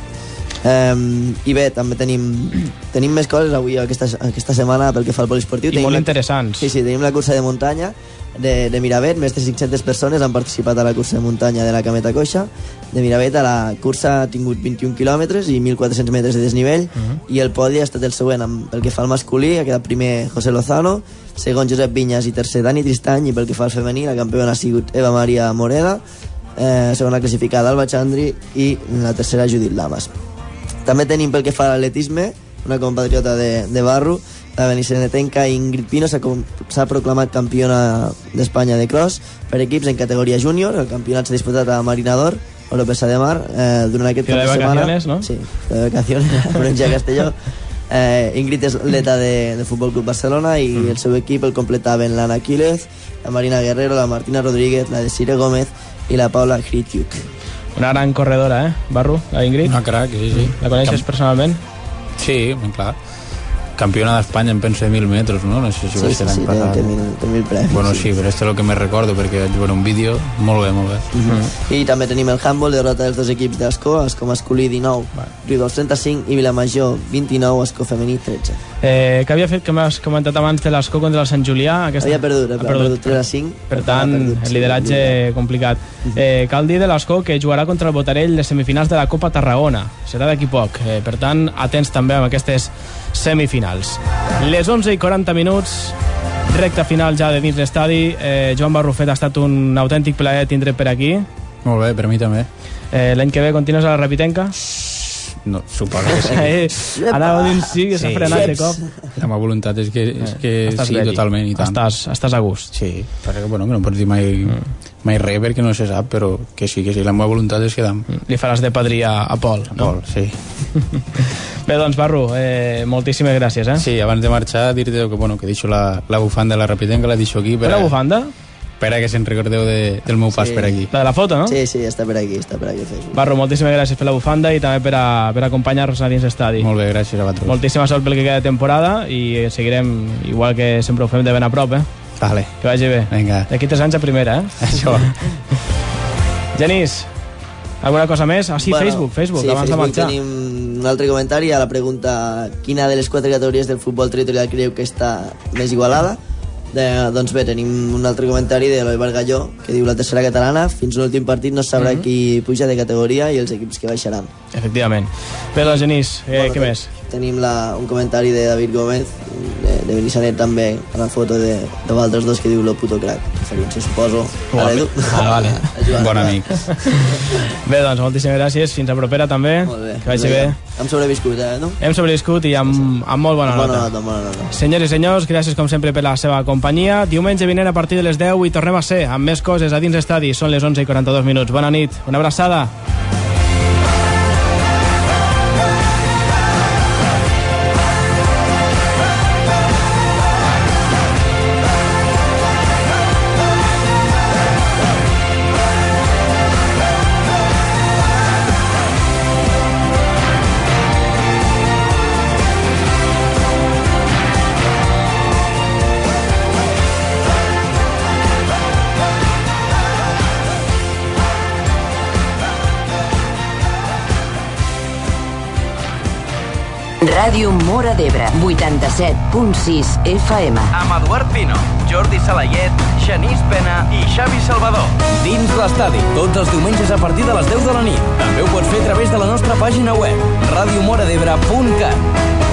Um, I bé, també tenim tenim més coses avui aquesta, aquesta setmana pel que fa al poliesportiu. I tenim molt la, interessants. Sí, sí, tenim la cursa de muntanya de, de Miravet. Més de cinc-centes persones han participat a la cursa de muntanya de la Cameta Coixa de Miravet. A la cursa ha tingut vint-i-un quilòmetres i mil quatre-cents metres de desnivell, uh -huh. i el podi ha estat el següent. Amb, pel que fa al masculí ha quedat primer José Lozano, segon Josep Vinyas i tercer Dani Tristany, i pel que fa al femení la campiona ha sigut Eva Maria Moreda, eh, segona classificada Alba Chandri, i la tercera Judit Lamas. També tenim pel que fa a l'atletisme una compatriota de, de Barru, la benissanetenca Ingrid Pino s'ha proclamat campiona d'Espanya de cross per equips en categoria júnior. El campionat s'ha disputat a Marinador, Oropesa de Mar, eh, durant aquest cap de, de setmana. ¿No? Sí, de vacaciones, a Provincia de Castelló. Eh, Ingrid és atleta de, de Futbol Club Barcelona, i mm. el seu equip el completaven l'Anna Aquiles, la Marina Guerrero, la Martina Rodríguez, la Desire Gómez i la Paula Hrityuk. Una gran corredora, eh, Barru, la Ingrid? Una crac, sí, sí. La coneixes Camp... personalment? Sí, ben clar. Campiona d'Espanya en penso de mil metres, no? No sé si sí, va ser sí, l'any sí, passat. té mil, té mil premis. Bueno, sí, però este és el que més recordo, perquè vaig veure un vídeo. Molt bé, molt bé. Uh-huh. I també tenim el handball, derrota dels dos equips d'Escó, Escó masculí dinou, Riudoms trenta-cinc, i Vilamajor vint-i-nou, Escó femení tretze. Eh, què havia fet, que m'has comentat abans de l'Escó contra el Sant Julià? Aquesta... Havia perdut, ha perdut, perdut tres a cinc. Per tant, perdut, el lideratge sí, complicat. Eh, cal dir de l'Escó que jugarà contra el Botarell les semifinals de la Copa Tarragona. Serà d'aquí poc. Eh, per tant, atents també amb aquestes semifinals. Les onze i quaranta minuts, recta final ja de dins l'estadi. eh, Joan Barrufet, ha estat un autèntic plaer tindre per aquí. Molt bé, per mi també. eh, L'any que ve continues a la Rapitenca? No, suposo que sí. eh, Anava dins sí, que s'ha frenat de cop. La meva voluntat és que, és que eh, sí, ready. Totalment i tant. Estàs, estàs a gust. Sí, perquè bueno, que no pots dir mai, mm. mai res perquè no se sap, però que sí, que sí, la meva voluntat és quedar. Li faràs de padrí a, a Pol, a no? Pol, sí. Bé, doncs, Barru, eh, moltíssimes gràcies, eh? Sí, abans de marxar, dir-te que, bueno, que deixo la, la bufanda de la Rapitenca, la deixo aquí. Per la bufanda? Per a que se'n recordeu de, del meu pas sí. per aquí. La de la foto, no? Sí, sí, està per aquí, està per aquí. Barru, moltíssimes gràcies per la bufanda i també per, a, per acompanyar-nos a dins l'estadi. Molt bé, gràcies a vosaltres. Moltíssima sort pel que queda de temporada i seguirem, igual que sempre ho fem, de ben a prop, eh? Vale. Que vagi bé. Vinga. D'aquí tres anys a primera, eh? Això. Genís, alguna cosa més? Ah, sí, bueno, Facebook, Facebook, sí, abans Facebook de marxar. Tenim un altre comentari a la pregunta: quina de les quatre categories del futbol territorial creu que està més igualada? De, doncs bé, tenim un altre comentari de l'Oi Bargalló, que diu: la tercera catalana, fins a l'últim partit no sabrà mm-hmm. qui puja de categoria i els equips que baixaran. Efectivament. Bé, doncs, Genís, eh, bueno, què més? Tenim la, un comentari de David Gómez, de, de Benissanet també, una foto de, de Valtres dos que diu lo puto crack. Referència, suposo. Vale, ah, vale. Bon amic. Bé, doncs, moltíssimes gràcies. Fins a propera, també. Molt bé. Que vagi bé. Hem sobreviscut, eh, no? Hem sobreviscut i amb, amb molt bona, bona nota. nota. Bona nota. Senyors i senyors, gràcies com sempre per la seva companyia. Diumenge vinent a partir de les deu i tornem a ser amb més coses a dins estadi. Són les onze i quaranta-dos minuts. Bona nit. Una abraçada. Ràdio Móra d'Ebre, vuitanta-set punt sis F M. Amb Eduard Pino, Jordi Salayet, Genís Pena i Xavi Salvador. Dins l'estadi, tots els diumenges a partir de les deu de la nit. També ho pots fer a través de la nostra pàgina web, radiomora debre punt cat.